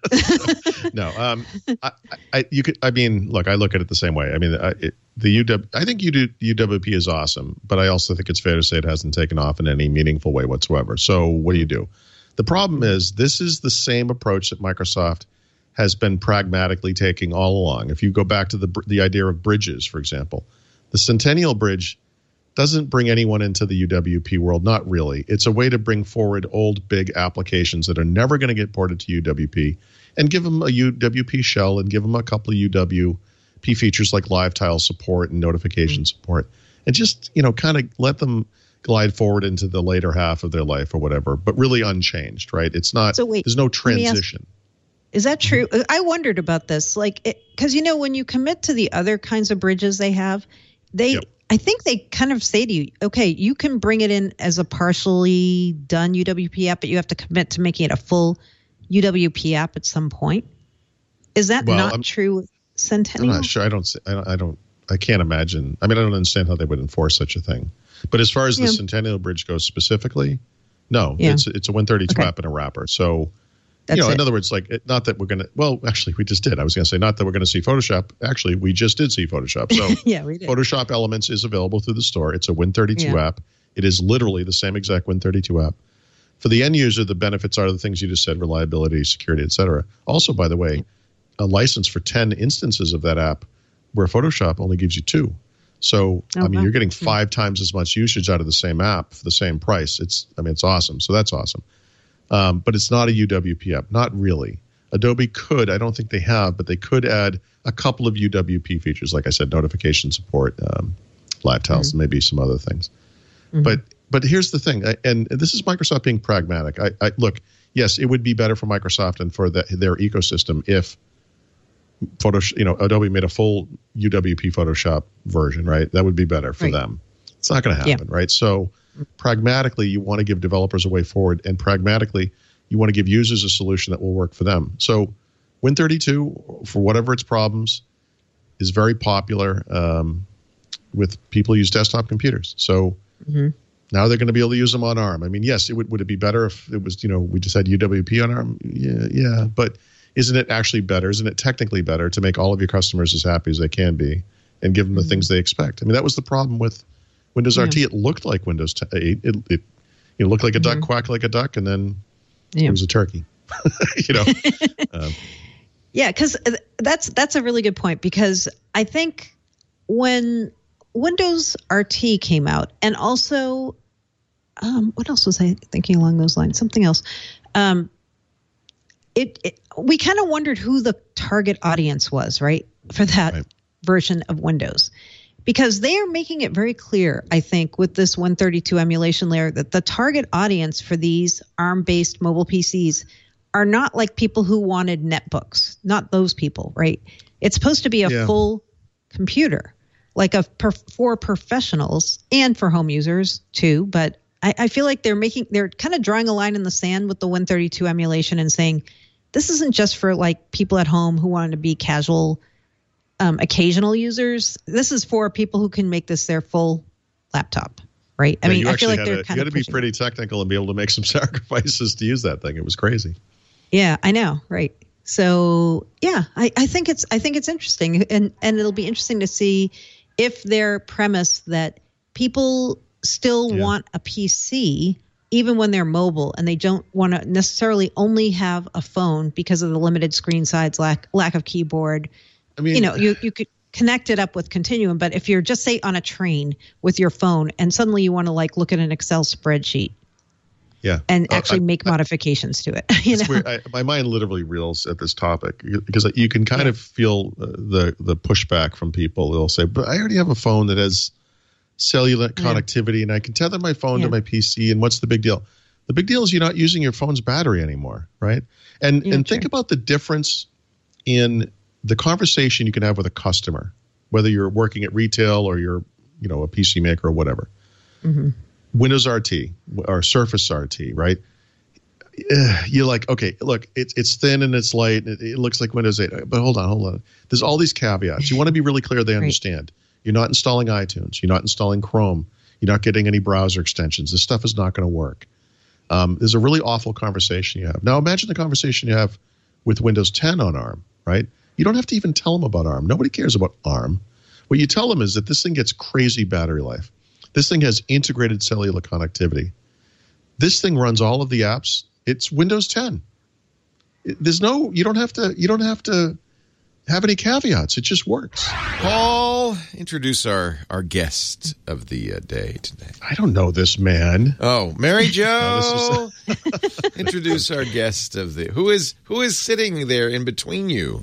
no, um, I, I, you could. I mean, look, I look at it the same way. I mean, I, it, the U W, I think U W P is awesome, but I also think it's fair to say it hasn't taken off in any meaningful way whatsoever. So what do you do? The problem is this is the same approach that Microsoft has been pragmatically taking all along. If you go back to the the idea of bridges, for example, the Centennial Bridge doesn't bring anyone into the U W P world, not really. It's a way to bring forward old big applications that are never going to get ported to U W P and give them a U W P shell and give them a couple of U W P features like live tile support and notification mm-hmm. support, and just, you know, kind of let them glide forward into the later half of their life or whatever, but really unchanged, right? It's not, so wait, there's no transition. Is that true? I wondered about this, like, because, you know, when you commit to the other kinds of bridges they have, they, yep. I think they kind of say to you, okay, you can bring it in as a partially done U W P app, but you have to commit to making it a full U W P app at some point. Is that well, not I'm, true with Centennial? I'm not sure. I don't, I don't, I don't, I can't imagine. I mean, I don't understand how they would enforce such a thing. But as far as yeah. the Centennial Bridge goes specifically, no, yeah. it's it's a Win thirty-two okay. app and a wrapper. So, That's you know, it. in other words, like, not that we're going to, well, actually, we just did. I was going to say, not that we're going to see Photoshop. Actually, we just did see Photoshop. So, yeah, we did. Photoshop Elements is available through the store. It's a Win thirty-two yeah. app. It is literally the same exact Win thirty-two app. For the end user, the benefits are the things you just said, reliability, security, et cetera. Also, by the way, a license for ten instances of that app where Photoshop only gives you two. So, oh, I mean, wow. you're getting five mm-hmm. times as much usage out of the same app for the same price. It's, I mean, it's awesome. So that's awesome. Um, but it's not a U W P app. Not really. Adobe could, I don't think they have, but they could add a couple of U W P features, like I said, notification support, um, live tiles, mm-hmm. and maybe some other things. Mm-hmm. But but here's the thing, I, and this is Microsoft being pragmatic. I, I look, yes, it would be better for Microsoft and for the, their ecosystem if Photoshop, you know, Adobe made a full U W P Photoshop version, right? That would be better for right. them. It's not going to happen, yeah. right? So pragmatically, you want to give developers a way forward, and pragmatically, you want to give users a solution that will work for them. So Win thirty-two, for whatever its problems, is very popular um, with people who use desktop computers. So mm-hmm. now they're going to be able to use them on ARM. I mean, yes, it would, would it be better if it was, you know, we just had U W P on ARM? Yeah, yeah, but isn't it actually better? Isn't it technically better to make all of your customers as happy as they can be and give them the mm-hmm. things they expect? I mean, that was the problem with Windows yeah. R T. It looked like Windows eight. It, it you know, looked like a mm-hmm. duck, quacked like a duck, and then yeah. it was a turkey. you know. um, yeah, because that's that's a really good point, because I think when Windows R T came out, and also, um, what else was I thinking along those lines? Something else. Um, it, it we kind of wondered who the target audience was, right, for that right. version of Windows. Because they are making it very clear, I think, with this Win thirty-two emulation layer, that the target audience for these ARM-based mobile P Cs are not like people who wanted netbooks, not those people, right? It's supposed to be a yeah. full computer, like a for professionals and for home users too. But I, I feel like they're making they're kind of drawing a line in the sand with the Win thirty-two emulation and saying this isn't just for like people at home who want to be casual, um, occasional users. This is for people who can make this their full laptop, right? I yeah, mean, I feel like they're to, kind you of got to be pretty technical and be able to make some sacrifices to use that thing. It was crazy. Yeah, I know, right? So yeah, I, I think it's I think it's interesting, and and it'll be interesting to see if their premise that people still yeah. want a P C even when they're mobile, and they don't want to necessarily only have a phone because of the limited screen size, lack lack of keyboard. I mean, you know, you you could connect it up with Continuum, but if you're just say on a train with your phone and suddenly you want to like look at an Excel spreadsheet. Yeah, and uh, actually I, make I, modifications to it. You know? I, my mind literally reels at this topic because you can kind yeah. of feel the the pushback from people. They'll say, "But I already have a phone that has cellular connectivity, yeah. and I can tether my phone yeah. to my P C. And what's the big deal? The big deal is you're not using your phone's battery anymore, right? And yeah, and true. think about the difference in the conversation you can have with a customer, whether you're working at retail or you're you know a P C maker or whatever. Mm-hmm. Windows R T or Surface R T, right? You're like, okay, look, it's it's thin and it's light. It, it looks like Windows eight. But hold on, hold on. There's all these caveats. You want to be really clear they understand. Right. You're not installing iTunes. You're not installing Chrome. You're not getting any browser extensions. This stuff is not going to work. Um, there's a really awful conversation you have. Now imagine the conversation you have with Windows ten on ARM, right? You don't have to even tell them about ARM. Nobody cares about ARM. What you tell them is that this thing gets crazy battery life. This thing has integrated cellular connectivity. This thing runs all of the apps. It's Windows ten. There's no, you don't have to, you don't have to have any caveats. It just works. Paul, introduce our, our guest of the uh, day today. I don't know this man. Oh, Mary Jo. no, is... introduce our guest of the, who is, who is sitting there in between you?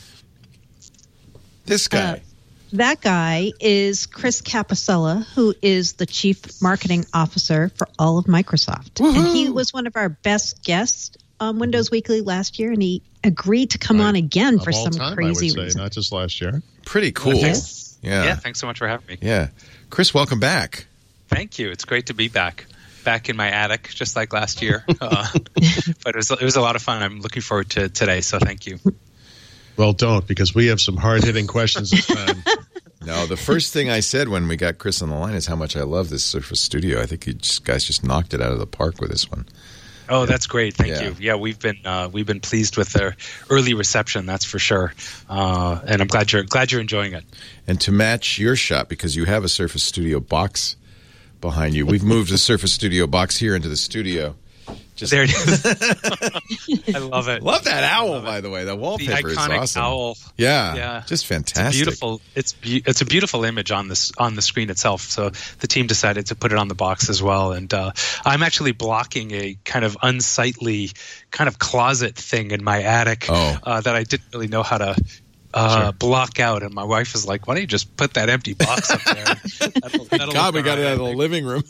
This guy. Uh, That guy is Chris Capicella, who is the Chief Marketing Officer for all of Microsoft. Woo-hoo! And he was one of our best guests on Windows Weekly last year, and he agreed to come right. on again of for some time, crazy I would say, reason. Not just last year. Pretty cool. Yes. Yeah. Yeah, thanks so much for having me. Yeah. Chris, welcome back. Thank you. It's great to be back. Back in my attic, just like last year. Uh, but it was, it was a lot of fun. I'm looking forward to today, so thank you. Well, don't, because we have some hard-hitting questions this time. No, the first thing I said when we got Chris on the line is how much I love this Surface Studio. I think you just, guys just knocked it out of the park with this one. Oh, that's great. Thank yeah. you. Yeah, we've been uh, we've been pleased with their early reception. That's for sure. Uh, and I'm glad you're glad you're enjoying it. And to match your shot, because you have a Surface Studio box behind you, we've moved the Surface Studio box here into the studio. Just there it is. I love it. Love that owl, by the way. That wallpaper the iconic is awesome. Owl. Yeah, yeah, just fantastic. It's beautiful. It's be- it's a beautiful image on this on the screen itself. So the team decided to put it on the box as well. And uh, I'm actually blocking a kind of unsightly kind of closet thing in my attic oh. uh, that I didn't really know how to. Uh, sure. block out, and my wife is like, "Why don't you just put that empty box up there?" That'll, that'll God, we got it out of the living room.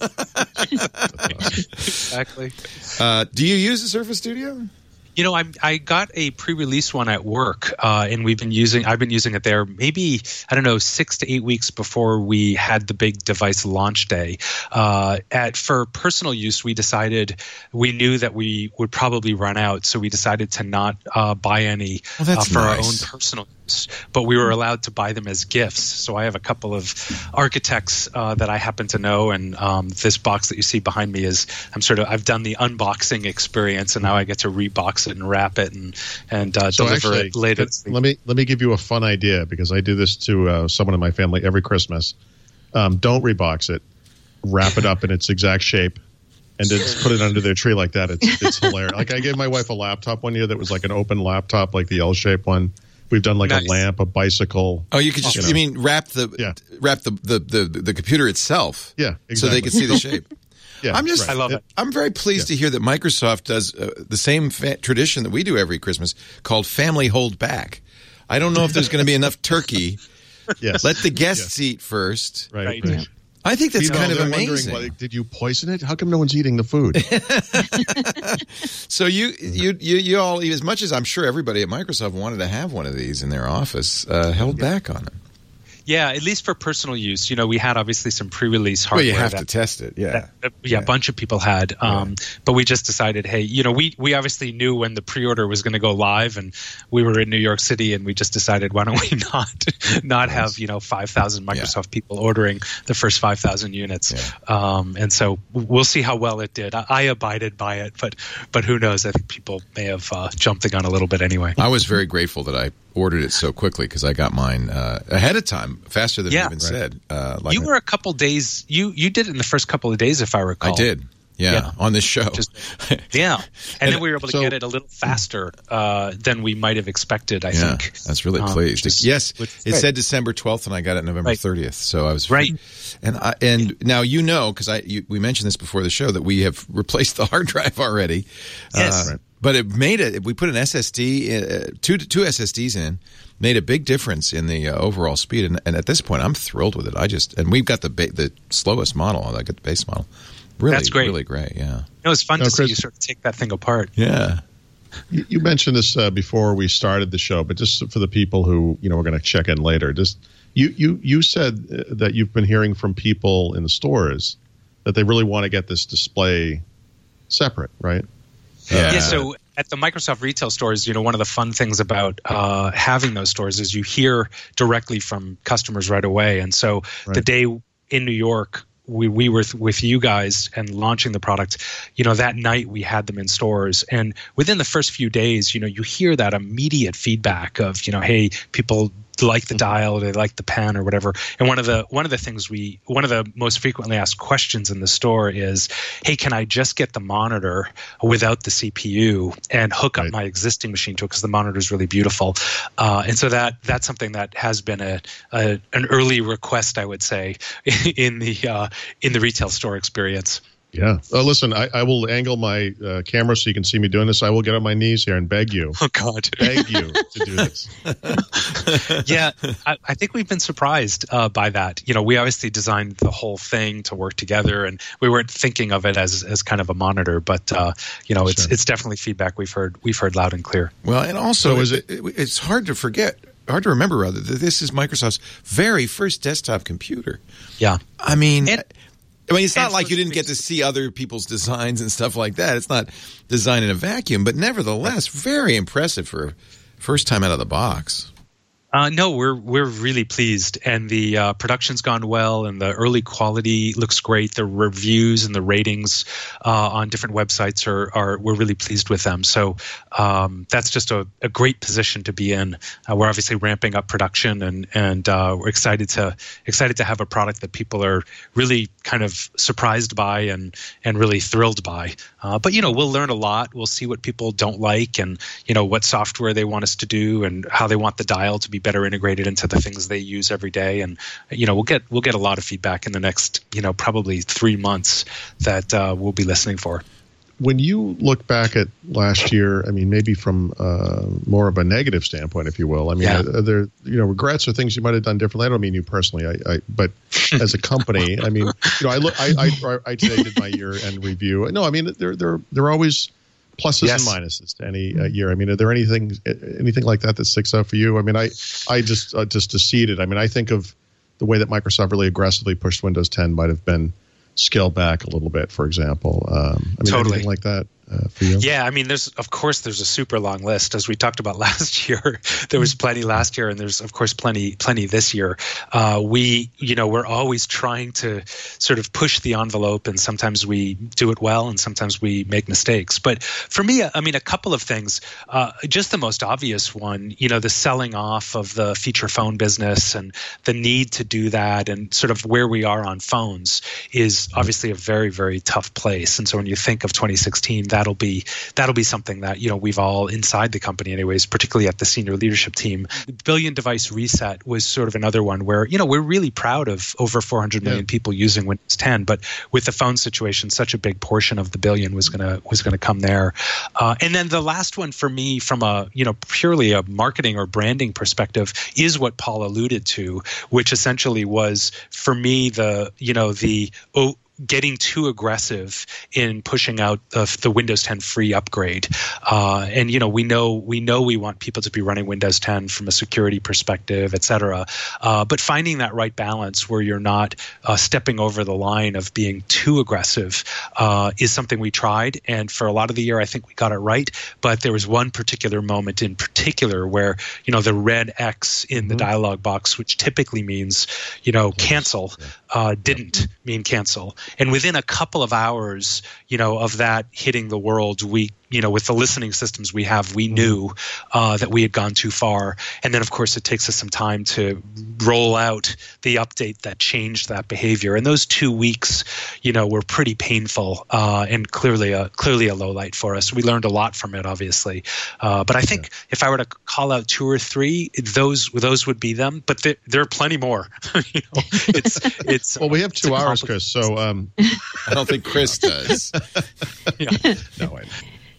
Exactly. Uh, do you use the Surface Studio? You know, I I got a pre-release one at work, uh, and we've been using. I've been using it there. Maybe I don't know, six to eight weeks before we had the big device launch day. Uh, at for personal use, we decided we knew that we would probably run out, so we decided to not uh, buy any well, uh, for nice. our own personal use. But we were allowed to buy them as gifts. So I have a couple of architects uh, that I happen to know, and um, this box that you see behind me is I'm sort of I've done the unboxing experience, and now I get to rebox it and wrap it and and uh, so deliver actually, it later. Let me let me give you a fun idea, because I do this to uh, someone in my family every Christmas. Um, don't rebox it, wrap it up in its exact shape, and just put it under their tree like that. It's it's hilarious. Like I gave my wife a laptop one year that was like an open laptop, like the L-shaped one. We've done like nice. a lamp, a bicycle. Oh, you could just, you, know. you mean wrap the yeah. wrap the, the, the, the computer itself. Yeah, exactly. So they can see the shape. yeah, I'm just, right. I love it. I'm very pleased yeah. to hear that Microsoft does uh, the same fa- tradition that we do every Christmas called Family Hold Back. I don't know if there's going to be enough turkey. Yes. Let the guests yes. eat first. Right. right. right. I think that's you know, kind of amazing. Why, did you poison it? How come no one's eating the food? So you, you, you, you all, as much as I'm sure everybody at Microsoft wanted to have one of these in their office, uh, held yeah. back on it. Yeah, at least for personal use. You know, we had obviously some pre-release Well, hardware. you have that, to test it. Yeah. that- that- yeah, a bunch of people had. Um, But we just decided, hey, you know, we, we obviously knew when the pre-order was going to go live, and we were in New York City, and we just decided, why don't we not not have, you know, five thousand Microsoft people ordering the first five thousand units. Um, and so we'll see how well it did. I, I abided by it, but but who knows? I think people may have uh, jumped the gun a little bit anyway. I was very grateful that I ordered it so quickly because I got mine uh, ahead of time, faster than Yeah. we even Right. said. Uh, like You were a couple days. You you did it in the first couple of days, if I recall. I did. Yeah, Yeah. on this show. Just- Yeah, and, And then we were able to so- get it a little faster uh, than we might have expected. I yeah, think. that's really Um, pleased. which is- yes, which is it great. said December twelfth, and I got it November Right. thirtieth. So I was Right. And I, and now you know because I you, we mentioned this before the show that we have replaced the hard drive already. Yes. Uh, but it made it. We put an S S D, uh, two two S S Ds in, made a big difference in the uh, overall speed. And, and at this point, I'm thrilled with it. I just and we've got the ba- the slowest model. I got the base model. Really, That's great. Really great. Yeah. It was fun No, to Chris- see you sort of take that thing apart. Yeah. You, you mentioned this uh, before we started the show, but just for the people who you know we're going to check in later, just you you you said uh, that you've been hearing from people in the stores that they really want to get this display separate, right? Yeah. Yeah. So at the Microsoft retail stores, you know, one of the fun things about uh, having those stores is you hear directly from customers right away. And so the Right. day in New York, we, we were th- with you guys and launching the product, you know, that night we had them in stores. And within the first few days, you know, you hear that immediate feedback of, you know, hey, people like the dial, they like the pen or whatever. And one of the one of the things we one of the most frequently asked questions in the store is, hey, can I just get the monitor without the C P U and hook up Right. my existing machine to it because the monitor is really beautiful. Uh, and so that that's something that has been a, a an early request, I would say, in the uh, in the retail store experience. Yeah. Uh, listen, I, I will angle my uh, camera so you can see me doing this. I will get on my knees here and beg you, Oh God. beg you to do this. Yeah, I, I think we've been surprised uh, by that. You know, we obviously designed the whole thing to work together, and we weren't thinking of it as as kind of a monitor. But uh, you know, it's Sure. it's definitely feedback we've heard we've heard loud and clear. Well, and also, So is it, it, it's hard to forget, hard to remember, rather, that this is Microsoft's very first desktop computer. Yeah, I mean, And- I mean, it's not and like you for- didn't get to see other people's designs and stuff like that. It's not designed in a vacuum, but nevertheless, very impressive for first time out of the box. Uh, no, we're we're really pleased, and the uh, production's gone well, and the early quality looks great. The reviews and the ratings uh, on different websites are, are we're really pleased with them. So um, that's just a, a great position to be in. Uh, we're obviously ramping up production, and and uh, we're excited to excited to have a product that people are really kind of surprised by and and really thrilled by. Uh, but you know, we'll learn a lot. We'll see what people don't like, and you know what software they want us to do, and how they want the dial to be better integrated into the things they use every day. And you know, we'll get we'll get a lot of feedback in the next, you know, probably three months that uh, we'll be listening for. When you look back at last year, I mean, maybe from uh, more of a negative standpoint, if you will. I mean, Yeah. are there, you know, regrets or things you might have done differently? I don't mean you personally, I, I but as a company, I mean, you know, I look, I, I, I today did my year-end review. No, I mean, there, there, there are always pluses Yes. and minuses to any uh, year. I mean, are there anything, anything like that that sticks out for you? I mean, I, I just, uh, just to see it. I mean, I think of the way that Microsoft really aggressively pushed Windows ten might have been scaled back a little bit, for example. Um, I mean, Totally. anything like that uh, for you? Yeah, I mean, there's of course there's a super long list, as we talked about last year. There was plenty last year, and there's of course plenty plenty this year. Uh, we, you know, we're always trying to sort of push the envelope, and sometimes we do it well, and sometimes we make mistakes. But for me, I mean, a couple of things. Uh, just the most obvious one, you know, the selling off of the feature phone business and the need to do that, and sort of where we are on phones is obviously a very very tough place. And so when you think of twenty sixteen, that'll be that'll be something that, you know, we've all inside the company anyways, particularly at the senior leadership team. The billion device reset was sort of another one where, you know, we're really proud of over four hundred million Yeah. people using Windows ten, but with the phone situation, such a big portion of the billion was gonna was gonna come there. Uh, and then the last one for me, from a, you know, purely a marketing or branding perspective, is what Paul alluded to, which essentially was for me the, you know, the oh, getting too aggressive in pushing out the, the Windows ten free upgrade. Uh, and you know, we know we know we want people to be running Windows ten from a security perspective, et cetera. Uh, but finding that right balance where you're not uh, stepping over the line of being too aggressive uh, is something we tried. And for a lot of the year, I think we got it right. But there was one particular moment in particular where, you know, the red X in mm-hmm. the dialog box, which typically means, you know, cancel, uh, didn't yep. mean cancel. And within a couple of hours, you know, of that hitting the world, we, you know, with the listening systems we have, we knew uh, that we had gone too far. And then, of course, it takes us some time to roll out the update that changed that behavior. And those two weeks, you know, were pretty painful uh, and clearly a clearly a low light for us. We learned a lot from it, obviously. Uh, but I think yeah. if I were to call out two or three, those those would be them. But there, there are plenty more. you know, it's it's. Well, we have two hours, Chris. So um, I don't think Chris does. yeah. No, I.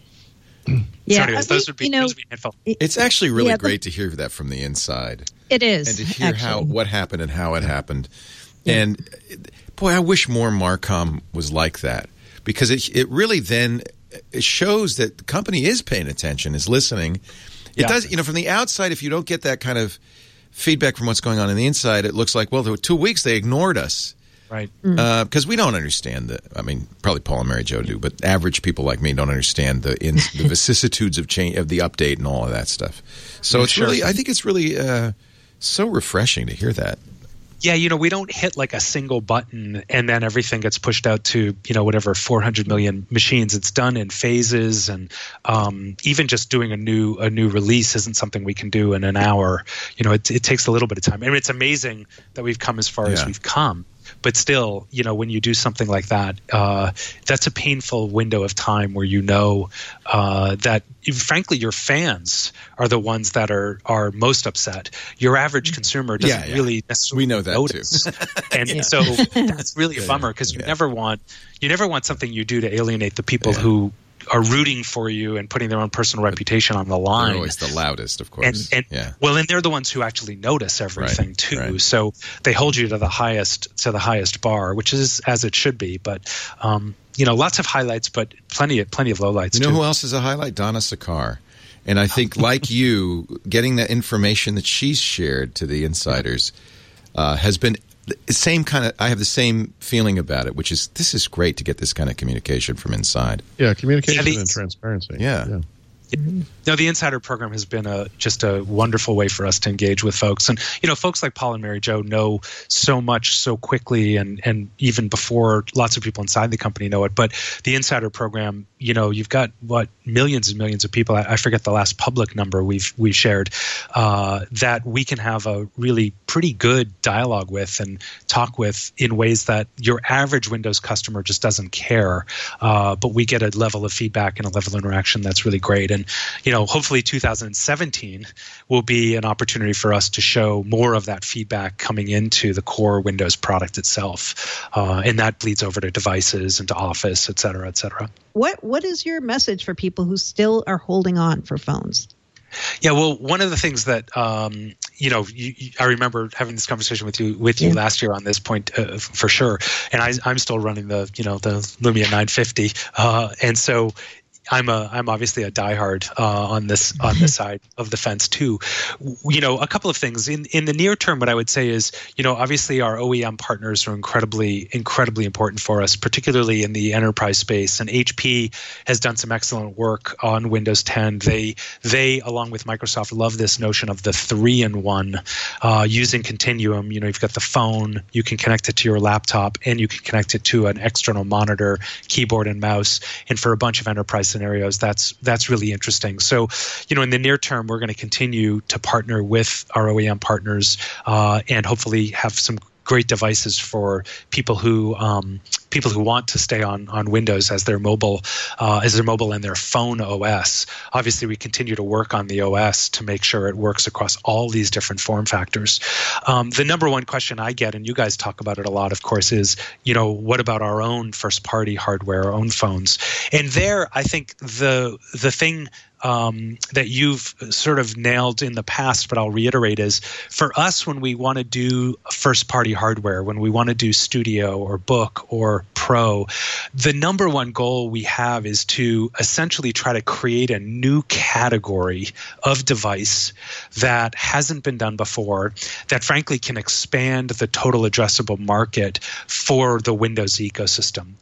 Yeah, so anyways, I those mean, would be, you know, those would be handful. It's actually really yeah, great to hear that from the inside. It is, and to hear actually. how what happened and how it happened. And boy, I wish more Marcom was like that, because it it really then it shows that the company is paying attention, is listening. It Yeah. does, you know, from the outside, if you don't get that kind of feedback from what's going on on the inside, it looks like, well, there were two weeks they ignored us. Right. Because uh, we don't understand the. I mean, probably Paul and Mary Jo do, but average people like me don't understand the in, the vicissitudes of change of the update and all of that stuff. So Yeah, it's sure. really, I think it's really uh, so refreshing to hear that. Yeah, you know, we don't hit like a single button and then everything gets pushed out to, you know, whatever, four hundred million machines. It's done in phases, and um, even just doing a new a new release isn't something we can do in an hour. You know, it, it takes a little bit of time. I mean, it's amazing that we've come as far as Yeah. we've come. But still, you know, when you do something like that, uh, that's a painful window of time where you know uh, that, frankly, your fans are the ones that are are most upset. Your average consumer doesn't Yeah, yeah. really necessarily We know that notice. too. And Yeah. so that's really a bummer, because you Yeah. never want you never want something you do to alienate the people Yeah. who are rooting for you and putting their own personal reputation on the line. They're always the loudest, of And, course. and yeah. well, and they're the ones who actually notice everything Right, too. right. So they hold you to the highest to the highest bar, which is as it should be. But um, you know, lots of highlights, but plenty of plenty of lowlights. You know too. who else is a highlight? Donna Sakar. And I think, like you, getting the information that she's shared to the insiders uh, has been the same kind of. I have the same feeling about it, which is this is great to get this kind of communication from inside. Yeah, communication Yeah, the- and transparency. Yeah. yeah. No, the Insider program has been a just a wonderful way for us to engage with folks. And, you know, folks like Paul and Mary Jo know so much so quickly, and, and even before lots of people inside the company know it. But the Insider program, you know, you've got, what, millions and millions of people, I, I forget the last public number we've we shared, uh, that we can have a really pretty good dialogue with and talk with in ways that your average Windows customer just doesn't care. Uh, but we get a level of feedback and a level of interaction that's really great. And And, you know, hopefully two thousand seventeen will be an opportunity for us to show more of that feedback coming into the core Windows product itself. Uh, and that bleeds over to devices and to Office, et cetera, et cetera. What What is your message for people who still are holding on for phones? Yeah, well, one of the things that um, you know, you, you, I remember having this conversation with you with you Yeah. last year on this point uh, for sure. And I, I'm still running the you know the Lumia nine fifty, uh, and so. I'm a I'm obviously a diehard uh, on this on this side of the fence too. You know, a couple of things in in the near term. What I would say is, you know, obviously our O E M partners are incredibly incredibly important for us, particularly in the enterprise space. And H P has done some excellent work on Windows ten. They they along with Microsoft love this notion of the three in one, uh, using Continuum. You know, you've got the phone, you can connect it to your laptop, and you can connect it to an external monitor, keyboard, and mouse. And for a bunch of enterprise scenarios, that's that's really interesting. So, you know, in the near term, we're going to continue to partner with our O E M partners uh, and hopefully have some great devices for people who um, people who want to stay on on Windows as their mobile uh, as their mobile and their phone O S. Obviously, we continue to work on the O S to make sure it works across all these different form factors. Um, the number one question I get, and you guys talk about it a lot, of course, is, you know, what about our own first-party hardware, our own phones? And there, I think the the thing Um, that you've sort of nailed in the past, but I'll reiterate, is for us when we want to do first-party hardware, when we want to do Studio or Book or Pro. The number one goal we have is to essentially try to create a new category of device that hasn't been done before, that frankly can expand the total addressable market for the Windows ecosystem.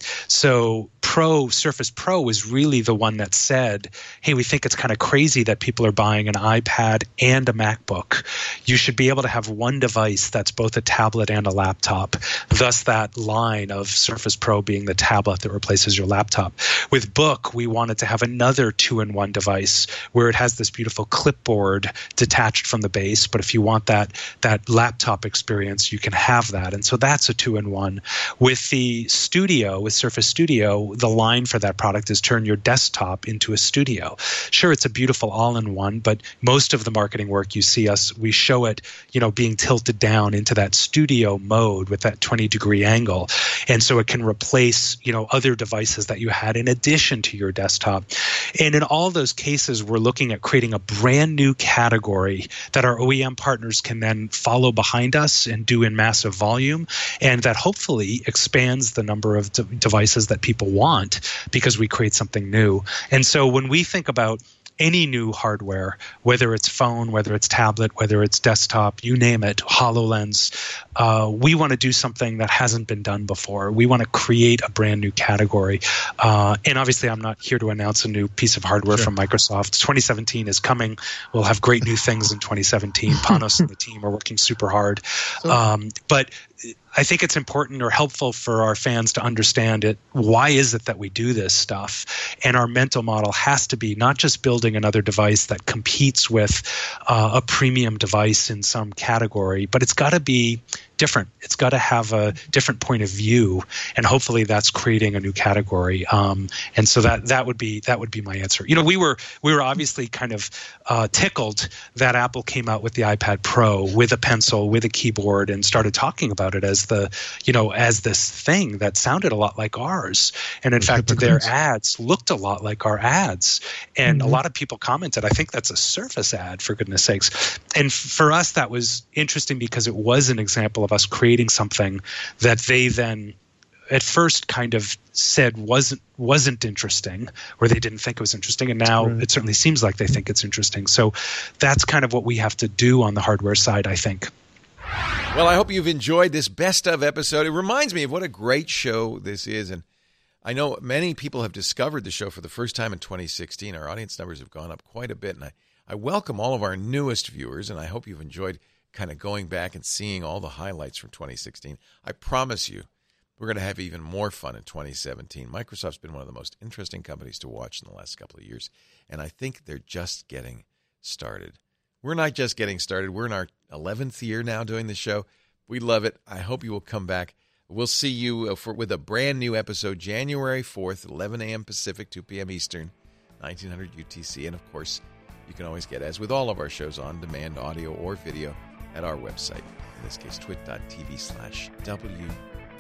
So Pro, Surface Pro was really the one that said, hey, we think it's kind of crazy that people are buying an iPad and a MacBook. You should be able to have one device that's both a tablet and a laptop, thus that line of Surface Pro being the tablet that replaces your laptop. With Book, we wanted to have another two-in-one device where it has this beautiful clipboard detached from the base, but if you want that, that laptop experience, you can have that. And so that's a two-in-one. With the Studio, with Surface Studio, the line for that product is turn your desktop into a studio. Sure, it's a beautiful all-in-one, but most of the marketing work you see us, we show it, you know, being tilted down into that studio mode with that twenty degree angle. And so it can replace, you know, other devices that you had in addition to your desktop. And in all those cases, we're looking at creating a brand new category that our O E M partners can then follow behind us and do in massive volume, and that hopefully expands the number of de- devices that people want because we create something new. And so when we think about any new hardware, whether it's phone, whether it's tablet, whether it's desktop, you name it, HoloLens, uh, we want to do something that hasn't been done before. We want to create a brand new category. Uh, and obviously, I'm not here to announce a new piece of hardware sure. from Microsoft. twenty seventeen is coming. We'll have great new things in twenty seventeen. Panos and the team are working super hard. Um, but I think it's important or helpful for our fans to understand it. Why is it that we do this stuff? And our mental model has to be not just building another device that competes with uh, a premium device in some category, but it's got to be different. It's got to have a different point of view, and hopefully that's creating a new category. Um, and so that that would be that would be my answer. You know, we were we were obviously kind of uh, tickled that Apple came out with the iPad Pro with a pencil, with a keyboard, and started talking about it as the you know as this thing that sounded a lot like ours. And in fact, their ads looked a lot like our ads. And mm-hmm. a lot of people commented, I think that's a Surface ad, for goodness sakes. And for us, that was interesting because it was an example of us creating something that they then at first kind of said wasn't wasn't interesting, or they didn't think it was interesting, and now right. it certainly seems like they think it's interesting. So that's kind of what we have to do on the hardware side, I think. Well, I hope you've enjoyed this best of episode. It reminds me of what a great show this is, and I know many people have discovered the show for the first time in twenty sixteen. Our audience numbers have gone up quite a bit, and I, I welcome all of our newest viewers, and I hope you've enjoyed kind of going back and seeing all the highlights from twenty sixteen. I promise you, we're going to have even more fun in twenty seventeen. Microsoft's been one of the most interesting companies to watch in the last couple of years, and I think they're just getting started. We're not just getting started. We're in our eleventh year now doing the show. We love it. I hope you will come back. We'll see you for, with a brand new episode January fourth, eleven a.m. Pacific, two p.m. Eastern, nineteen hundred U T C. And, of course, you can always get, as with all of our shows, on demand audio or video at our website, in this case, twit.tv slash WW.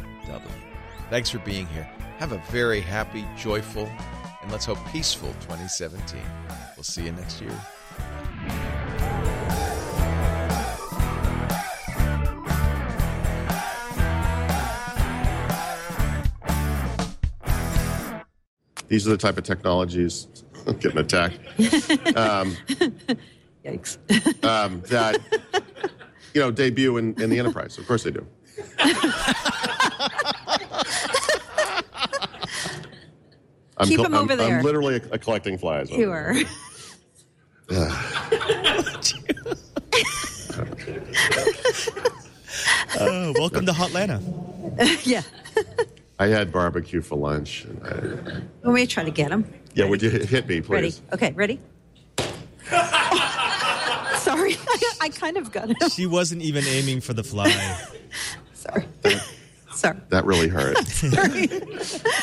Thanks for being here. Have a very happy, joyful, and let's hope peaceful twenty seventeen. We'll see you next year. These are the type of technologies, I'm getting attacked, um, Yikes. um, that, you know, debut in, in the enterprise. Of course they do. I'm Keep col- them over I'm, there. I'm literally a, a collecting flies. You are. Oh, welcome to Hotlanta. Yeah. I had barbecue for lunch. And I, Let me try to get him. yeah, would you hit me, please? Ready? Okay, ready? Sorry, I, I kind of got him. She wasn't even aiming for the fly. Sorry. Sorry. That really hurt. Sorry.